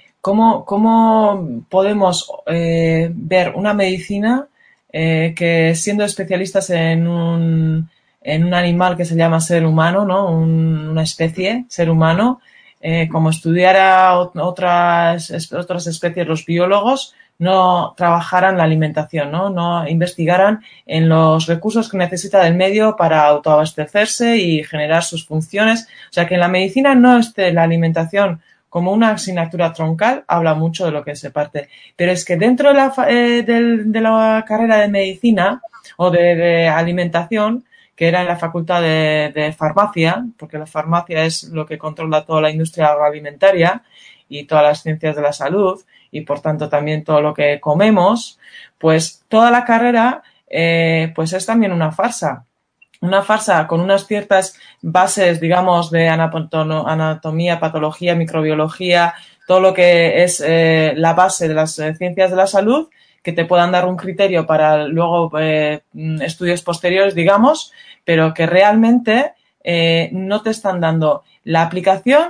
¿Cómo podemos ver una medicina que siendo especialistas en un animal que se llama ser humano, ¿no? Una especie, ser humano, como estudiara otras especies, los biólogos no trabajaran la alimentación, no investigaran en los recursos que necesita del medio para autoabastecerse y generar sus funciones. O sea, que en la medicina no esté la alimentación como una asignatura troncal, habla mucho de lo que se parte. Pero es que dentro de la carrera de medicina o de alimentación, que era en la facultad de farmacia, porque la farmacia es lo que controla toda la industria agroalimentaria y todas las ciencias de la salud y por tanto también todo lo que comemos, pues toda la carrera pues es también una farsa con unas ciertas bases, digamos, de anatomía, patología, microbiología, todo lo que es la base de las ciencias de la salud, que te puedan dar un criterio para luego estudios posteriores, digamos, pero que realmente no te están dando la aplicación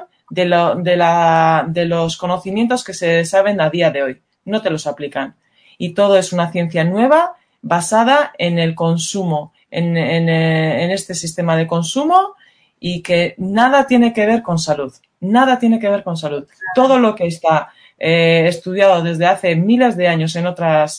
de los conocimientos que se saben a día de hoy. No te los aplican. Y todo es una ciencia nueva basada en el consumo, en este sistema de consumo y que nada tiene que ver con salud. Nada tiene que ver con salud. Todo lo que está estudiado desde hace miles de años en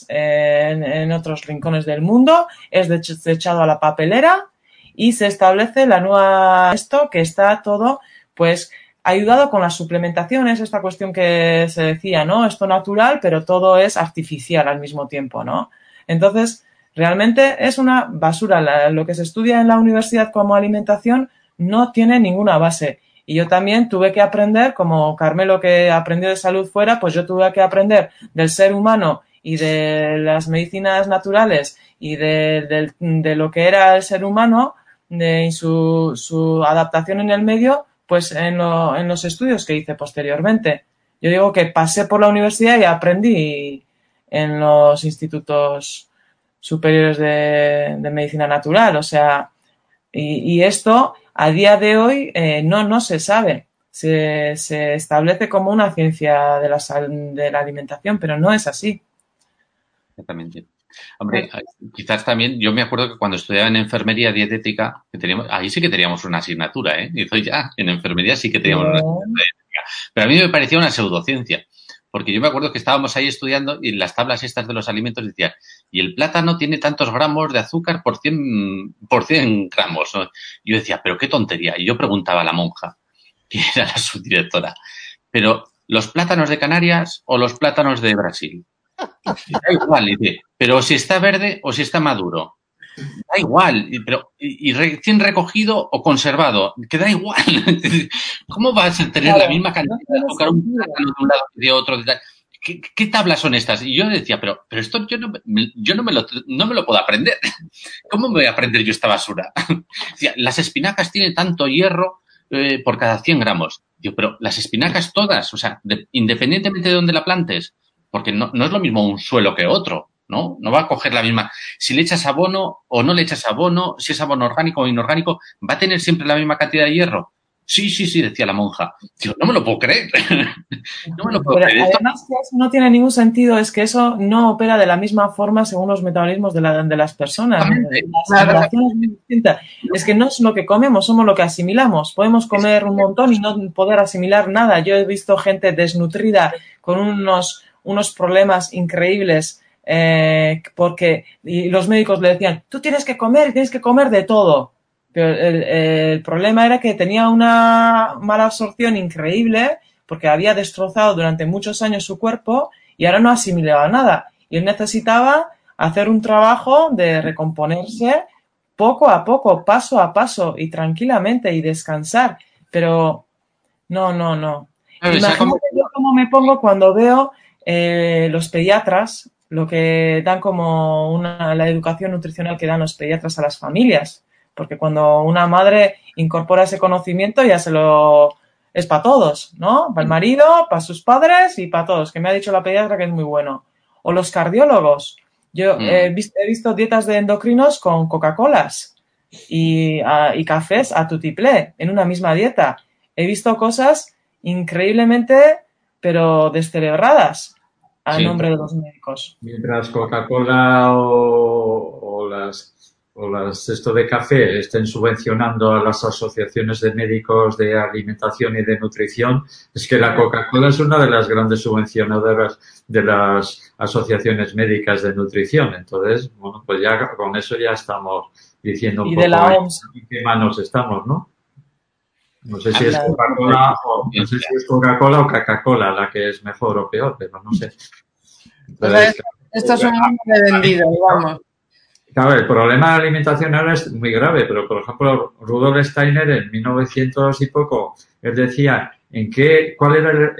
otros rincones del mundo es desechado a la papelera y se establece la nueva que está todo pues ayudado con las suplementaciones, esta cuestión que se decía, ¿no? Esto natural, pero todo es artificial al mismo tiempo, ¿no? Entonces, realmente es una basura. Lo que se estudia en la universidad como alimentación no tiene ninguna base. Y yo también tuve que aprender, como Carmelo que aprendió de salud fuera, pues yo tuve que aprender del ser humano y de las medicinas naturales y de lo que era el ser humano y su adaptación en el medio, pues en los estudios que hice posteriormente. Yo digo que pasé por la universidad y aprendí en los institutos superiores de medicina natural, o sea, y esto a día de hoy no se sabe, se establece como una ciencia de la alimentación, pero no es así. Exactamente. Hombre, quizás también, yo me acuerdo que cuando estudiaba en enfermería dietética, ahí sí que teníamos una asignatura, ¿eh? Y ya, en enfermería sí que teníamos una asignatura dietética. Pero a mí me parecía una pseudociencia, Porque yo me acuerdo que estábamos ahí estudiando y en las tablas estas de los alimentos decían, y el plátano tiene tantos gramos de azúcar por 100 gramos, ¿no? Y yo decía, pero qué tontería. Y yo preguntaba a la monja, que era la subdirectora, pero ¿los plátanos de Canarias o los plátanos de Brasil? Y da igual, dice, pero si está verde o si está maduro. Da igual, pero y recién recogido o conservado, que da igual. ¿Cómo vas a tener la misma cantidad de azúcar un plátano de un lado que de otro? ¿Qué tablas son estas? Y yo decía, pero esto yo no me lo puedo aprender. ¿Cómo me voy a aprender yo esta basura? Decía, las espinacas tienen tanto hierro por cada 100 gramos. Digo, pero las espinacas todas, o sea, independientemente de dónde la plantes, porque no es lo mismo un suelo que otro. ¿No? No va a coger la misma. Si le echas abono o no le echas abono, si es abono orgánico o inorgánico, ¿va a tener siempre la misma cantidad de hierro? Sí, decía la monja. Digo, no me lo puedo creer. No me lo puedo creer. Además, que eso no tiene ningún sentido, es que eso no opera de la misma forma según los metabolismos de las personas. La relación es muy distinta. Es que no es lo que comemos, somos lo que asimilamos. Podemos comer un montón y no poder asimilar nada. Yo he visto gente desnutrida con unos problemas increíbles. Porque y los médicos le decían, tú tienes que comer de todo. Pero el problema era que tenía una mala absorción increíble porque había destrozado durante muchos años su cuerpo y ahora no asimilaba nada. Y él necesitaba hacer un trabajo de recomponerse poco a poco, paso a paso y tranquilamente y descansar. Pero no. Imagínate yo cómo me pongo cuando veo los pediatras, lo que dan como la educación nutricional que dan los pediatras a las familias. Porque cuando una madre incorpora ese conocimiento ya es para todos, ¿no? Para el marido, para sus padres y para todos, que me ha dicho la pediatra que es muy bueno. O los cardiólogos. Yo he visto dietas de endocrinos con Coca-Colas y cafés a tutiplé en una misma dieta. He visto cosas increíblemente, pero descerebradas. A nombre de los médicos. Mientras Coca-Cola o las esto de café estén subvencionando a las asociaciones de médicos de alimentación y de nutrición, es que la Coca-Cola es una de las grandes subvencionadoras de las asociaciones médicas de nutrición. Entonces, bueno, pues ya con eso ya estamos diciendo un y poco de la OMS. en qué manos estamos, ¿no? No sé si es Coca-Cola o Coca-Cola la que es mejor o peor, pero no sé. Entonces, esto es un mundo de vendido, vamos. Claro, el problema de la alimentación ahora es muy grave, pero por ejemplo, Rudolf Steiner en 1900 y poco, él decía cuál era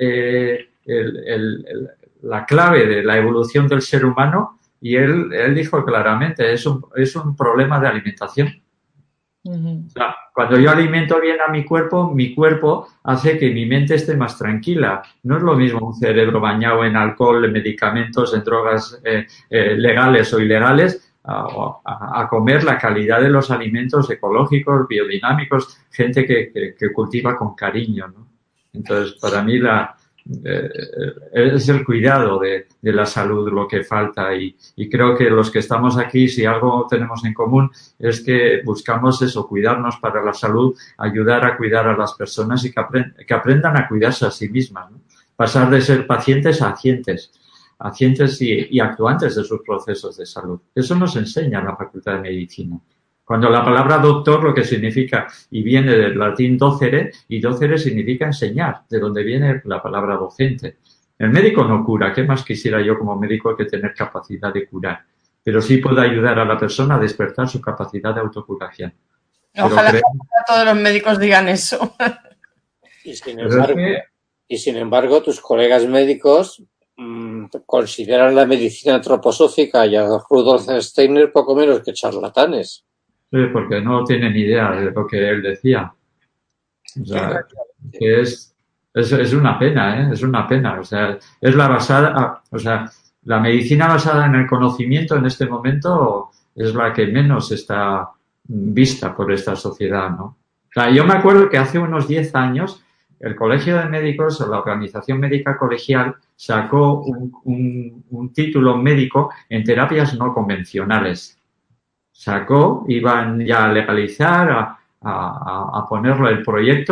la clave de la evolución del ser humano y él dijo claramente, es un problema de alimentación. O sea, cuando yo alimento bien a mi cuerpo hace que mi mente esté más tranquila. No es lo mismo un cerebro bañado en alcohol, en medicamentos, en drogas legales o ilegales, a comer la calidad de los alimentos ecológicos, biodinámicos, gente que cultiva con cariño, ¿no? Entonces, para mí es el cuidado de la salud lo que falta y creo que los que estamos aquí, si algo tenemos en común, es que buscamos eso, cuidarnos para la salud, ayudar a cuidar a las personas y que aprendan a cuidarse a sí mismas, ¿no? Pasar de ser pacientes a pacientes y actuantes de sus procesos de salud. Eso nos enseña la Facultad de Medicina. Cuando la palabra doctor lo que significa, y viene del latín docere, y docere significa enseñar, de donde viene la palabra docente. El médico no cura, ¿qué más quisiera yo como médico que tener capacidad de curar? Pero sí puede ayudar a la persona a despertar su capacidad de autocuración. Ojalá todos los médicos digan eso. Y sin embargo, tus colegas médicos consideran la medicina antroposófica y a Rudolf Steiner poco menos que charlatanes. Sí, porque no tienen idea de lo que él decía. O sea, que es una pena, ¿eh? Es una pena. O sea, es la medicina basada en el conocimiento en este momento es la que menos está vista por esta sociedad, ¿no? O sea, yo me acuerdo que hace unos 10 años el Colegio de Médicos, la Organización Médica Colegial, sacó un título médico en terapias no convencionales. Iban ya a legalizar, a ponerlo el proyecto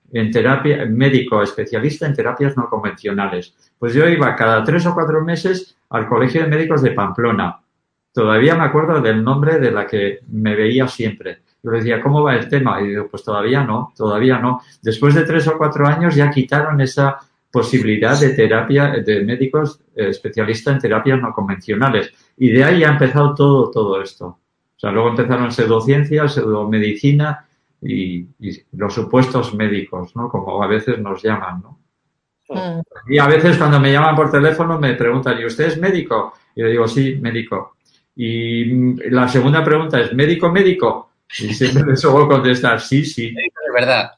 en terapia, médico especialista en terapias no convencionales. Pues yo iba cada 3 o 4 meses al Colegio de Médicos de Pamplona. Todavía me acuerdo del nombre de la que me veía siempre. Yo le decía, ¿cómo va el tema? Y digo, pues todavía no. Después de 3 o 4 años ya quitaron esa posibilidad de terapia, de médicos especialistas en terapias no convencionales. Y de ahí ha empezado todo esto. O sea, luego empezaron pseudociencias, pseudomedicina y los supuestos médicos, ¿no? Como a veces nos llaman, ¿no? Y a veces cuando me llaman por teléfono me preguntan, ¿y usted es médico? Y le digo, sí, médico. Y la segunda pregunta es, ¿médico? Y siempre les suelo contestar, sí. Es verdad.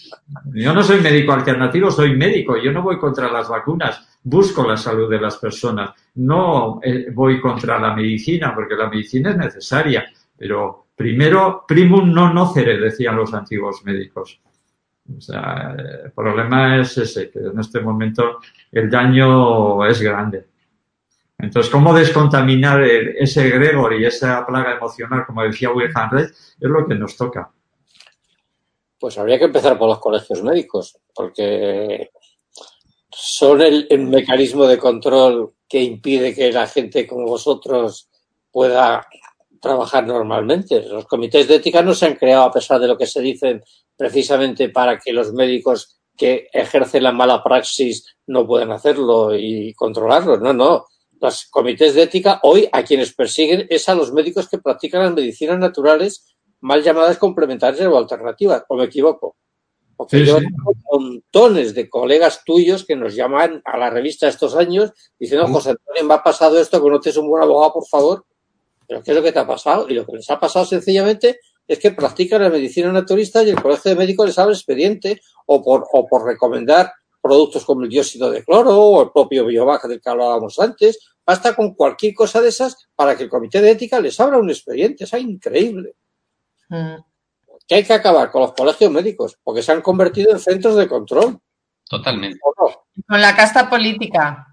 Yo no soy médico alternativo, soy médico. Yo no voy contra las vacunas, busco la salud de las personas. No voy contra la medicina, porque la medicina es necesaria. Pero primero, primum non nocere, decían los antiguos médicos. O sea, el problema es ese, que en este momento el daño es grande. Entonces, ¿cómo descontaminar ese egregor y esa plaga emocional, como decía Wilhelm Reich, es lo que nos toca? Pues habría que empezar por los colegios médicos, porque son el mecanismo de control que impide que la gente como vosotros pueda trabajar normalmente. Los comités de ética no se han creado, a pesar de lo que se dicen, precisamente para que los médicos que ejercen la mala praxis no puedan hacerlo y controlarlo. No. Los comités de ética hoy a quienes persiguen es a los médicos que practican las medicinas naturales mal llamadas complementarias o alternativas, ¿o me equivoco? Porque yo tengo montones de colegas tuyos que nos llaman a la revista estos años diciendo, José Antonio, me ha pasado esto, ¿conoces un buen abogado, por favor? ¿Pero qué es lo que te ha pasado? Y lo que les ha pasado sencillamente es que practican la medicina naturista y el colegio de médicos les abre expediente o por recomendar productos como el dióxido de cloro o el propio Biovac del que hablábamos antes. Basta con cualquier cosa de esas para que el comité de ética les abra un expediente. Es increíble. Que hay que acabar con los colegios médicos porque se han convertido en centros de control. Totalmente. Con la casta política.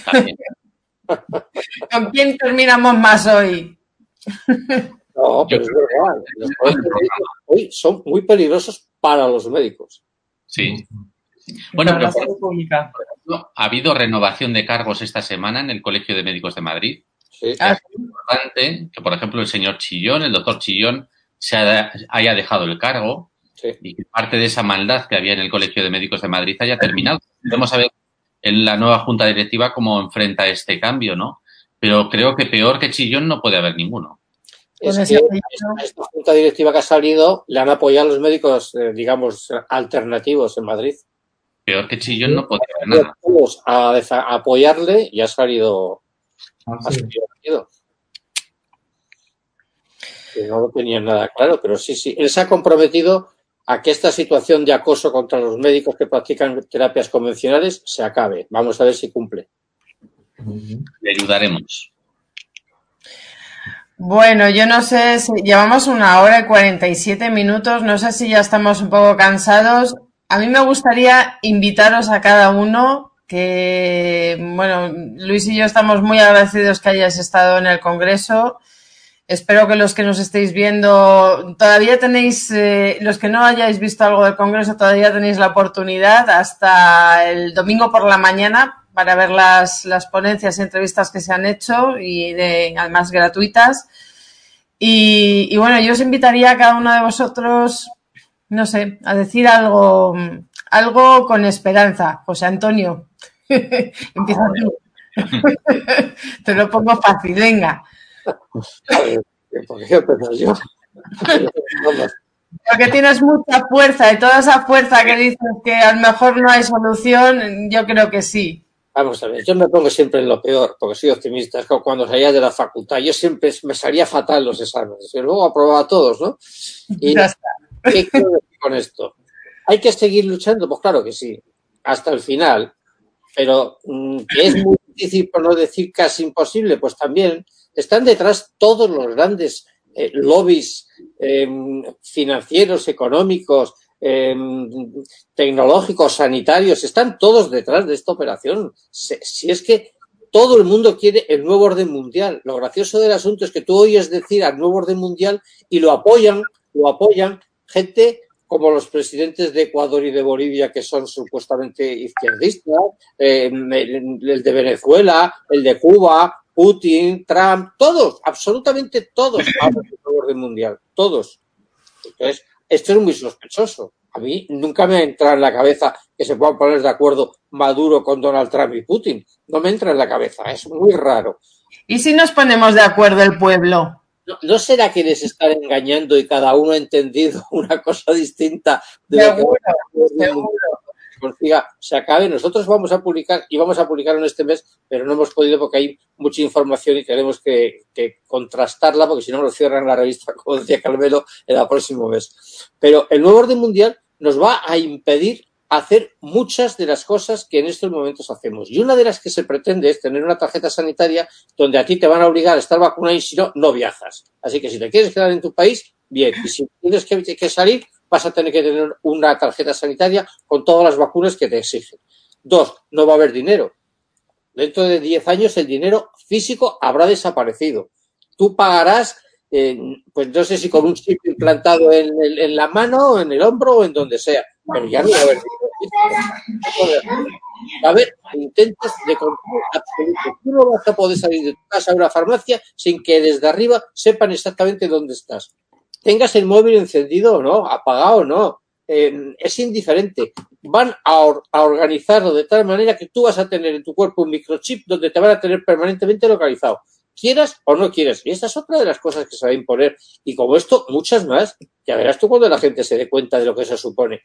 ¿Con quién terminamos más hoy? No, pero es verdad. Los colegios médicos hoy son muy peligrosos para los médicos. Sí. Bueno, pero por ejemplo, ha habido renovación de cargos esta semana en el Colegio de Médicos de Madrid. Sí. Es importante que, por ejemplo, el señor Chillón, el doctor Chillón, haya dejado el cargo y que parte de esa maldad que había en el Colegio de Médicos de Madrid haya terminado. Vamos a ver en la nueva junta directiva cómo enfrenta este cambio, ¿no? Pero creo que peor que Chillón no puede haber ninguno. Es que esta junta directiva que ha salido le han apoyado a los médicos, digamos, alternativos en Madrid. Peor que Chillón no puede haber nada. Vamos a apoyarle y ha salido. Que no lo tenían nada claro, pero sí. Él se ha comprometido a que esta situación de acoso contra los médicos que practican terapias convencionales se acabe. Vamos a ver si cumple. Le ayudaremos. Bueno, yo no sé si llevamos 1 hora y 47 minutos, no sé si ya estamos un poco cansados. A mí me gustaría invitaros a cada uno que, bueno, Luis y yo estamos muy agradecidos que hayáis estado en el Congreso. Espero que los que nos estéis viendo, todavía tenéis, los que no hayáis visto algo del Congreso, todavía tenéis la oportunidad hasta el domingo por la mañana para ver las ponencias y entrevistas que se han hecho y además gratuitas. Y bueno, yo os invitaría a cada uno de vosotros, no sé, a decir algo con esperanza. José Antonio, empieza tú. Te lo pongo fácil, venga. ¿Por qué empezar yo? Porque tienes mucha fuerza y toda esa fuerza que dices que a lo mejor no hay solución, yo creo que sí. Vamos a ver, yo me pongo siempre en lo peor, porque soy optimista. Es como cuando salía de la facultad, yo siempre me salía fatal los exámenes, y luego aprobaba todos, ¿no? Y Ya está. ¿qué quiero decir con esto? ¿Hay que seguir luchando? Pues claro que sí, hasta el final. Pero que es muy difícil, por no decir casi imposible, pues también están detrás todos los grandes lobbies financieros, económicos, tecnológicos, sanitarios, están todos detrás de esta operación. Si es que todo el mundo quiere el nuevo orden mundial. Lo gracioso del asunto es que tú oyes decir al nuevo orden mundial y lo apoyan gente como los presidentes de Ecuador y de Bolivia, que son supuestamente izquierdistas, el de Venezuela, el de Cuba, Putin, Trump, todos, absolutamente todos hablan del nuevo orden mundial, todos. Entonces, esto es muy sospechoso. A mí nunca me entra en la cabeza que se puedan poner de acuerdo Maduro con Donald Trump y Putin. No me entra en la cabeza, es muy raro. ¿Y si nos ponemos de acuerdo el pueblo? ¿No será que les están engañando y cada uno ha entendido una cosa distinta de Seguro, lo que seguro. consiga se acabe? Nosotros vamos a publicar, y vamos a publicarlo en este mes, pero no hemos podido porque hay mucha información y tenemos que contrastarla, porque si no nos cierran la revista, como decía Carmelo, el próximo mes. Pero el nuevo orden mundial nos va a impedir hacer muchas de las cosas que en estos momentos hacemos. Y una de las que se pretende es tener una tarjeta sanitaria donde a ti te van a obligar a estar vacunado y si no, no viajas. Así que si te quieres quedar en tu país, bien. Y si tienes que salir, vas a tener que tener una tarjeta sanitaria con todas las vacunas que te exigen. 2, no va a haber dinero. Dentro de 10 años el dinero físico habrá desaparecido. Tú pagarás, pues no sé si con un chip implantado en la mano, o en el hombro o en donde sea, pero ya no va a haber dinero físico. Va a haber intentos de control absoluto. Tú no vas a poder salir de tu casa a una farmacia sin que desde arriba sepan exactamente dónde estás. Tengas el móvil encendido o no, apagado o no, es indiferente. Van a organizarlo de tal manera que tú vas a tener en tu cuerpo un microchip donde te van a tener permanentemente localizado, quieras o no quieras. Y esta es otra de las cosas que se va a imponer. Y como esto, muchas más. Ya verás tú cuando la gente se dé cuenta de lo que eso supone.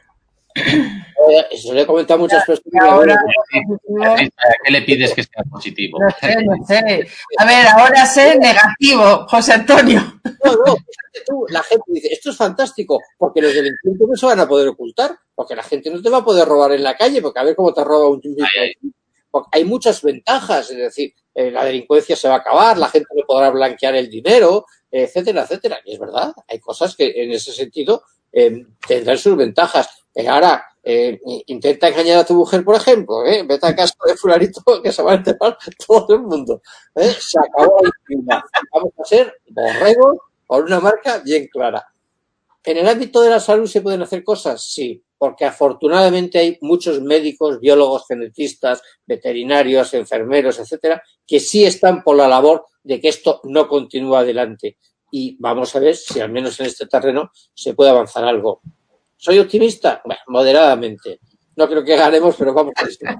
Eso le he comentado a muchas personas. Ahora, ¿A qué le pides que sea positivo? no sé. A ver, ahora sé negativo, José Antonio. No, fíjate tú, la gente dice, esto es fantástico, porque los delincuentes no se van a poder ocultar, porque la gente no te va a poder robar en la calle, porque a ver cómo te roba un tipo. Porque hay muchas ventajas, es decir, la delincuencia se va a acabar, la gente no podrá blanquear el dinero, etcétera, etcétera. Y es verdad, hay cosas que en ese sentido tendrán sus ventajas. Ahora, intenta engañar a tu mujer, por ejemplo, vete a casa de fulanito que se va a enterar todo el mundo. Se acabó la impunidad. Vamos a ser borregos con una marca bien clara. ¿En el ámbito de la salud se pueden hacer cosas? Sí, porque afortunadamente hay muchos médicos, biólogos, genetistas, veterinarios, enfermeros, etcétera, que sí están por la labor de que esto no continúe adelante. Y vamos a ver si al menos en este terreno se puede avanzar algo. ¿Soy optimista? Bueno, moderadamente. No creo que ganemos, pero vamos a ver.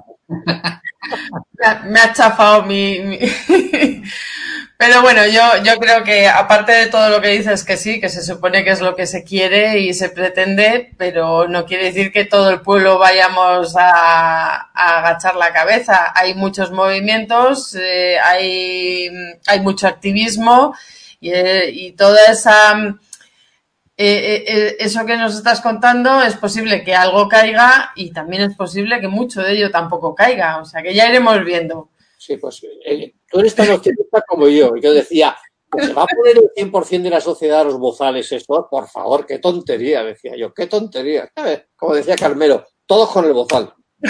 Me ha chafado mi... Pero bueno, yo creo que aparte de todo lo que dices que sí, que se supone que es lo que se quiere y se pretende, pero no quiere decir que todo el pueblo vayamos a agachar la cabeza. Hay muchos movimientos, hay mucho activismo y toda esa... eso que nos estás contando es posible que algo caiga y también es posible que mucho de ello tampoco caiga, o sea que ya iremos viendo. Sí, pues tú eres tan optimista como yo. Yo decía, ¿se va a poner el 100% de la sociedad a los bozales esto? Por favor, qué tontería, decía yo, qué tontería. ¿Sabes? Como decía Carmelo, todos con el bozal.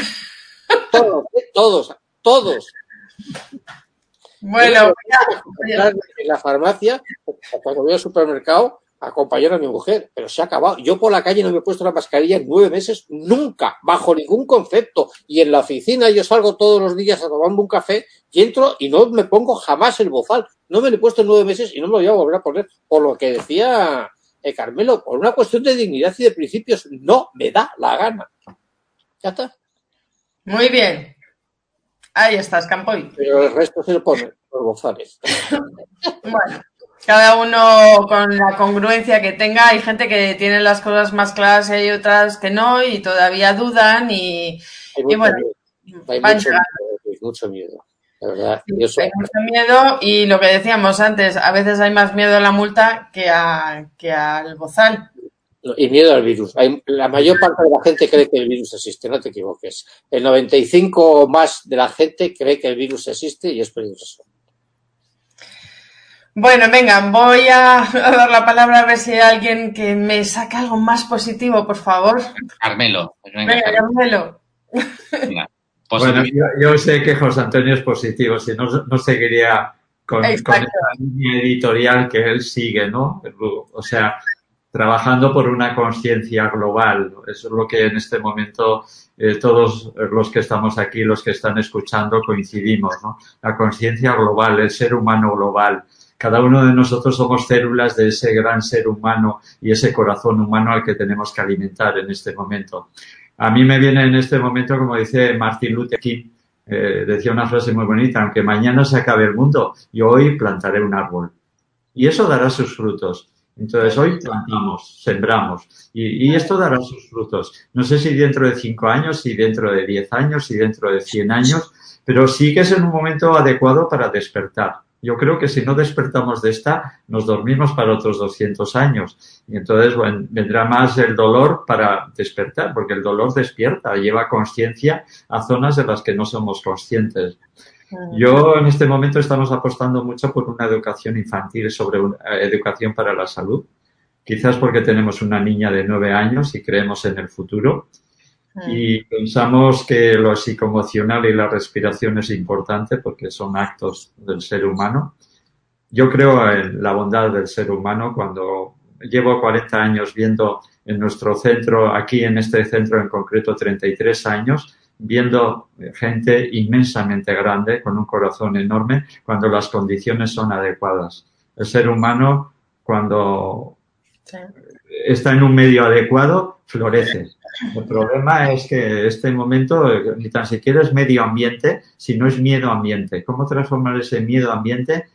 Todos. Bueno, en la farmacia, cuando voy al supermercado, acompañar a mi mujer, pero se ha acabado. Yo por la calle no me he puesto la mascarilla en 9 meses, nunca, bajo ningún concepto. Y en la oficina yo salgo todos los días a tomarme un café y entro y no me pongo jamás el bozal. No me lo he puesto en 9 meses y no me lo voy a volver a poner. Por lo que decía Carmelo, por una cuestión de dignidad y de principios, no me da la gana. Ya está. Muy bien. Ahí estás, Campoy. Pero el resto se lo ponen los bozales. Bueno. Cada uno con la congruencia que tenga. Hay gente que tiene las cosas más claras y hay otras que no y todavía dudan y bueno, hay mucho miedo, la verdad. Hay mucho miedo y lo que decíamos antes, a veces hay más miedo a la multa que al bozal. Y miedo al virus. La mayor parte de la gente cree que el virus existe, no te equivoques. El 95% o más de la gente cree que el virus existe y es peligroso. Bueno, venga, voy a dar la palabra a ver si hay alguien que me saque algo más positivo, por favor. Carmelo. Venga, Carmelo. Venga, bueno, yo sé que José Antonio es positivo, si no seguiría con esa línea editorial que él sigue, ¿no? O sea, trabajando por una conciencia global. Eso es lo que en este momento todos los que estamos aquí, los que están escuchando, coincidimos, ¿no? La conciencia global, el ser humano global. Cada uno de nosotros somos células de ese gran ser humano y ese corazón humano al que tenemos que alimentar en este momento. A mí me viene en este momento, como dice Martin Luther King, decía una frase muy bonita: aunque mañana se acabe el mundo, yo hoy plantaré un árbol. Y eso dará sus frutos. Entonces, hoy plantamos, sembramos, y esto dará sus frutos. No sé si dentro de 5 años, si dentro de 10 años, si dentro de 100 años, pero sí que es en un momento adecuado para despertar. Yo creo que si no despertamos de esta, nos dormimos para otros 200 años. Y entonces, bueno, vendrá más el dolor para despertar, porque el dolor despierta, lleva conciencia a zonas de las que no somos conscientes. Yo en este momento estamos apostando mucho por una educación infantil sobre una educación para la salud. Quizás porque tenemos una niña de 9 años y creemos en el futuro. Y pensamos que lo psicoemocional y la respiración es importante porque son actos del ser humano. Yo creo en la bondad del ser humano. Cuando llevo 40 años viendo en nuestro centro, aquí en este centro en concreto 33 años, viendo gente inmensamente grande, con un corazón enorme, cuando las condiciones son adecuadas. El ser humano, cuando está en un medio adecuado, florece. El problema es que este momento ni tan siquiera es medio ambiente, sino es miedo ambiente. ¿Cómo transformar ese miedo ambiente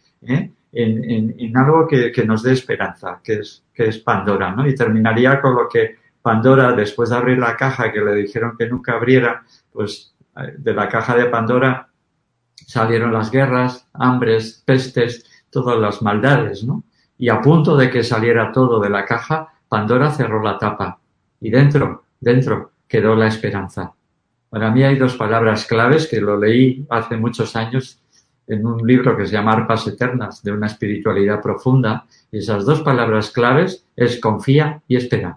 en algo que nos dé esperanza, que es Pandora, ¿no? Y terminaría con lo que Pandora, después de abrir la caja que le dijeron que nunca abriera, pues de la caja de Pandora salieron las guerras, hambres, pestes, todas las maldades, ¿no? Y a punto de que saliera todo de la caja, Pandora cerró la tapa y dentro quedó la esperanza. Para mí hay 2 palabras claves que lo leí hace muchos años en un libro que se llama Arpas Eternas, de una espiritualidad profunda, y esas 2 palabras claves es confía y espera.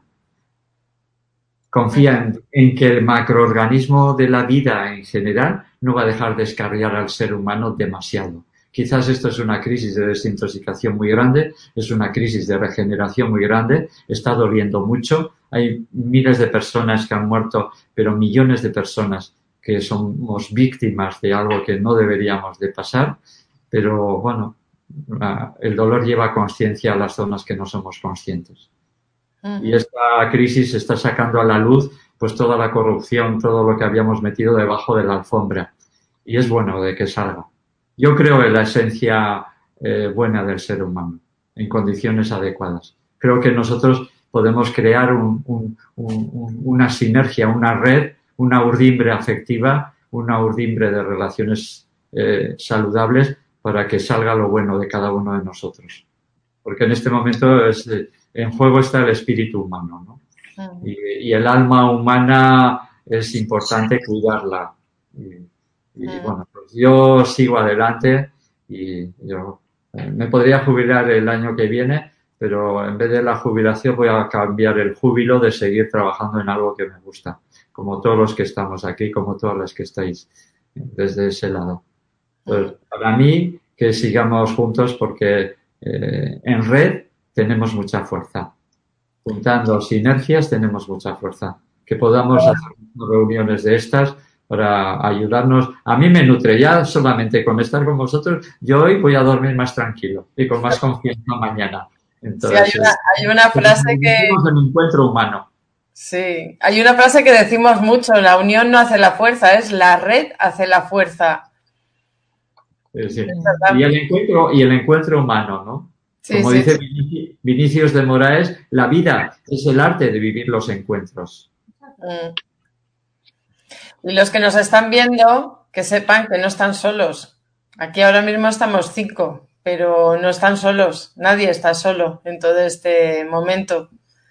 Confía en que el macroorganismo de la vida en general no va a dejar descarriar al ser humano demasiado. Quizás esto es una crisis de desintoxicación muy grande, es una crisis de regeneración muy grande, está doliendo mucho. Hay miles de personas que han muerto, pero millones de personas que somos víctimas de algo que no deberíamos de pasar. Pero bueno, el dolor lleva conciencia a las zonas que no somos conscientes. Y esta crisis está sacando a la luz pues toda la corrupción, todo lo que habíamos metido debajo de la alfombra. Y es bueno de que salga. Yo creo en la esencia buena del ser humano, en condiciones adecuadas. Creo que nosotros podemos crear una sinergia, una red, una urdimbre afectiva, una urdimbre de relaciones saludables para que salga lo bueno de cada uno de nosotros. Porque en este momento en juego está el espíritu humano, ¿no? Y el alma humana es importante cuidarla. Y bueno, pues yo sigo adelante y yo me podría jubilar el año que viene, pero en vez de la jubilación voy a cambiar el júbilo de seguir trabajando en algo que me gusta, como todos los que estamos aquí, como todas las que estáis desde ese lado. Entonces, para mí, que sigamos juntos porque en red tenemos mucha fuerza. Juntando sinergias tenemos mucha fuerza. Que podamos hacer reuniones de estas para ayudarnos. A mí me nutre ya solamente con estar con vosotros. Yo hoy voy a dormir más tranquilo y con más confianza mañana. Entonces, sí, hay una frase que... un encuentro humano. Sí, hay una frase que decimos mucho: la unión no hace la fuerza, es la red hace la fuerza. Sí. Y el encuentro humano, ¿no? Sí, Como sí, dice sí. Vinicius de Moraes, la vida es el arte de vivir los encuentros. Y los que nos están viendo, que sepan que no están solos. Aquí ahora mismo estamos 5, pero no están solos. Nadie está solo en todo este momento.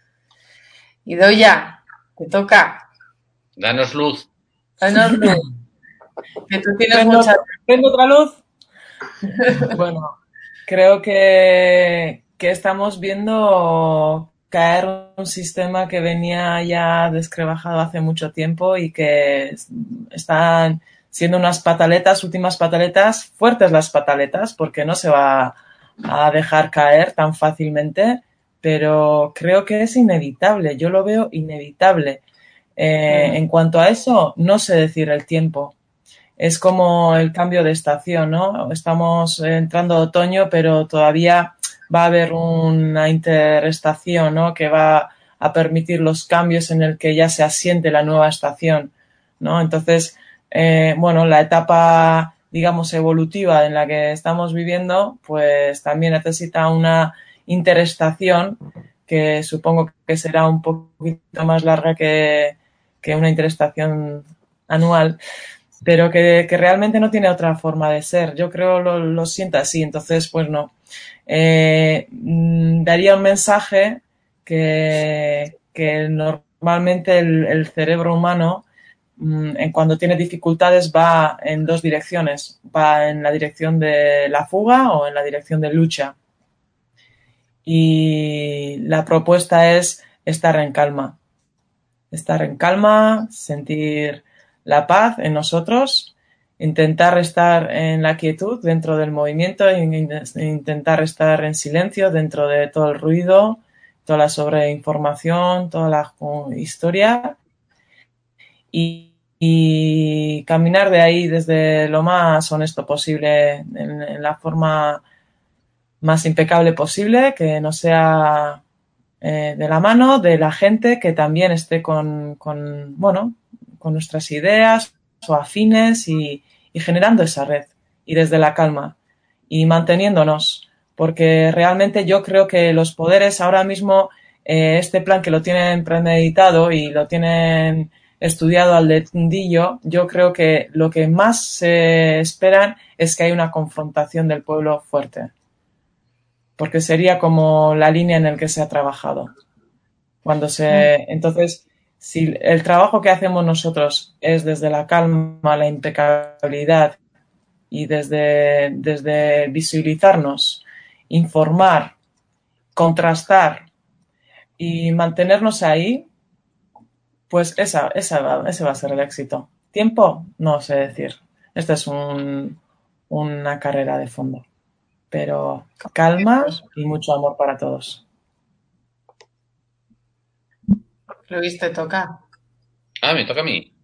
Idoia, te toca. Danos luz. Danos luz. Que tú tienes mucha... ¿Tengo otra luz? Bueno, creo que estamos viendo caer un sistema que venía ya descrebajado hace mucho tiempo y que están siendo unas pataletas, últimas pataletas, fuertes las pataletas, porque no se va a dejar caer tan fácilmente, pero creo que es inevitable, yo lo veo inevitable. En cuanto a eso, no sé decir el tiempo. Es como el cambio de estación, ¿no? Estamos entrando a otoño, pero todavía va a haber una interestación, ¿no? Que va a permitir los cambios en el que ya se asiente la nueva estación, ¿no? Entonces, bueno, la etapa, digamos, evolutiva en la que estamos viviendo, pues también necesita una interestación que supongo que será un poquito más larga que una interestación anual, pero que realmente no tiene otra forma de ser. Yo creo lo siento así, entonces pues no. Daría un mensaje que normalmente el cerebro humano cuando tiene dificultades va en dos direcciones, va en la dirección de la fuga o en la dirección de lucha. Y la propuesta es estar en calma, sentir la paz en nosotros, intentar estar en la quietud dentro del movimiento, intentar estar en silencio dentro de todo el ruido, toda la sobreinformación, toda la historia y caminar de ahí desde lo más honesto posible, en la forma más impecable posible, que no sea de la mano de la gente que también esté con nuestras ideas o afines y generando esa red y desde la calma y manteniéndonos, porque realmente yo creo que los poderes ahora mismo, este plan que lo tienen premeditado y lo tienen estudiado al dedillo, yo creo que lo que más se esperan es que haya una confrontación del pueblo fuerte, porque sería como la línea en la que se ha trabajado. Entonces, si el trabajo que hacemos nosotros es desde la calma, la impecabilidad y desde visibilizarnos, informar, contrastar y mantenernos ahí, pues ese va a ser el éxito. ¿Tiempo? No sé decir. Esta es una carrera de fondo. Pero calma y mucho amor para todos. Luis, te toca. Ah, me toca a mí.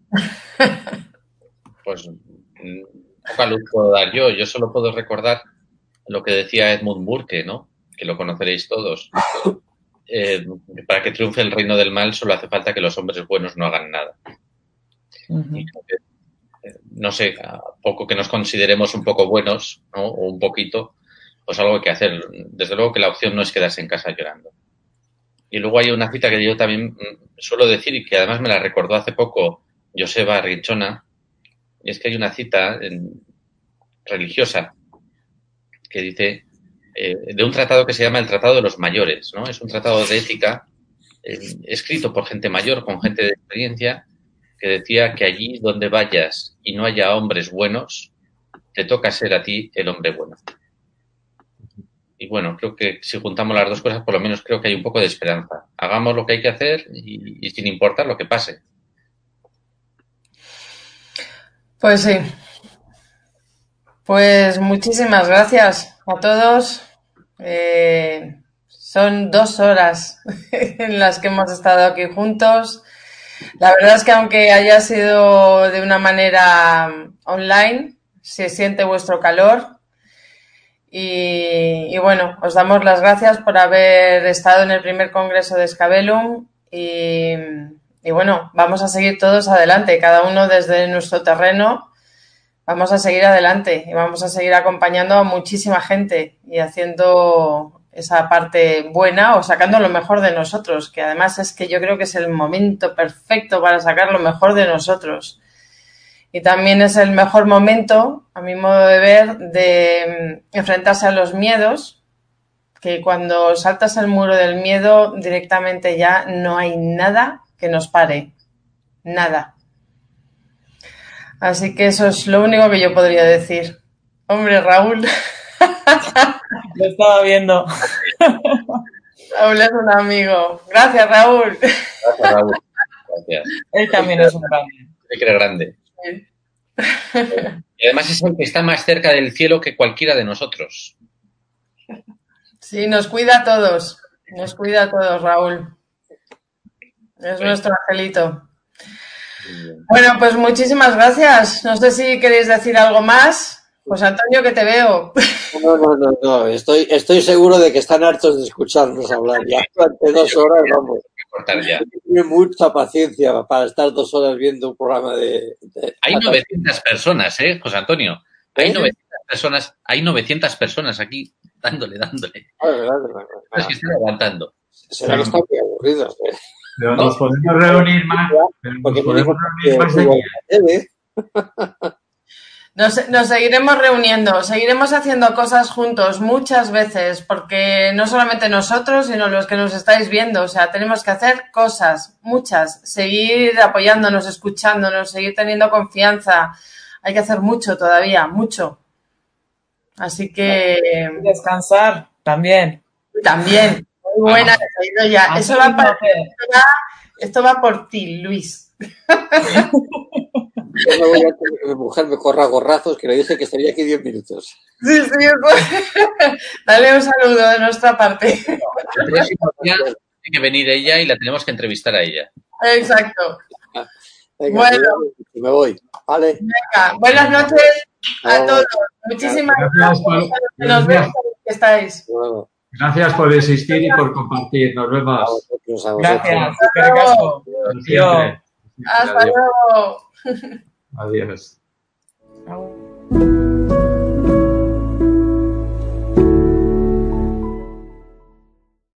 Pues poca luz puedo dar yo. Yo solo puedo recordar lo que decía Edmund Burke, ¿no? Que lo conoceréis todos. Para que triunfe el reino del mal solo hace falta que los hombres buenos no hagan nada. Uh-huh. No sé, a poco que nos consideremos un poco buenos, ¿no? O un poquito, pues algo hay que hacer. Desde luego que la opción no es quedarse en casa llorando. Y luego hay una cita que yo también suelo decir y que además me la recordó hace poco Joseba Arrinchona, y es que hay una cita religiosa que dice de un tratado que se llama el Tratado de los Mayores, ¿no? Es un tratado de ética escrito por gente mayor, con gente de experiencia, que decía que allí donde vayas y no haya hombres buenos, te toca ser a ti el hombre bueno. Y bueno, creo que si juntamos las dos cosas, por lo menos creo que hay un poco de esperanza. Hagamos lo que hay que hacer y sin importar lo que pase. Pues sí. Pues muchísimas gracias a todos. Son 2 horas en las que hemos estado aquí juntos. La verdad es que aunque haya sido de una manera online, se siente vuestro calor. Y bueno, os damos las gracias por haber estado en el primer congreso de Scabellum y bueno, vamos a seguir todos adelante, cada uno desde nuestro terreno. Vamos a seguir adelante y vamos a seguir acompañando a muchísima gente y haciendo esa parte buena o sacando lo mejor de nosotros, que además es que yo creo que es el momento perfecto para sacar lo mejor de nosotros. Y también es el mejor momento, a mi modo de ver, de enfrentarse a los miedos, que cuando saltas el muro del miedo directamente ya no hay nada que nos pare. Nada. Así que eso es lo único que yo podría decir. Hombre, Raúl. Lo estaba viendo. Raúl es un amigo. Gracias, Raúl. Gracias, Raúl. Gracias. Él también es un grande. Él que era grande. Sí. Y además es el que está más cerca del cielo que cualquiera de nosotros. Sí, nos cuida a todos. Nos cuida a todos, Raúl. Es nuestro angelito. Bueno, pues muchísimas gracias. No sé si queréis decir algo más. José Antonio, que te veo. No. Estoy seguro de que están hartos de escucharnos hablar. Ya durante 2 horas, vamos. Tiene mucha paciencia para estar 2 horas viendo un programa de... Hay 900 personas, José Antonio. Hay 900 personas aquí dándole. Es que están aguantando. Será que están muy aburridos. Pero nos podemos reunir más. Nos seguiremos reuniendo, seguiremos haciendo cosas juntos muchas veces, porque no solamente nosotros, sino los que nos estáis viendo. O sea, tenemos que hacer cosas, muchas, seguir apoyándonos, escuchándonos, seguir teniendo confianza. Hay que hacer mucho todavía, mucho. Así que... Descansar también. También. Muy buena, se ha ido ya. Esto va por ti, Luis. Yo me voy a que mi mujer me corra gorrazos, que le dije que estaría aquí 10 minutos. Sí. Dale un saludo de nuestra parte. El próximo día tiene que venir ella y la tenemos que entrevistar a ella. Exacto. Venga, bueno, me voy. Vale. Venga, buenas noches a todos. Muchísimas gracias por nos vemos que estáis. Bueno. Gracias por existir y por compartir. Nos vemos. Gracias. Hasta luego. Adiós. Chao.